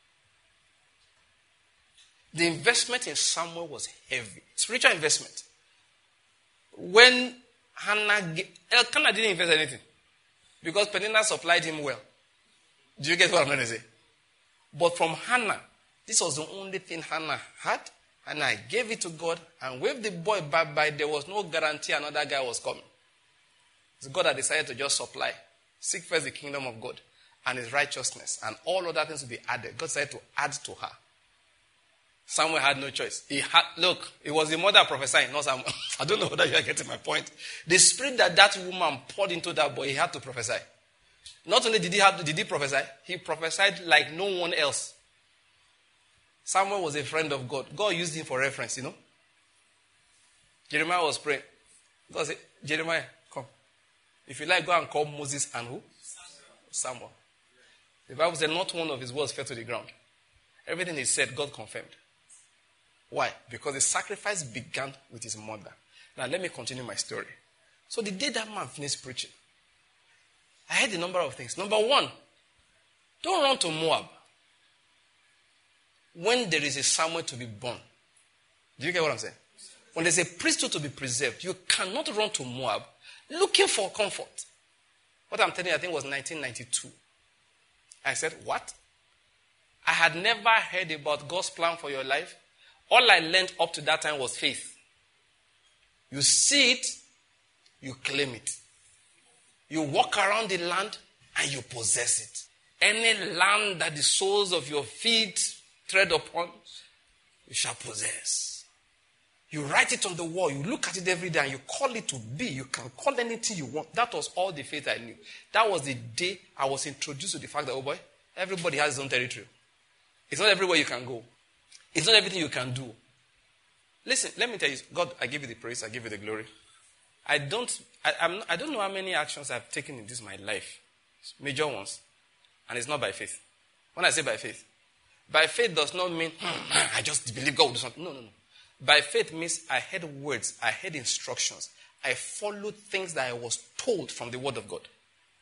The investment in Samuel was heavy. Spiritual investment. When Hannah, Elkanah didn't invest anything. Because Peninnah supplied him well. Do you get what I'm going to say? But from Hannah, this was the only thing Hannah had. And I gave it to God and waved the boy bye-bye. There was no guarantee another guy was coming. So God had decided to just supply. Seek first the kingdom of God and his righteousness. And all other things will be added. God decided to add to her. Samuel had no choice. He had, look, it was the mother prophesying, not Samuel. I don't know whether you are getting my point. The spirit that that woman poured into that boy, he had to prophesy. Not only did he have, did he prophesy, he prophesied like no one else. Samuel was a friend of God. God used him for reference, you know. Jeremiah was praying. God said, Jeremiah, come. If you like, go and call Moses and who? Samuel. The Bible said not one of his words fell to the ground. Everything he said, God confirmed. Why? Because the sacrifice began with his mother. Now, let me continue my story. So the day that man finished preaching, I heard a number of things. Number one, don't run to Moab when there is a Samuel to be born. Do you get what I'm saying? When there's a priesthood to be preserved, you cannot run to Moab looking for comfort. What I'm telling you, I think was nineteen ninety-two. I said, what? I had never heard about God's plan for your life. All I learned up to that time was faith. You see it, you claim it. You walk around the land and you possess it. Any land that the soles of your feet tread upon, you shall possess. You write it on the wall, you look at it every day and you call it to be. You can call anything you want. That was all the faith I knew. That was the day I was introduced to the fact that, oh boy, everybody has his own territory. It's not everywhere you can go. It's not everything you can do. Listen, let me tell you, God, I give you the praise, I give you the glory. I don't, I, I'm, I don't know how many actions I've taken in this my life, major ones, and it's not by faith. When I say by faith, by faith does not mean hmm, I just believe God will do something. No, no, no. By faith means I heard words, I heard instructions, I followed things that I was told from the Word of God.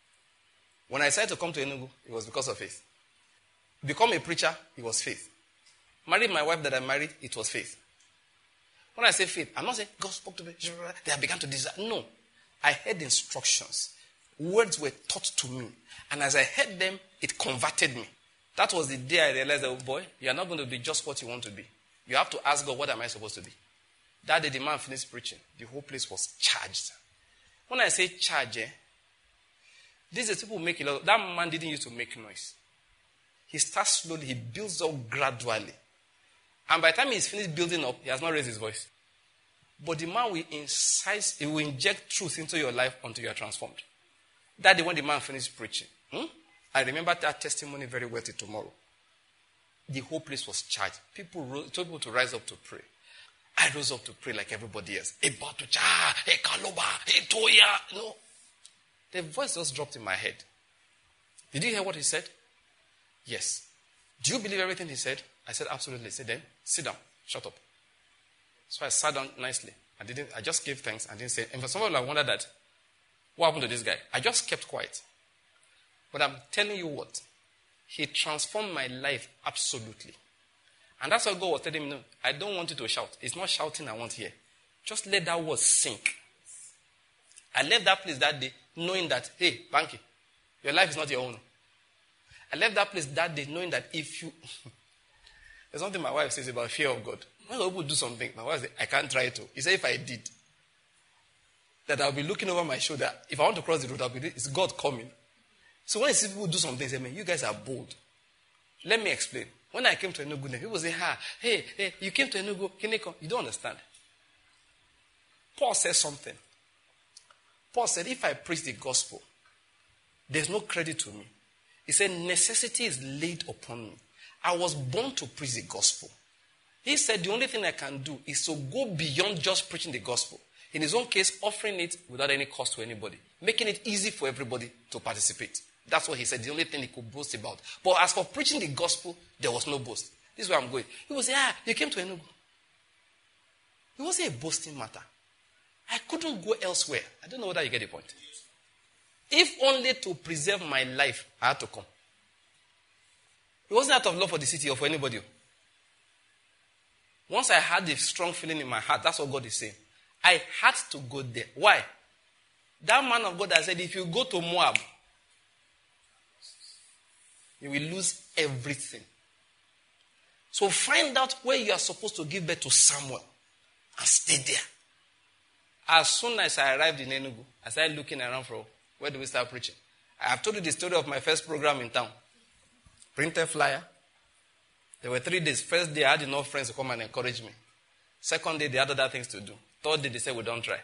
When I decided to come to Enugu, it was because of faith. Become a preacher, it was faith. Married my wife that I married, it was faith. When I say faith, I'm not saying God spoke to me, they have begun to desire. No. I heard instructions. Words were taught to me. And as I heard them, it converted me. That was the day I realized that, oh boy, you are not going to be just what you want to be. You have to ask God, what am I supposed to be? That day the man finished preaching. The whole place was charged. When I say charge, eh, these are people who make a lot. That man didn't used to make noise. He starts slowly, he builds up gradually. And by the time he's finished building up, he has not raised his voice. But the man will incite, he will inject truth into your life until you are transformed. That day when the man finished preaching, hmm? I remember that testimony very well till tomorrow. The whole place was charged. People rose, told people to rise up to pray. I rose up to pray like everybody else. No. The voice just dropped in my head. Did you hear what he said? Yes. Do you believe everything he said? I said, absolutely. He said, then sit down. Shut up. So I sat down nicely. I didn't. I just gave thanks and didn't say. And for some of you, I wondered that, what happened to this guy? I just kept quiet. But I'm telling you what, he transformed my life absolutely. And that's what God was telling me, no, I don't want you to shout. It's not shouting I want here. Just let that word sink. I left that place that day knowing that, hey, Banky, your life is not your own. I left that place that day knowing that if you... There's something my wife says about fear of God. When people do something, my wife says, I can't try to. He said, if I did, that I'll be looking over my shoulder. If I want to cross the road, I'll be, it's God coming. So when I see people do something, I say, man, you guys are bold. Let me explain. When I came to Enugu, people say, ha, hey, hey, you came to Enugu, Kineko. You don't understand. Paul says something. Paul said, if I preach the gospel, there's no credit to me. He said, necessity is laid upon me. I was born to preach the gospel. He said, the only thing I can do is to go beyond just preaching the gospel. In his own case, offering it without any cost to anybody. Making it easy for everybody to participate. That's what he said, the only thing he could boast about. But as for preaching the gospel, there was no boast. This is where I'm going. He will say, ah, you came to Enugu. It wasn't a boasting matter. I couldn't go elsewhere. I don't know whether you get the point. If only to preserve my life, I had to come. It wasn't out of love for the city or for anybody. Once I had a strong feeling in my heart, that's what God is saying. I had to go there. Why? That man of God has said, if you go to Moab, you will lose everything. So find out where you are supposed to give birth to Samuel and stay there. As soon as I arrived in Enugu, I started looking around for where do we start preaching. I have told you the story of my first program in town. Printed flyer. There were three days. First day, I had enough friends to come and encourage me. Second day, they had other things to do. Third day, they said, we don't try.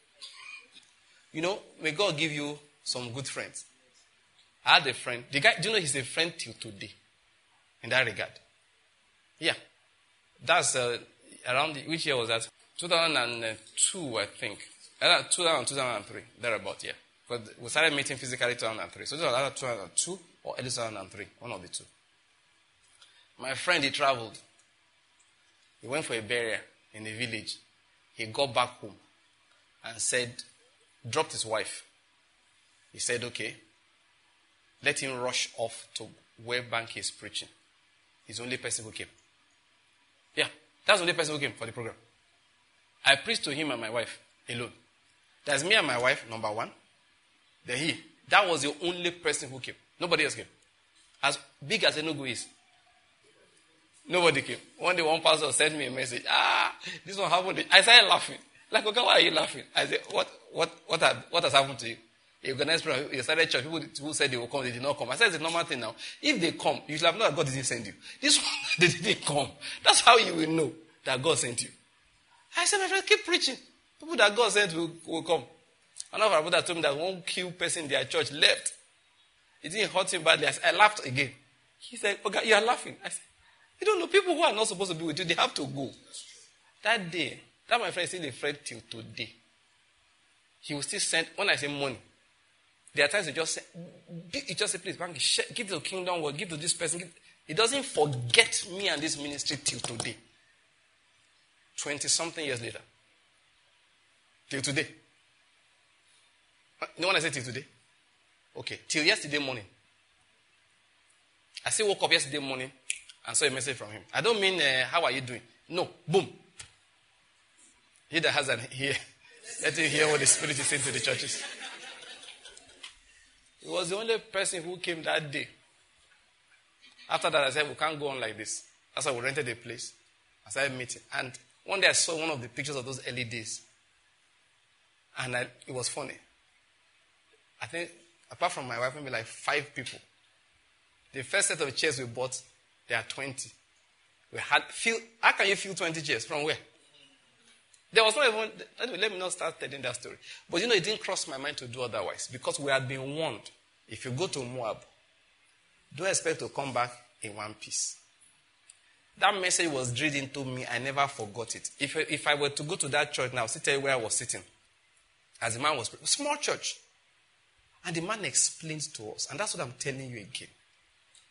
You know, may God give you some good friends. I had a friend. The guy, do you know he's a friend till today? In that regard. Yeah. That's uh, around, the, which year was that? two thousand two, I think. Uh, two thousand, two thousand three, thereabout, yeah. But we started meeting physically two thousand three. So this was either two thousand two or early two thousand three, one of the two. My friend, he traveled. He went for a burial in the village. He got back home and said, dropped his wife. He said, okay, let him rush off to where Banky is preaching. He's the only person who came. Yeah, that's the only person who came for the program. I preached to him and my wife alone. That's me and my wife, number one. Then he. That was the only person who came. Nobody else came. As big as Enugu is, nobody came. One day, one pastor sent me a message. Ah, this one happened. I started laughing. Like, okay, why are you laughing? I said, what, what, what, had, what has happened to you? You organized prayer. You started church. People who said they will come, they did not come. I said, it's a normal thing now. If they come, you should have known that God didn't send you. This one, they didn't come. That's how you will know that God sent you. I said, my friend, keep preaching. People that God sent will, will come. One of our brothers told me that one key person in their church left. It didn't hurt him badly. I, said, I laughed again. He said, okay, you are laughing. I said, you don't know, people who are not supposed to be with you, they have to go. That day, that my friend is still a friend till today. He will still send, when I say money, there are times he just say, he just say, please, Banky, give to the kingdom work, give to this person. Give. He doesn't forget me and this ministry till today. Twenty-something years later. Till today. You know when I say till today? Okay, till yesterday morning. I still woke up yesterday morning and saw a message from him. I don't mean, uh, how are you doing? No, boom. He that has an ear, let him hear what the Spirit is saying to the churches. He was the only person who came that day. After that, I said, we can't go on like this. That's why we rented a place. I started meeting. And one day I saw one of the pictures of those early days. And I, it was funny. I think, apart from my wife, maybe like five people. The first set of chairs we bought, there are twenty. We had, feel, how can you feel twenty chairs? From where? There was not even, anyway, let me not start telling that story. But you know, it didn't cross my mind to do otherwise. Because we had been warned. If you go to Moab, don't expect to come back in one piece. That message was drilled into me. I never forgot it. If, if I were to go to that church now, sit where I was sitting. As the man was, small church. And the man explains to us. And that's what I'm telling you again.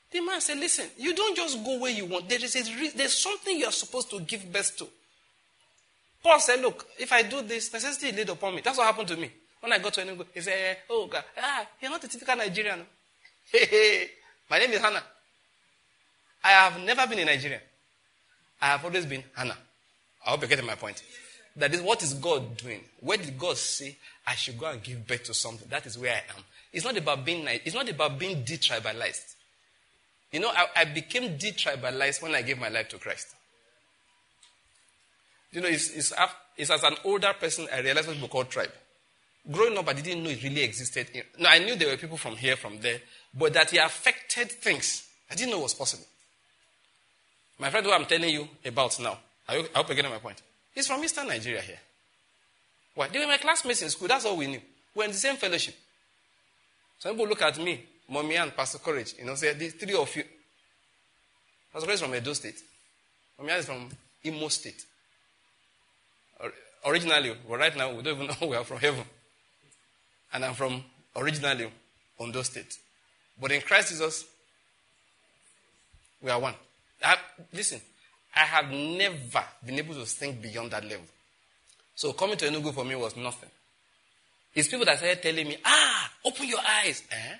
The man said, listen, you don't just go where you want. There is a re- there's something you are supposed to give birth to. Paul said, look, if I do this, necessity laid upon me. That's what happened to me. When I got to Enugu, he said, oh, God, ah, you're not a typical Nigerian. Hey, hey, my name is Hannah. I have never been in Nigeria. I have always been Hannah. I hope you're getting my point. That is, what is God doing? Where did God say I should go and give birth to something? That is where I am. It's not about being it's not about being detribalized. You know, I, I became detribalized when I gave my life to Christ. You know, it's, it's, it's as an older person I realized what people call tribe. Growing up, I didn't know it really existed. No, I knew there were people from here, from there, but that it affected things, I didn't know was possible. My friend who I'm telling you about now, I hope, I hope you're getting my point. He's from Eastern Nigeria here. Why? They were my classmates in school. That's all we knew. We're in the same fellowship. Some people look at me, Mommy and Pastor Courage, you know, say, these three of you. Pastor Courage is from Edo State. Mommy is from Imo State. Or, originally, but right now, we don't even know we are from heaven. And I'm from, originally, Ondo State. But in Christ Jesus, we are one. I, listen, I have never been able to think beyond that level. So coming to Enugu for me was nothing. It's people that started telling me, ah, open your eyes. Eh?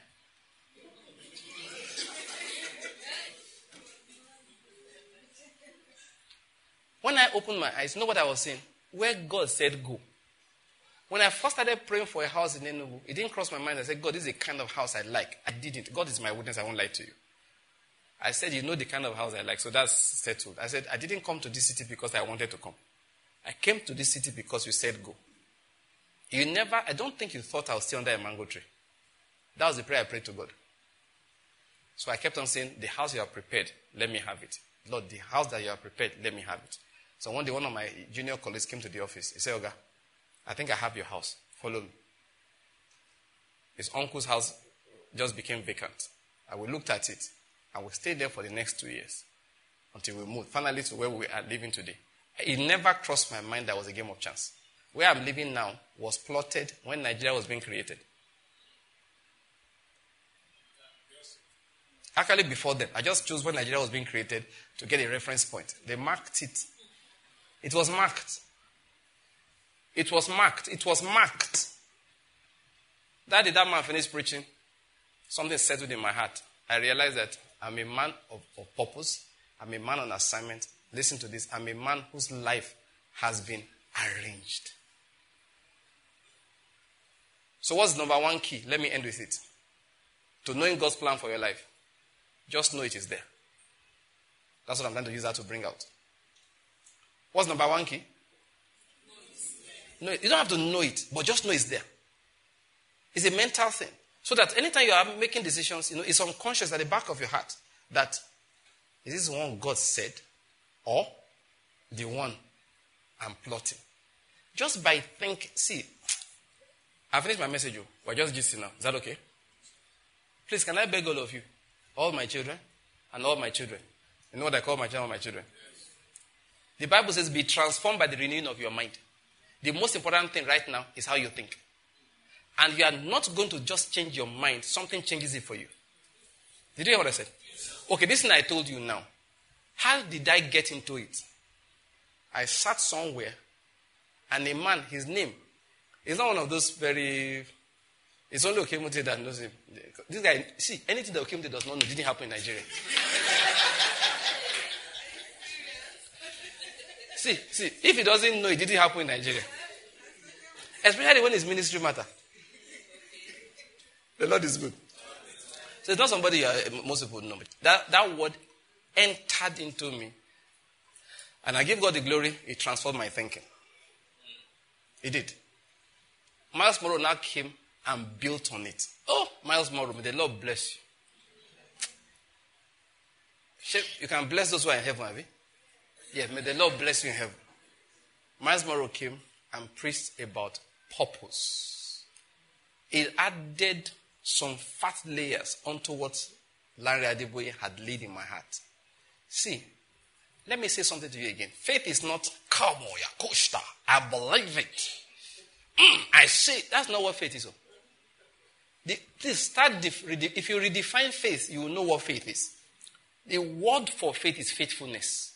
When I opened my eyes, you know what I was saying? Where God said go. When I first started praying for a house in Enugu, it didn't cross my mind. I said, God, this is the kind of house I like. I didn't. God is my witness. I won't lie to you. I said, you know the kind of house I like. So that's settled. I said, I didn't come to this city because I wanted to come. I came to this city because you said go. You never, I don't think you thought I would stay under a mango tree. That was the prayer I prayed to God. So I kept on saying, the house you have prepared, let me have it. Lord, the house that you have prepared, let me have it. So one day, one of my junior colleagues came to the office. He said, Oga, I think I have your house. Follow me. His uncle's house just became vacant. And we looked at it. And we stayed there for the next two years. Until we moved, finally, to where we are living today. It never crossed my mind that was a game of chance. Where I'm living now was plotted when Nigeria was being created. Actually, before then, I just chose when Nigeria was being created to get a reference point. They marked it. It was marked. It was marked. It was marked. That day that man finished preaching, something settled in my heart. I realized that I'm a man of, of purpose. I'm a man on assignment. Listen to this. I'm a man whose life has been arranged. So what's the number one key? Let me end with it. To knowing God's plan for your life. Just know it is there. That's what I'm trying to use that to bring out. What's number one key? No, you don't have to know it, but just know it's there. It's a mental thing. So that anytime you are making decisions, you know, it's unconscious at the back of your heart that is this the one God said or the one I'm plotting. Just by think, see, I finished my message. We're just gisting now. Is that okay? Please, can I beg all of you, all my children and all my children? You know what I call my children, all my children? The Bible says, be transformed by the renewing of your mind. The most important thing right now is how you think. And you are not going to just change your mind. Something changes it for you. Did you hear what I said? Okay, this thing I told you now. How did I get into it? I sat somewhere and a man, his name, is not one of those very... It's only Okemote that knows him. This guy, see, anything that Okemote does not know didn't happen in Nigeria. see, see, if he doesn't know, it didn't happen in Nigeria. Especially when it's ministry matter. The Lord is good. So it's not somebody uh, most people know. That, that word entered into me. And I give God the glory, it transformed my thinking. It did. Miles Morrow now came and built on it. Oh, Miles Morrow, may the Lord bless you. You can bless those who are in heaven, have you? Yeah, may the Lord bless you in heaven. Miles Morrow came and preached about purpose. It added some fat layers onto what Larry Adeboye had laid in my heart. See, let me say something to you again. Faith is not, come on, Yakoshta, I believe it. Mm, I say, that's not what faith is. The, please start, def, if you redefine faith, you will know what faith is. The word for faith is faithfulness.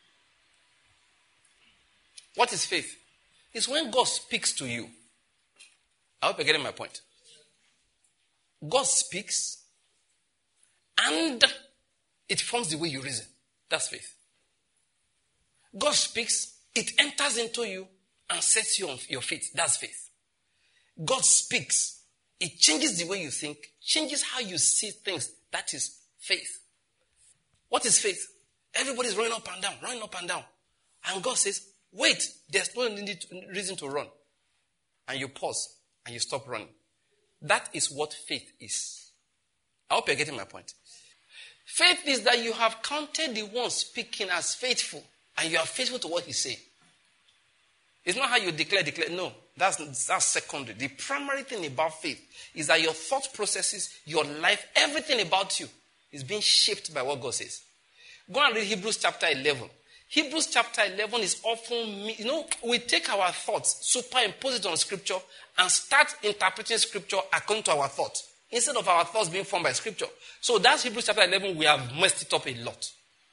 What is faith? It's when God speaks to you. I hope you're getting my point. God speaks and it forms the way you reason. That's faith. God speaks, it enters into you and sets you on your feet. That's faith. God speaks, it changes the way you think, changes how you see things. That is faith. What is faith? Everybody's running up and down, running up and down. And God says, wait, there's no need to, reason to run. And you pause and you stop running. That is what faith is. I hope you're getting my point. Faith is that you have counted the one speaking as faithful and you are faithful to what he's saying. It's not how you declare, declare. No, that's, that's secondary. The primary thing about faith is that your thought processes, your life, everything about you is being shaped by what God says. Go and read Hebrews chapter eleven. Hebrews chapter eleven is often, you know, we take our thoughts, superimpose it on scripture, and start interpreting scripture according to our thoughts, instead of our thoughts being formed by scripture. So that's Hebrews chapter eleven, we have messed it up a lot.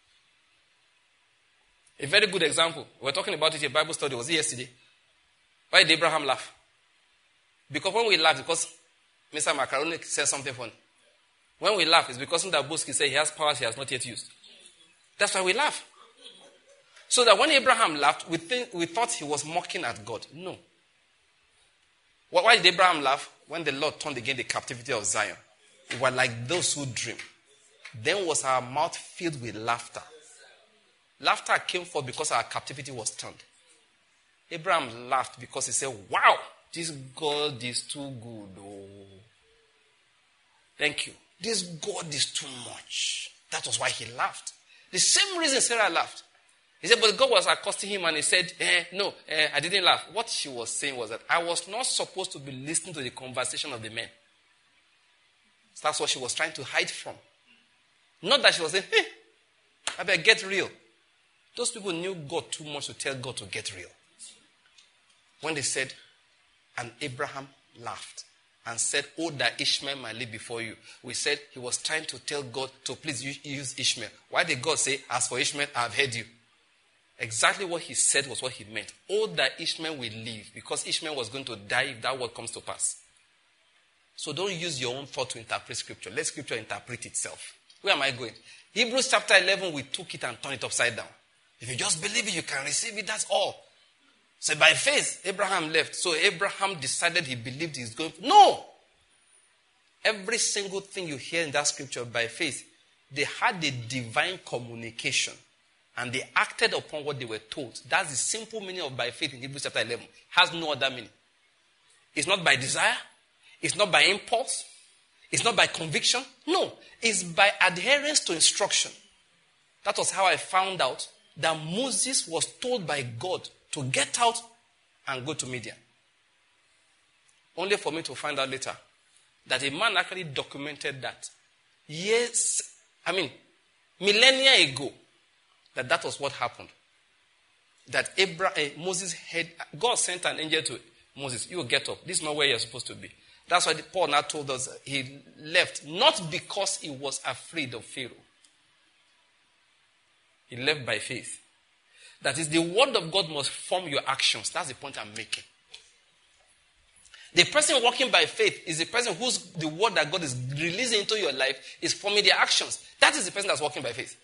A very good example. We were talking about it in a Bible study. Was it yesterday? Why did Abraham laugh? Because when we laugh, because Mister Macaroni said something funny. When we laugh, it's because Ndabuski said he has powers he has not yet used. That's why we laugh. So that when Abraham laughed, we, think, we thought he was mocking at God. No. Why did Abraham laugh? When the Lord turned again the captivity of Zion. We were like those who dream. Then was our mouth filled with laughter. Laughter came forth because our captivity was turned. Abraham laughed because he said, wow, this God is too good. Oh. Thank you. This God is too much. That was why he laughed. The same reason Sarah laughed. He said, but God was accosting him and he said, eh, no, eh, I didn't laugh. What she was saying was that I was not supposed to be listening to the conversation of the men. So that's what she was trying to hide from. Not that she was saying, hey, I better get real. Those people knew God too much to tell God to get real. When they said, and Abraham laughed and said, oh, that Ishmael might live before you. We said he was trying to tell God to please use Ishmael. Why did God say, as for Ishmael, I have heard you? Exactly what he said was what he meant. Oh, that Ishmael will live, because Ishmael was going to die if that word comes to pass. So don't use your own thought to interpret scripture. Let scripture interpret itself. Where am I going? Hebrews chapter eleven, we took it and turned it upside down. If you just believe it, you can receive it, that's all. So by faith, Abraham left. So Abraham decided he believed he's going. No! Every single thing you hear in that scripture by faith, they had a divine communication. And they acted upon what they were told. That's the simple meaning of by faith in Hebrews chapter eleven. It has no other meaning. It's not by desire. It's not by impulse. It's not by conviction. No. It's by adherence to instruction. That was how I found out that Moses was told by God to get out and go to Midian. Only for me to find out later that a man actually documented that. Yes, I mean, millennia ago, that that was what happened. That Abraham, uh, Moses had, God sent an angel to Moses, you get up. This is not where you're supposed to be. That's why Paul now told us he left, not because he was afraid of Pharaoh. He left by faith. That is, the word of God must form your actions. That's the point I'm making. The person walking by faith is the person whose the word that God is releasing into your life is forming their actions. That is the person that's walking by faith.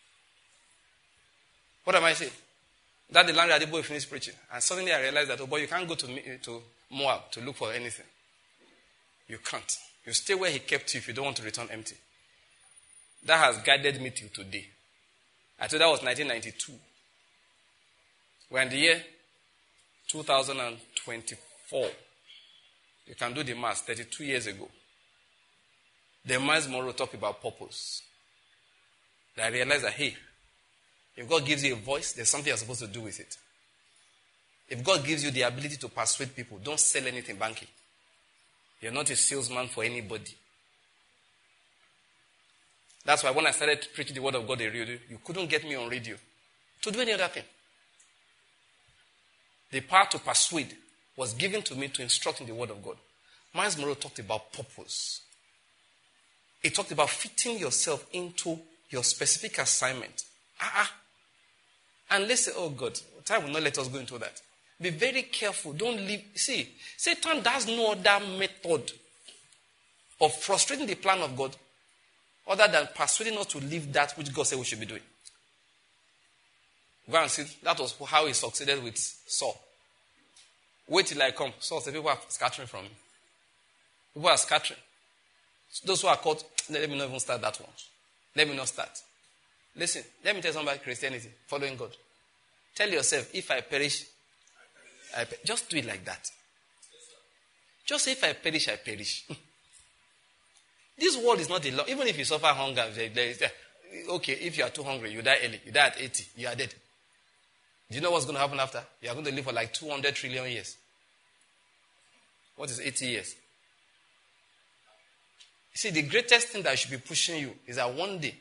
What am I saying? That the landlady boy finished preaching. And suddenly I realized that, oh boy, you can't go to, to Moab to look for anything. You can't. You stay where he kept you if you don't want to return empty. That has guided me till today. I told that was nineteen ninety-two. We're in the year two thousand twenty-four. You can do the math, thirty-two years ago. The Miles Monroe talked about purpose. That I realized that, hey, if God gives you a voice, there's something you're supposed to do with it. If God gives you the ability to persuade people, don't sell anything banky. You're not a salesman for anybody. That's why when I started preaching the word of God in radio, you couldn't get me on radio to do any other thing. The power to persuade was given to me to instruct in the word of God. Miles Monroe talked about purpose. He talked about fitting yourself into your specific assignment. Ah, uh-uh. And let's say, oh God, time will not let us go into that. Be very careful. Don't leave. See, Satan does no other method of frustrating the plan of God other than persuading us to leave that which God said we should be doing. Go and see. That was how he succeeded with Saul. Wait till I come. Saul said, people are scattering from me. People are scattering. Those who are caught, let me not even start that one. Let me not start. Listen, let me tell you something about Christianity, following God. Tell yourself, if I perish, I per- just do it like that. Just say, if I perish, I perish. This world is not a law. Even if you suffer hunger, there is, okay, if you are too hungry, you die early. You die at eighty, you are dead. Do you know what's going to happen after? You are going to live for like two hundred trillion years. What is eighty years? See, the greatest thing that should be pushing you is that one day,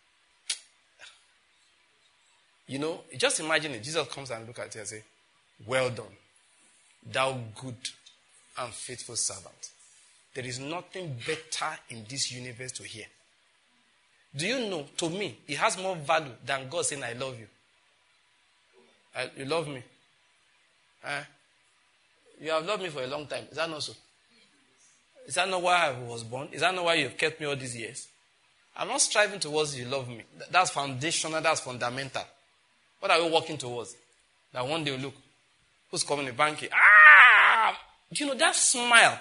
you know, just imagine it. Jesus comes and look at you and say, well done, thou good and faithful servant. There is nothing better in this universe to hear. Do you know, to me, it has more value than God saying, I love you. I, you love me. Eh? You have loved me for a long time. Is that not so? Is that not why I was born? Is that not why you have kept me all these years? I'm not striving towards you love me. That's foundational. That's fundamental. What are we working towards? That one day, look, who's coming in banking? Ah! Do you know that smile?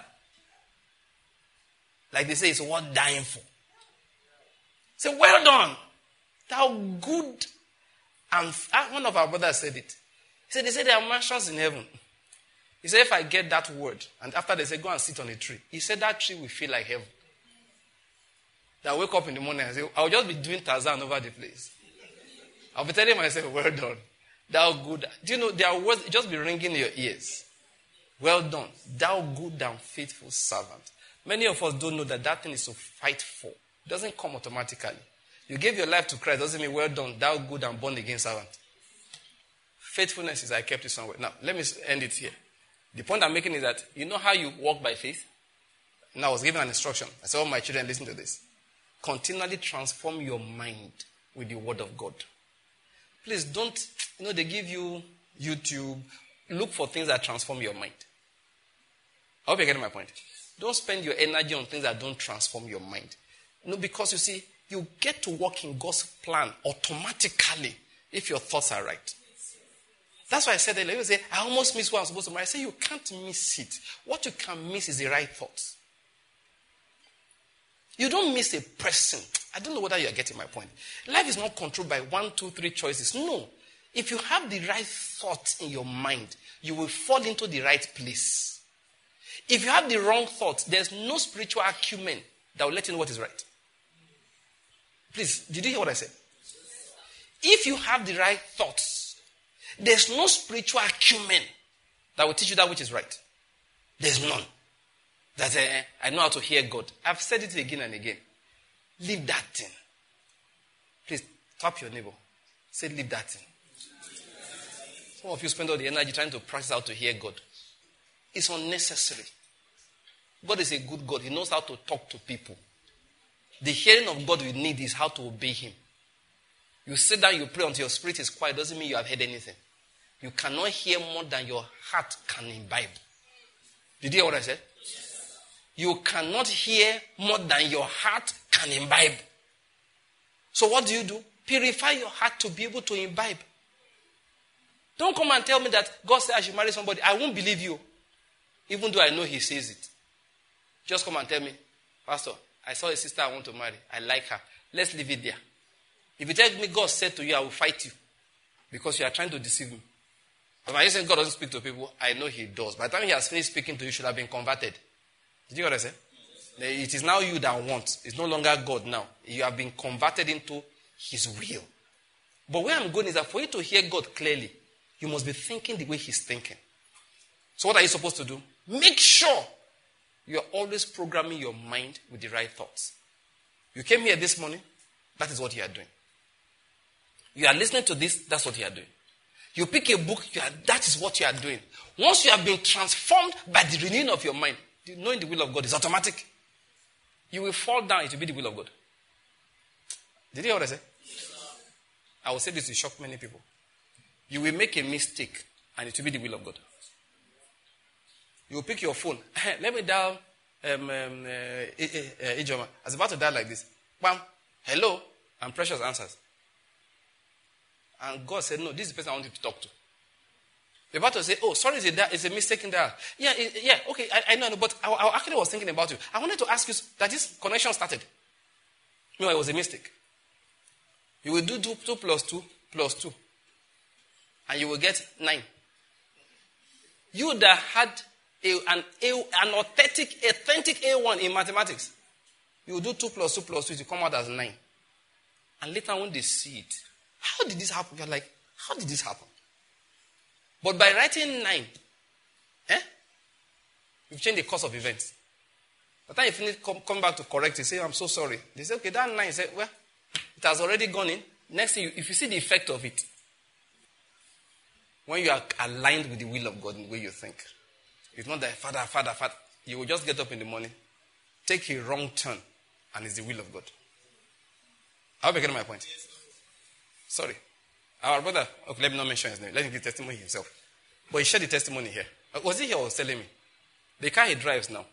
Like they say, it's worth dying for. Say, well done. Thou good. And one of our brothers said it. He said, they said there are mansions in heaven. He said, if I get that word, and after they say, go and sit on a tree. He said, that tree will feel like heaven. That I wake up in the morning and say, I'll just be doing Tarzan over the place. I'll be telling myself, well done. Thou good. Do you know, there are words, just be ringing in your ears. Well done. Thou good and faithful servant. Many of us don't know that that thing is to fight for. It doesn't come automatically. You gave your life to Christ, doesn't mean well done, thou good and born again servant. Faithfulness is I kept it somewhere. Now, let me end it here. The point I'm making is that you know how you walk by faith? Now, I was given an instruction. I said, all my children, listen to this. Continually transform your mind with the word of God. Please don't, you know, they give you YouTube. Look for things that transform your mind. I hope you're getting my point. Don't spend your energy on things that don't transform your mind. No, because you see, you get to work in God's plan automatically if your thoughts are right. That's why I said earlier, you say, I almost miss what I'm supposed to miss. I say, you can't miss it. What you can miss is the right thoughts. You don't miss a person. I don't know whether you are getting my point. Life is not controlled by one, two, three choices. No. If you have the right thoughts in your mind, you will fall into the right place. If you have the wrong thoughts, there's no spiritual acumen that will let you know what is right. Please, did you hear what I said? If you have the right thoughts, there's no spiritual acumen that will teach you that which is right. There's none. That uh, I know how to hear God. I've said it again and again. Leave that thing. Please, tap your neighbor. Say, leave that thing. Some of you spend all the energy trying to practice how to hear God. It's unnecessary. God is a good God. He knows how to talk to people. The hearing of God we need is how to obey Him. You sit down, you pray until your spirit is quiet. Doesn't mean you have heard anything. You cannot hear more than your heart can imbibe. Did you hear what I said? You cannot hear more than your heart can imbibe. So what do you do? Purify your heart to be able to imbibe. Don't come and tell me that God said I should marry somebody. I won't believe you. Even though I know He says it. Just come and tell me, Pastor, I saw a sister I want to marry. I like her. Let's leave it there. If you tell me God said to you, I will fight you. Because you are trying to deceive me. But when you say God doesn't speak to people, I know He does. By the time He has finished speaking to you, you should have been converted. Did you hear what I said? It is now you that want. It's no longer God now. You have been converted into His will. But where I'm going is that for you to hear God clearly, you must be thinking the way He's thinking. So what are you supposed to do? Make sure you are always programming your mind with the right thoughts. You came here this morning, that is what you are doing. You are listening to this, that's what you are doing. You pick a book, you are, that is what you are doing. Once you have been transformed by the renewing of your mind, knowing the will of God is automatic. You will fall down, it will be the will of God. Did you hear what I said? I will say this to shock many people. You will make a mistake and it will be the will of God. You will pick your phone. Let me dial um, um, uh, uh, Ijoma. I was about to dial like this. Bam. Hello. And Precious answers. And God said, no, this is the person I want you to talk to. You're about to say, oh, sorry, it's a, it's a mistake in dial. Yeah, it, yeah, okay, I, I know, but I, I actually was thinking about you. I wanted to ask you that this connection started. No, it was a mistake. You will do two, two plus two plus two. And you will get nine. You that had a, an, a, an authentic, authentic A one in mathematics, you will do two plus two plus two to come out as nine. And later when they see it, how did this happen? You're like, how did this happen? But by writing nine, eh, you've changed the course of events. By the time you finish, come, come back to correct it, say, I'm so sorry. They say, okay, that nine, say, well, it has already gone in. Next thing, if you see the effect of it, when you are aligned with the will of God in the way you think, it's not that, Father, Father, Father. You will just get up in the morning, take a wrong turn, and it's the will of God. I hope you get my point. Sorry. Our brother, okay, let me not mention his name. Let him give testimony himself. But he shared the testimony here. Was he here or was telling me? The car he drives now.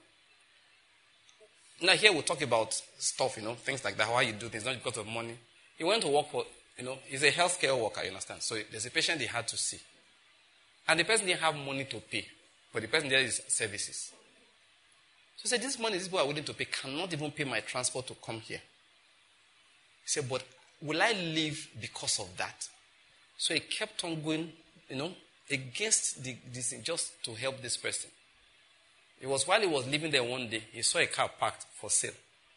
Now here we'll talk about stuff, you know, things like that, how you do things, not because of money. He went to work for, you know, he's a healthcare worker, you understand. So there's a patient he had to see. And the person didn't have money to pay. But the person there is services. So he said, this money, these people are willing to pay, cannot even pay my transport to come here. He said, but will I leave because of that? So he kept on going, you know, against the, this just to help this person. It was while he was living there one day, he saw a car parked for sale.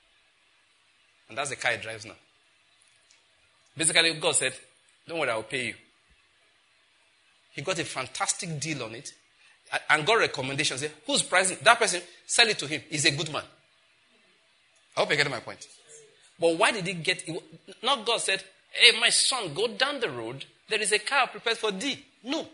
And that's the car he drives now. Basically, God said, don't worry, I'll pay you. He got a fantastic deal on it. And got recommendations. Say, who's pricing? That person, sell it to him. He's a good man. I hope you get my point. But why did he get it? Not God said, hey, my son, go down the road. There is a car prepared for thee. No.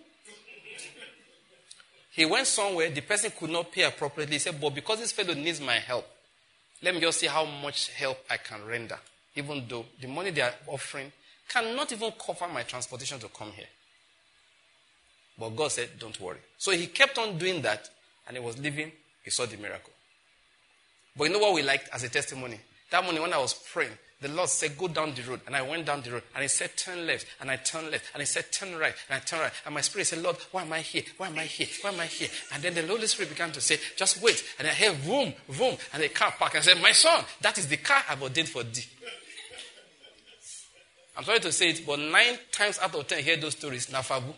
He went somewhere. The person could not pay appropriately. He said, but because this fellow needs my help, let me just see how much help I can render. Even though the money they are offering cannot even cover my transportation to come here. But God said, don't worry. So he kept on doing that, and he was living, he saw the miracle. But you know what we liked as a testimony? That morning when I was praying, the Lord said, go down the road. And I went down the road, and he said, turn left. And I turned left. And he said, turn right. And I turned right. And my spirit said, Lord, why am I here? Why am I here? Why am I here? And then the Holy Spirit began to say, just wait. And I heard, vroom, vroom. And the car parked. And I said, my son, that is the car I've ordained for thee. I'm sorry to say it, but nine times out of ten, I hear those stories. Now, Fabu.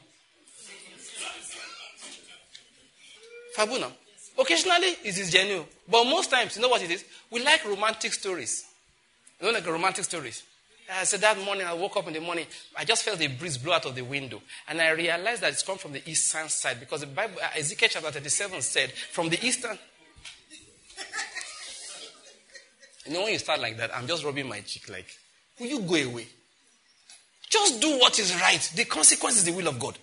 Fabu now. Occasionally, it is genuine. But most times, you know what it is? We like romantic stories. You know, like romantic stories. I said that morning, I woke up in the morning, I just felt a breeze blow out of the window. And I realized that it's come from the eastern side. Because the Bible, Ezekiel chapter thirty-seven said, from the eastern... You know, when you start like that, I'm just rubbing my cheek like, will you go away? Just do what is right. The consequence is the will of God.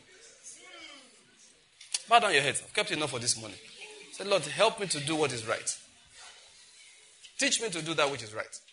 Bow down your heads. I've kept enough for this morning. Say, Lord, help me to do what is right. Teach me to do that which is right.